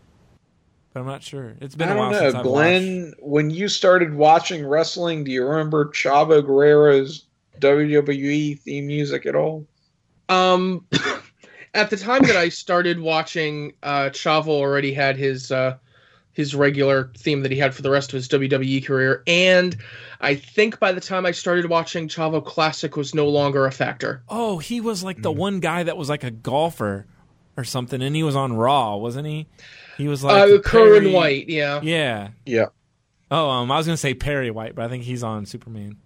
Speaker 6: But I'm not sure. It's been
Speaker 7: I
Speaker 6: a while
Speaker 7: don't know,
Speaker 6: since I've
Speaker 7: Glenn,
Speaker 6: watched.
Speaker 7: when you started watching wrestling, do you remember Chavo Guerrero's W W E theme music at all?
Speaker 1: Um, at the time that I started watching, uh, Chavo already had his uh, his regular theme that he had for the rest of his W W E career, and I think by the time I started watching, Chavo Classic was no longer a factor.
Speaker 6: Oh, he was like the mm. one guy that was like a golfer or something, and he was on Raw, wasn't he? He was like
Speaker 1: uh, Kerwin White, yeah,
Speaker 6: yeah,
Speaker 7: yeah.
Speaker 6: Oh, um, I was gonna say Perry White, but I think he's on Superman.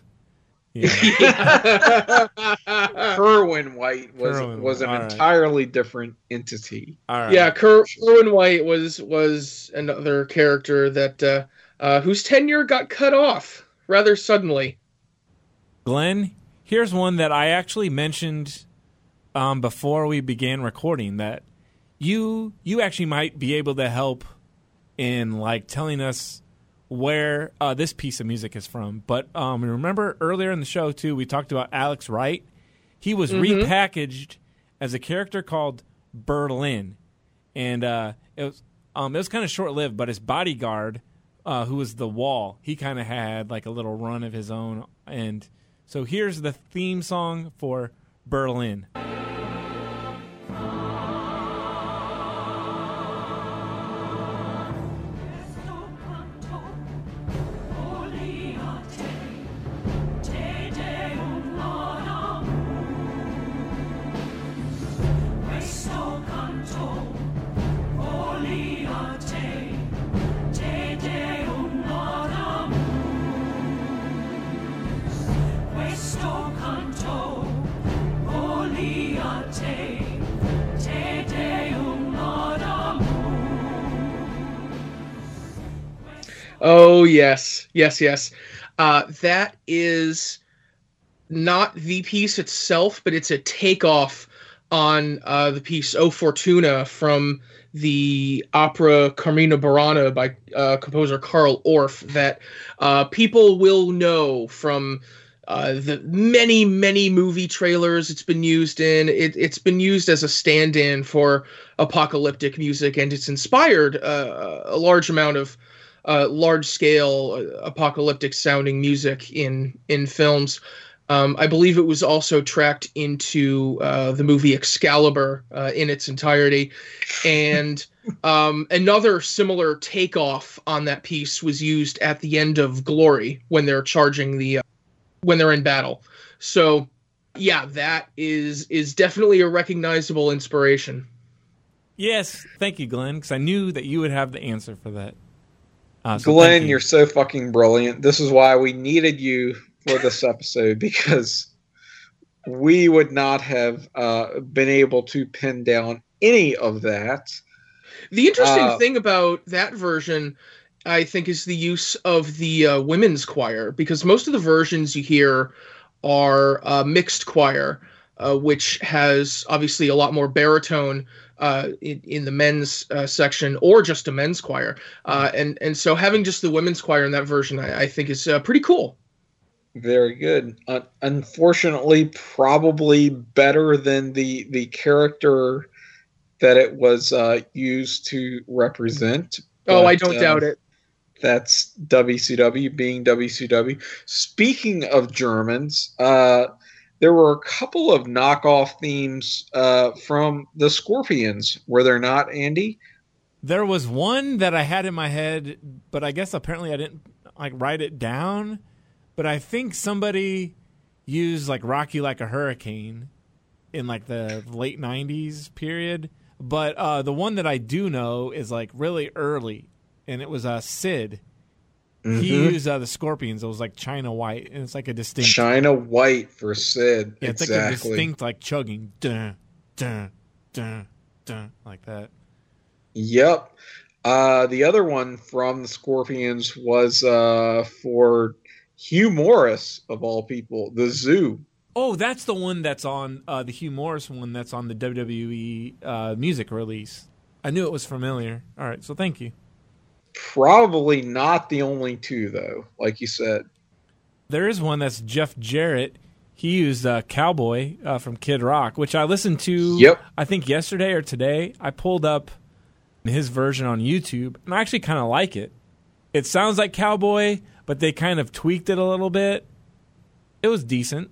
Speaker 7: Kerwin White was
Speaker 6: Kerwin
Speaker 7: was an
Speaker 6: White.
Speaker 7: entirely different entity.
Speaker 6: All right.
Speaker 1: Yeah, Ker- Kerwin White was was another character that uh, uh, whose tenure got cut off rather suddenly.
Speaker 6: Glenn, here's one that I actually mentioned um, before we began recording that you you actually might be able to help in like telling us where uh, this piece of music is from. But um, remember earlier in the show, too, we talked about Alex Wright. He was
Speaker 1: Mm-hmm.
Speaker 6: repackaged as a character called Berlin. And uh, it was um, it was kind of short-lived, but his bodyguard, uh, who was the Wall, he kind of had like a little run of his own. And so here's the theme song for Berlin.
Speaker 1: Oh, yes. Yes, yes. Uh, that is not the piece itself, but it's a takeoff on uh, the piece O Fortuna from the opera Carmina Burana by uh, composer Carl Orff that uh, people will know from uh, the many, many movie trailers it's been used in. It, it's been used as a stand-in for apocalyptic music, and it's inspired uh, a large amount of Uh, large-scale uh, apocalyptic-sounding music in in films. Um, I believe it was also tracked into uh, the movie Excalibur uh, in its entirety, and um, another similar takeoff on that piece was used at the end of Glory when they're charging the uh, when they're in battle. So, yeah, that is is definitely a recognizable inspiration.
Speaker 6: Yes, thank you, Glenn, because I knew that you would have the answer for that. Uh, so
Speaker 7: Glenn,
Speaker 6: thank you.
Speaker 7: you're so fucking brilliant. This is why we needed you for this episode, because we would not have uh, been able to pin down any of that.
Speaker 1: The interesting
Speaker 7: Uh,
Speaker 1: thing about that version, I think, is the use of the uh, women's choir, because most of the versions you hear are uh, mixed choir, uh, which has obviously a lot more baritone uh, in, in the men's uh, section, or just a men's choir. Uh, and, and so having just the women's choir in that version, I, I think is uh, pretty cool.
Speaker 7: Very good. Uh, unfortunately, probably better than the the character that it was uh, used to represent.
Speaker 1: Oh,
Speaker 7: But,
Speaker 1: I don't
Speaker 7: uh,
Speaker 1: doubt it.
Speaker 7: That's W C W being W C W. Speaking of Germans, uh, there were a couple of knockoff themes uh, from the Scorpions, were there not, Andy?
Speaker 6: There was one that I had in my head, but I guess apparently I didn't like write it down. But I think somebody used like "Rock You Like a Hurricane" in like the late nineties period. But uh, the one that I do know is like really early, and it was uh, Sid.
Speaker 7: Mhm.
Speaker 6: He used uh, the Scorpions. It was like China White, and it's like a distinct
Speaker 7: China White for Sid.
Speaker 6: Yeah, it's
Speaker 7: exactly.
Speaker 6: like a distinct like chugging, dun dun dun dun, like that.
Speaker 7: Yep. Uh, the other one from the Scorpions was uh, for Hugh Morris, of all people, the Zoo.
Speaker 6: Oh, that's the one that's on uh, the Hugh Morris one that's on the W W E uh, music release. I knew it was familiar. All right, so thank you.
Speaker 7: Probably not the only two, though, like you said.
Speaker 6: There is one that's Jeff Jarrett. He used uh, Cowboy uh, from Kid Rock, which I listened to,
Speaker 7: Yep.
Speaker 6: I think, yesterday or today. I pulled up his version on YouTube, and I actually kind of like it. It sounds like Cowboy, but they kind of tweaked it a little bit. It was decent.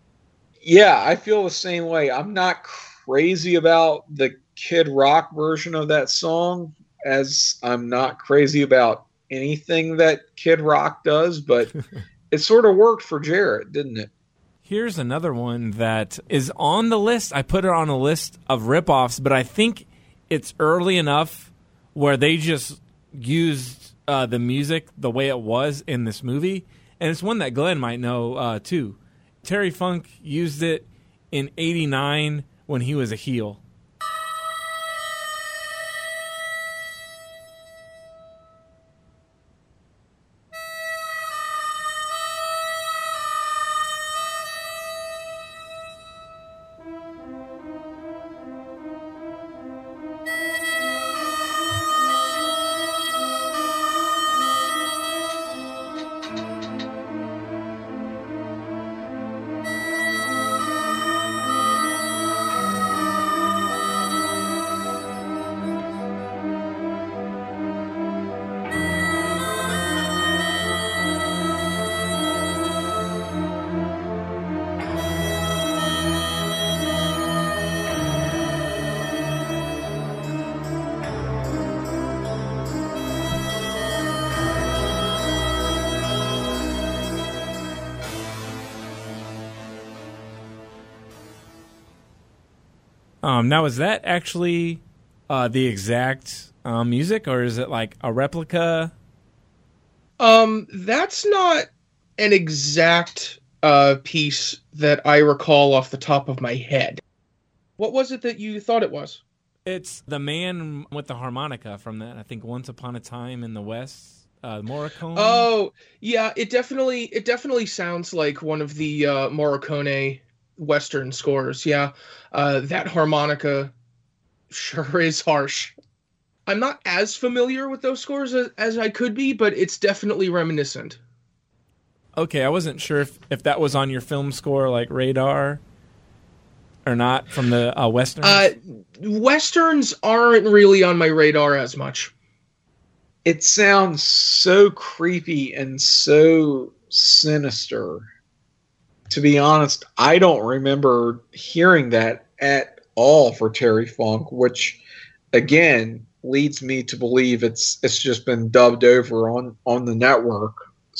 Speaker 7: Yeah, I feel the same way. I'm not crazy about the Kid Rock version of that song, as I'm not crazy about anything that Kid Rock does, but it sort of worked for Jarrett, didn't it?
Speaker 6: Here's another one that is on the list. I put it on a list of ripoffs, but I think it's early enough where they just used uh, the music the way it was in this movie. And it's one that Glenn might know, uh, too. Terry Funk used it in eighty-nine when he was a heel. Um, now, is that actually uh, the exact uh, music, or is it like a replica?
Speaker 1: Um, that's not an exact uh, piece that I recall off the top of my head. What was it that you thought it was?
Speaker 6: It's the man with the harmonica from that, I think, Once Upon a Time in the West, uh, Morricone.
Speaker 1: Oh, yeah, it definitely it definitely sounds like one of the uh, Morricone Western scores. Yeah, uh, that harmonica sure is harsh. I'm not as familiar with those scores as, as I could be, but it's definitely reminiscent.
Speaker 6: Okay, I wasn't sure if, if that was on your film score, like Radar, or not, from the uh, Westerns.
Speaker 1: Uh, Westerns aren't really on my radar as much.
Speaker 7: It sounds so creepy and so sinister. To be honest, I don't remember hearing that at all for Terry Funk, which, again, leads me to believe it's it's just been dubbed over on, on the network.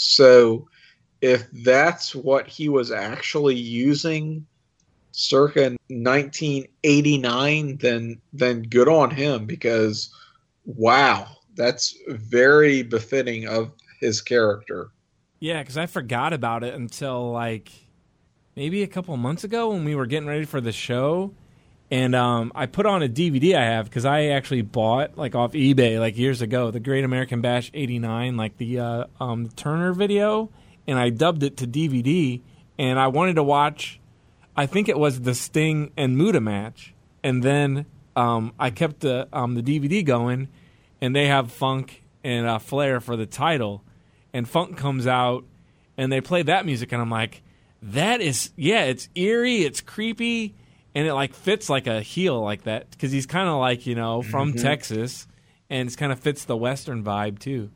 Speaker 7: So if that's what he was actually using circa nineteen eighty-nine, then then good on him, because wow, that's very befitting of his character.
Speaker 6: Yeah, because I forgot about it until like maybe a couple months ago when we were getting ready for the show. And um, I put on a D V D I have, because I actually bought, like, off eBay, like, years ago, the Great American Bash eighty-nine, like, the uh, um, Turner video, and I dubbed it to D V D, and I wanted to watch, I think it was the Sting and Muta match, and then um, I kept the um, the D V D going, and they have Funk and uh, Flair for the title, and Funk comes out, and they play that music, and I'm like, that is, yeah, it's eerie, it's creepy, and it, like, fits like a heel like that, because he's kind of like, you know, from
Speaker 7: Mhm.
Speaker 6: Texas, and it kind of fits the Western vibe, too.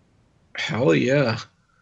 Speaker 7: Hell yeah.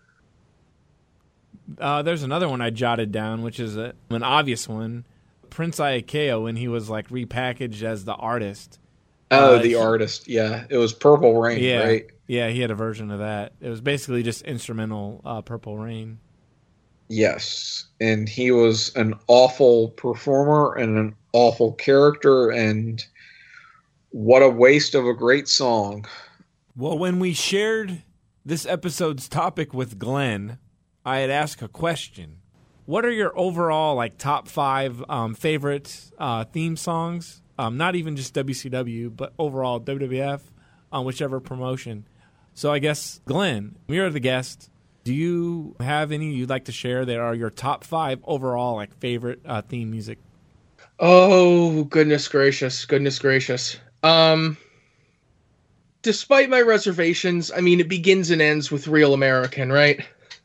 Speaker 6: Uh, there's another one I jotted down, which is a, an obvious one. Prince Iaukea, when he was, like, repackaged as the artist.
Speaker 7: Oh,
Speaker 6: Uh,
Speaker 7: the
Speaker 6: he-
Speaker 7: artist. Yeah, it was Purple Rain,
Speaker 6: yeah,
Speaker 7: right?
Speaker 6: Yeah, he had a version of that. It was basically just instrumental uh, Purple Rain.
Speaker 7: Yes, and he was an awful performer and an awful character, and what a waste of a great song.
Speaker 6: Well, when we shared this episode's topic with Glenn, I had asked a question. What are your overall, like, top five um, favorite uh, theme songs? Um, not even just W C W, but overall W W F, on whichever promotion. So I guess, Glenn, you're the guest. Do you have any you'd like to share that are your top five overall, like, favorite uh, theme music?
Speaker 1: Oh, goodness gracious, goodness gracious. Um, despite my reservations, I mean, it begins and ends with Real American, right?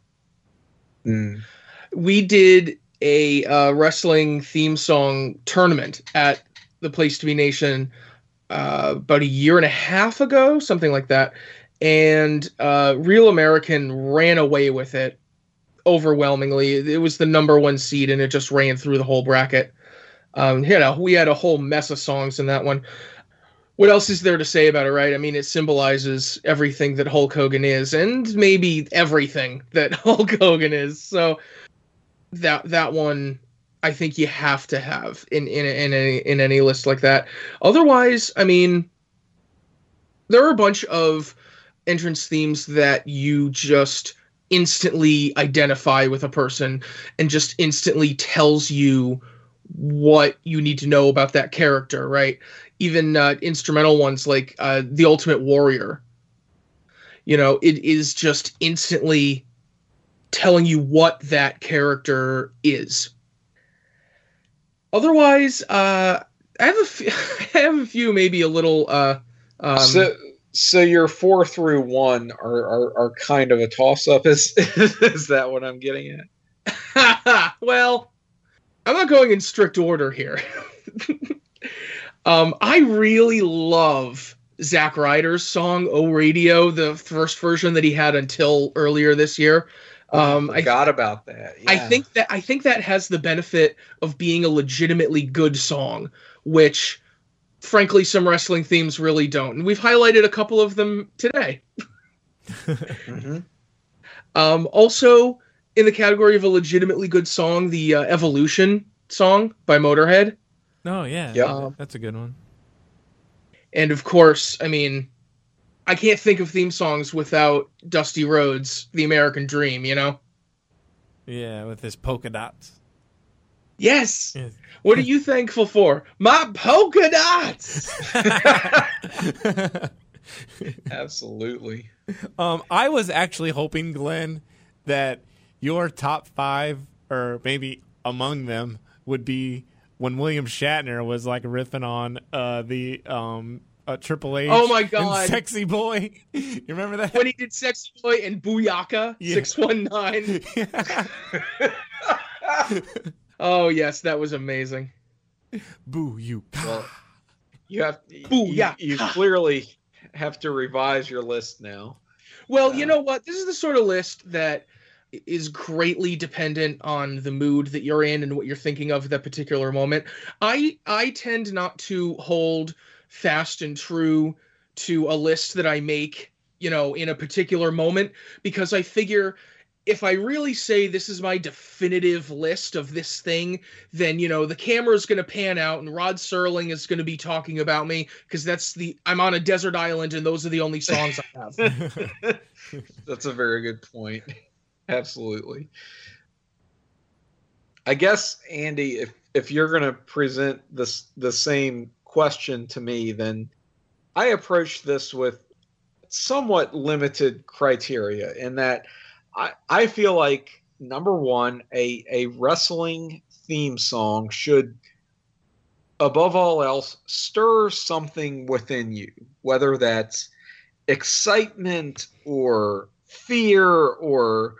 Speaker 7: Mm.
Speaker 1: We did a uh, wrestling theme song tournament at the Place to Be Nation uh, about a year and a half ago, something like that. And uh, Real American ran away with it overwhelmingly. It was the number one seed, and it just ran through the whole bracket. Um, you know, we had a whole mess of songs in that one. What else is there to say about it, right? I mean, it symbolizes everything that Hulk Hogan is, and maybe everything that Hulk Hogan is. So that that one, I think you have to have in in in any in any list like that. Otherwise, I mean, there are a bunch of entrance themes that you just instantly identify with a person and just instantly tells you what you need to know about that character, right? Even uh, instrumental ones like uh, The Ultimate Warrior. You know, it is just instantly telling you what that character is. Otherwise, uh, I have a few, I have a few maybe a little... Uh, um,
Speaker 7: so, so your four through one are, are, are kind of a toss-up. Is, is that what I'm getting at?
Speaker 1: Well, I'm not going in strict order here. um, I really love Zack Ryder's song "Oh Radio," the first version that he had until earlier this year. Um,
Speaker 7: I forgot I, about that. Yeah.
Speaker 1: I think that I think that has the benefit of being a legitimately good song, which, frankly, some wrestling themes really don't. And we've highlighted a couple of them today.
Speaker 7: mm-hmm.
Speaker 1: um, also, in the category of a legitimately good song, the uh, Evolution song by Motorhead.
Speaker 6: Oh yeah,
Speaker 1: Yep.
Speaker 6: um, that's a good one.
Speaker 1: And of course, I mean, I can't think of theme songs without Dusty Rhodes' "The American Dream." You know?
Speaker 6: Yeah, with his polka dots.
Speaker 1: Yes. What are you thankful for? My polka dots.
Speaker 7: Absolutely.
Speaker 6: Um, I was actually hoping, Glenn, that your top five, or maybe among them, would be when William Shatner was like riffing on uh, the um, uh, Triple H.
Speaker 1: Oh my
Speaker 6: and
Speaker 1: God.
Speaker 6: Sexy Boy. You remember that?
Speaker 1: When he did Sexy Boy and Booyaka
Speaker 6: Yeah.
Speaker 1: six one nine. Oh yes, that was amazing.
Speaker 6: Boo you.
Speaker 7: Well, you have
Speaker 1: Boo,
Speaker 7: you,
Speaker 1: yeah.
Speaker 7: you clearly have to revise your list now.
Speaker 1: Well, you know what? This is the sort of list that is greatly dependent on the mood that you're in and what you're thinking of at that particular moment. I I tend not to hold fast and true to a list that I make, you know, in a particular moment, because I figure if I really say this is my definitive list of this thing, then, you know, the camera's going to pan out and Rod Serling is going to be talking about me, because that's the I'm on a desert island and those are the only songs I have.
Speaker 7: That's a very good point. Absolutely. I guess, Andy, if if you're going to present this the same question to me, then I approach this with somewhat limited criteria in that I, I feel like, number one, a, a wrestling theme song should, above all else, stir something within you, whether that's excitement or fear or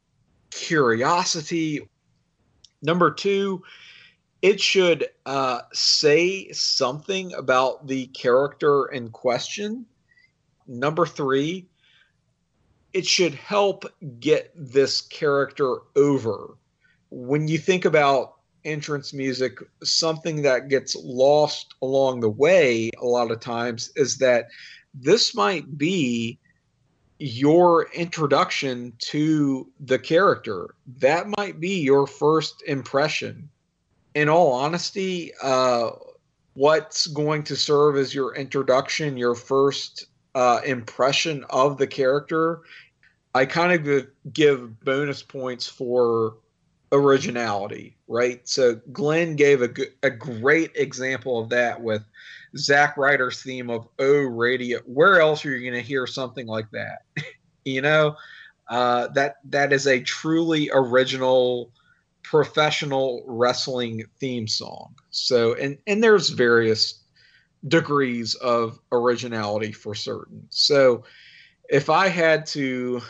Speaker 7: curiosity. Number two, it should uh, say something about the character in question. Number three, it should help get this character over. When you think about entrance music, something that gets lost along the way a lot of times is that this might be your introduction to the character. That might be your first impression. In all honesty, uh, what's going to serve as your introduction, your first uh, impression of the character, I kind of give, give bonus points for originality, right? So Glenn gave a, g- a great example of that with Zack Ryder's theme of "Oh Radio." Where else are you going to hear something like that? you know, uh, that that is a truly original, professional wrestling theme song. So, and and there's various degrees of originality for certain. So, if I had to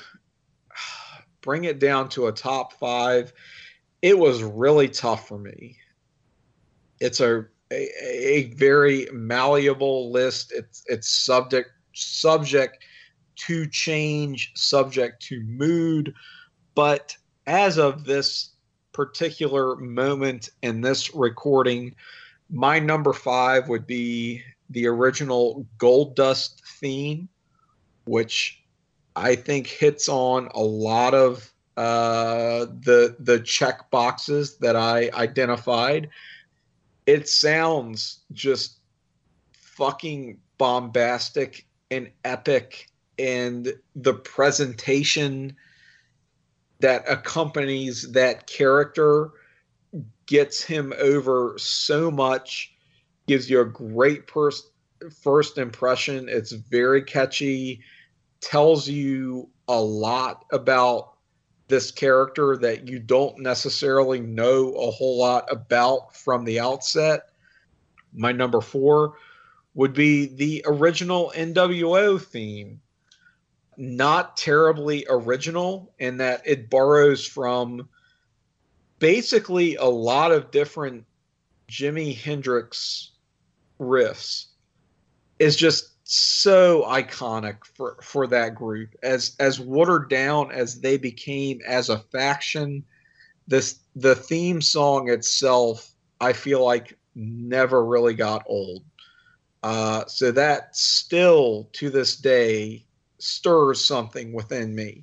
Speaker 7: bring it down to a top five, it was really tough for me. It's a a, a very malleable list. It's it's subject subject to change, subject to mood. But as of this particular moment in this recording, my number five would be the original Goldust theme, which I think hits on a lot of uh, the the check boxes that I identified. It sounds just fucking bombastic and epic, and the presentation that accompanies that character gets him over so much, gives you a great pers- first impression. It's very catchy, tells you a lot about this character that you don't necessarily know a whole lot about from the outset. My number four would be the original N W O theme. Not terribly original in that it borrows from basically a lot of different Jimi Hendrix riffs. It's just so iconic for, for that group. As as watered down as they became as a faction, this the theme song itself, I feel like, never really got old. Uh, so that still, to this day, stirs something within me.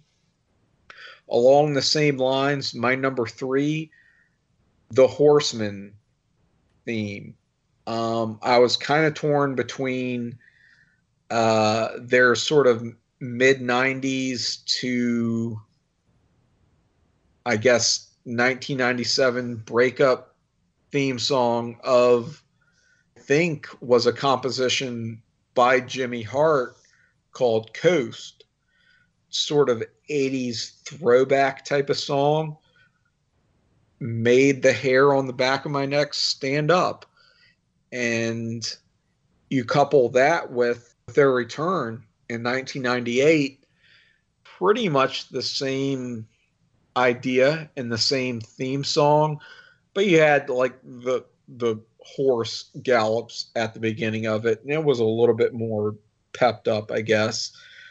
Speaker 7: Along the same lines, my number three, the Horseman theme. Um, I was kind of torn between uh, their sort of mid nineties to, I guess, nineteen ninety-seven breakup theme song of, I think, was a composition by Jimmy Hart called Coast, sort of eighties throwback type of song. Made the hair on the back of my neck stand up. And you couple that with their return in nineteen ninety-eight, pretty much the same idea and the same theme song, but you had like the the horse gallops at the beginning of it, and it was a little bit more pepped up, I guess.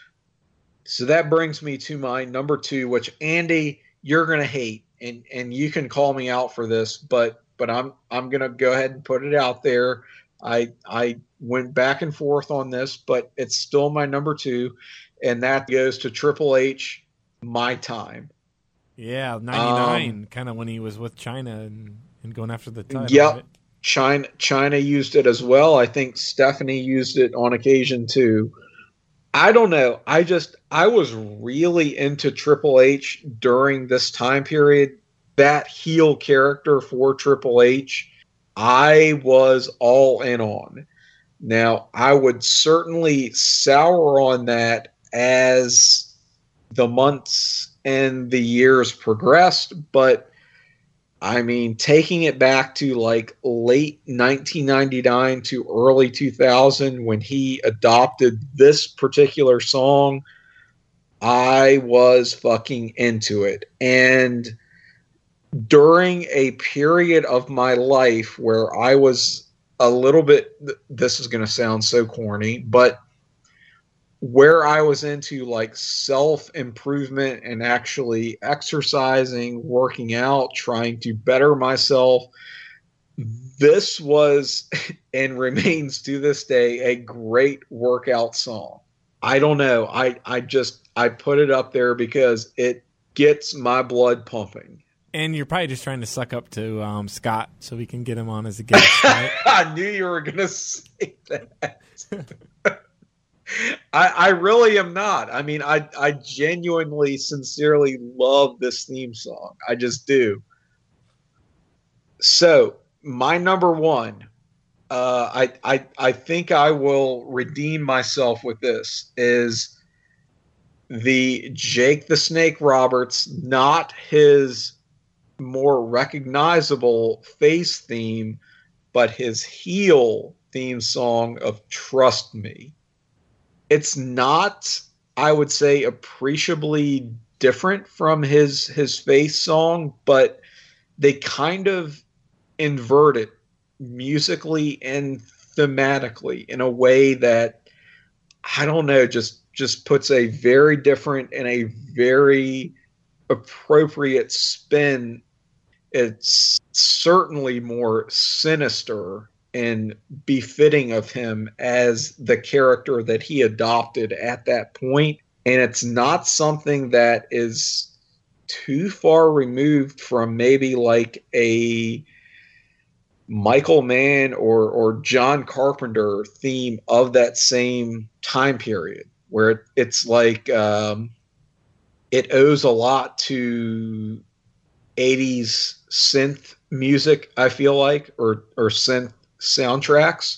Speaker 7: So that brings me to my number two, which, Andy, you're gonna hate, and and you can call me out for this, but but I'm I'm gonna go ahead and put it out there. I I went back and forth on this, but it's still my number two, and that goes to Triple H, My Time.
Speaker 6: Yeah, ninety-nine,
Speaker 7: Um,
Speaker 6: kind of when he was with China and, and going after the title.
Speaker 7: Yep.
Speaker 6: Right?
Speaker 7: China China used it as well. I think Stephanie used it on occasion too. I don't know. I just I was really into Triple H during this time period. That heel character for Triple H, I was all in on. Now, I would certainly sour on that as the months and the years progressed, but I mean, taking it back to like late nineteen ninety-nine to early two thousand when he adopted this particular song, I was fucking into it. And during a period of my life where I was a little bit, this is going to sound so corny, but where I was into like self-improvement and actually exercising, working out, trying to better myself, this was and remains to this day a great workout song. I don't know. I, I just, I put it up there because it gets my blood pumping.
Speaker 6: And you're probably just trying to suck up to um, Scott so we can get him on as a guest, right?
Speaker 7: I knew you were going to say that. I, I really am not. I mean, I, I genuinely, sincerely love this theme song. I just do. So, my number one, uh, I, I, I think I will redeem myself with this, is the Jake the Snake Roberts, not his more recognizable face theme, but his heel theme song of Trust Me. It's not, I would say, appreciably different from his his face song, but they kind of invert it musically and thematically in a way that, I don't know, just just puts a very different and a very appropriate spin. It's certainly more sinister and befitting of him as the character that he adopted at that point. And it's not something that is too far removed from maybe like a Michael Mann or, or John Carpenter theme of that same time period, where it's like um, it owes a lot to eighties synth music, I feel like, or, or synth soundtracks.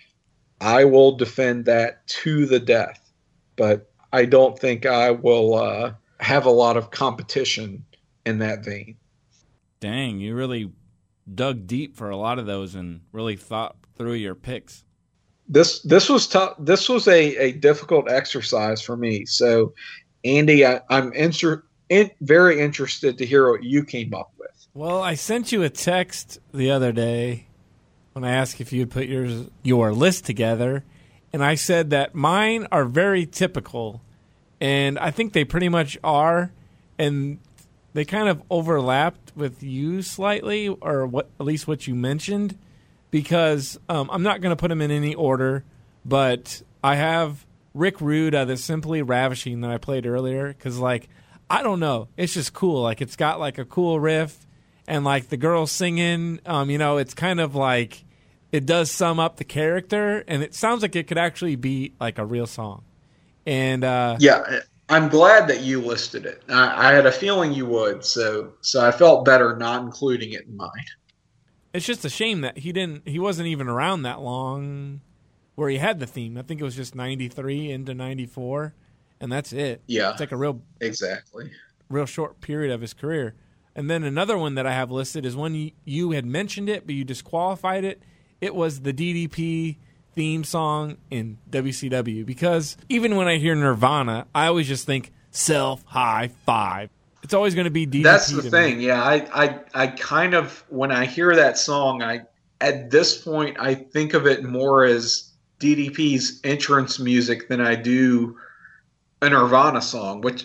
Speaker 7: I will defend that to the death, but I don't think I will uh, have a lot of competition in that vein.
Speaker 6: Dang, you really dug deep for a lot of those and really thought through your picks.
Speaker 7: This this was tough. This was a, a difficult exercise for me. So, Andy, I, I'm inter- in, very interested to hear what you came up with.
Speaker 6: Well, I sent you a text the other day when I asked if you'd put yours, your list together, and I said that mine are very typical, and I think they pretty much are, and they kind of overlapped with you slightly, or what at least what you mentioned, because um, I'm not going to put them in any order, but I have Rick Rude out of Simply Ravishing that I played earlier, because, like, I don't know, it's just cool. Like, it's got, like, a cool riff, and, like, the girl singing, um, you know, it's kind of like it does sum up the character, and it sounds like it could actually be like a real song. And uh,
Speaker 7: yeah, I'm glad that you listed it. I, I had a feeling you would, so so I felt better not including it in mine.
Speaker 6: It's just a shame that he didn't. He wasn't even around that long, where he had the theme. I think it was just ninety-three into ninety-four, and that's it.
Speaker 7: Yeah,
Speaker 6: it's like a real
Speaker 7: exactly
Speaker 6: real short period of his career. And then another one that I have listed is one you, you had mentioned it, but you disqualified it. It was the D D P theme song in W C W, because even when I hear Nirvana, I always just think self high five. It's always going to be D D P.
Speaker 7: That's the
Speaker 6: to
Speaker 7: thing.
Speaker 6: me.
Speaker 7: Yeah, I, I, I kind of, when I hear that song, I at this point I think of it more as D D P's entrance music than I do a Nirvana song, which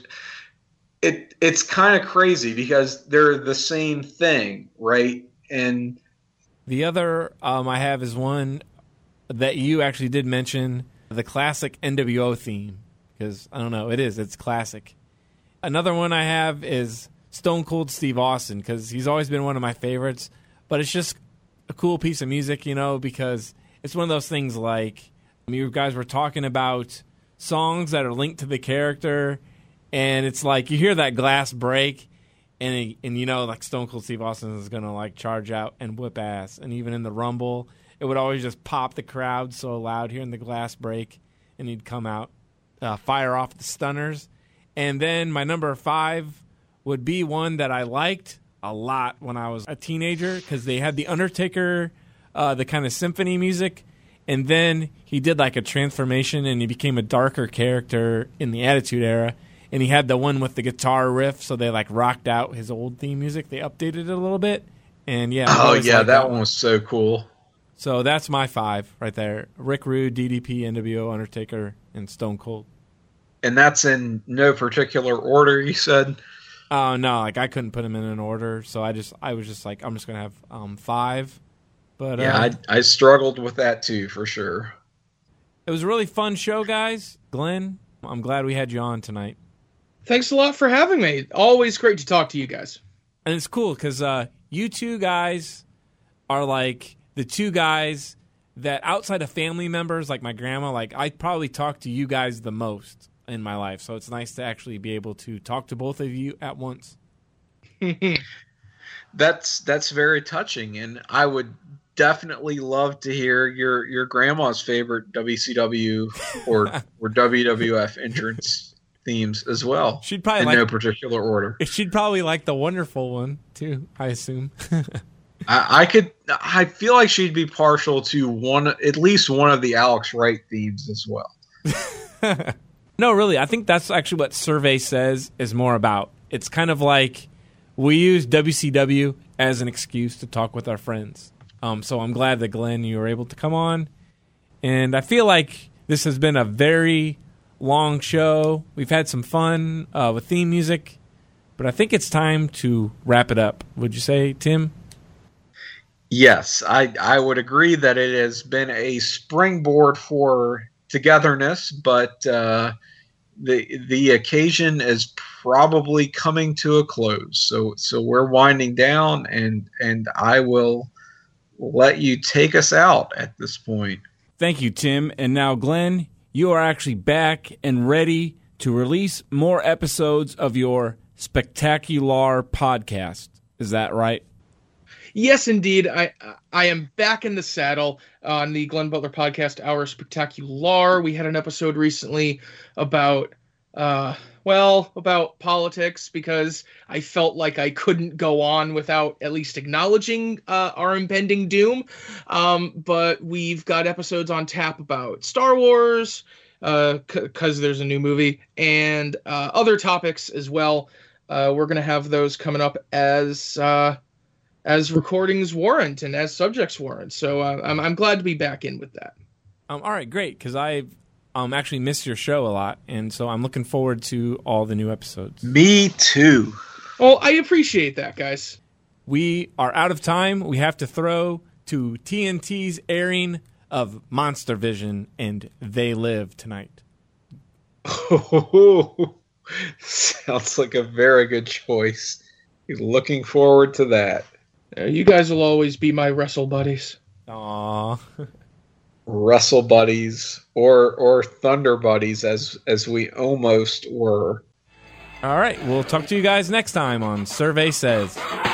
Speaker 7: it it's kind of crazy because they're the same thing, right? And
Speaker 6: the other um, I have is one that you actually did mention, the classic N W O theme, because I don't know, it is, it's classic. Another one I have is Stone Cold Steve Austin, because he's always been one of my favorites, but it's just a cool piece of music, you know, because it's one of those things like, you guys were talking about songs that are linked to the character, and it's like, you hear that glass break, and, and you know, like Stone Cold Steve Austin is going to like charge out and whip ass, and even in the Rumble, it would always just pop the crowd so loud hearing the glass break, and he'd come out, uh, fire off the stunners. And then my number five would be one that I liked a lot when I was a teenager, because they had The Undertaker, uh, the kind of symphony music, and then he did like a transformation and he became a darker character in the Attitude Era, and he had the one with the guitar riff, so they like rocked out his old theme music. They updated it a little bit, and yeah.
Speaker 7: Oh yeah, that one was so cool.
Speaker 6: So that's my five right there. Rick Rude, D D P, N W O, Undertaker, and Stone Cold.
Speaker 7: And that's in no particular order, you said?
Speaker 6: Oh, uh, no, like I couldn't put them in an order, so I just I was just like, I'm just going to have um, five. But
Speaker 7: yeah,
Speaker 6: uh,
Speaker 7: I, I struggled with that too, for sure.
Speaker 6: It was a really fun show, guys. Glenn, I'm glad we had you on tonight.
Speaker 1: Thanks a lot for having me. Always great to talk to you guys.
Speaker 6: And it's cool because uh, you two guys are like the two guys that outside of family members, like my grandma, like I probably talk to you guys the most in my life. So it's nice to actually be able to talk to both of you at once.
Speaker 7: That's that's very touching, and I would definitely love to hear your your grandma's favorite W C W or or W W F entrance themes as well.
Speaker 6: She'd probably
Speaker 7: in
Speaker 6: like,
Speaker 7: no particular order.
Speaker 6: She'd probably like the Wonderful one too, I assume.
Speaker 7: I, I could. I feel like she'd be partial to one, at least one of the Alex Wright themes as well.
Speaker 6: No, really, I think that's actually what Survey Says is more about. It's kind of like we use W C W as an excuse to talk with our friends. Um, so I'm glad that, Glenn, you were able to come on. And I feel like this has been a very long show. We've had some fun uh, with theme music, but I think it's time to wrap it up. Would you say, Tim?
Speaker 7: Yes, I, I would agree that it has been a springboard for togetherness, but uh, the the occasion is probably coming to a close. So so we're winding down, and and I will let you take us out at this point.
Speaker 6: Thank you, Tim. And now, Glenn, you are actually back and ready to release more episodes of your Spectacular podcast. Is that right?
Speaker 1: Yes, indeed. I I am back in the saddle on the Glenn Butler podcast, Our Spectacular. We had an episode recently about, uh, well, about politics, because I felt like I couldn't go on without at least acknowledging uh, our impending doom. Um, but we've got episodes on tap about Star Wars, uh, because c- there's a new movie, and uh, other topics as well. Uh, we're going to have those coming up as... Uh, as recordings warrant and as subjects warrant. So uh, I'm I'm glad to be back in with that.
Speaker 6: Um, all right, great, because I um, actually missed your show a lot, and so I'm looking forward to all the new episodes.
Speaker 7: Me too.
Speaker 1: Well, I appreciate that, guys.
Speaker 6: We are out of time. We have to throw to T N T's airing of Monster Vision and They Live tonight.
Speaker 7: Oh, sounds like a very good choice. Looking forward to that.
Speaker 1: Uh, you guys will always be my wrestle buddies.
Speaker 6: Aww.
Speaker 7: Wrestle buddies or or Thunder buddies as as we almost were.
Speaker 6: All right, we'll talk to you guys next time on Survey Says.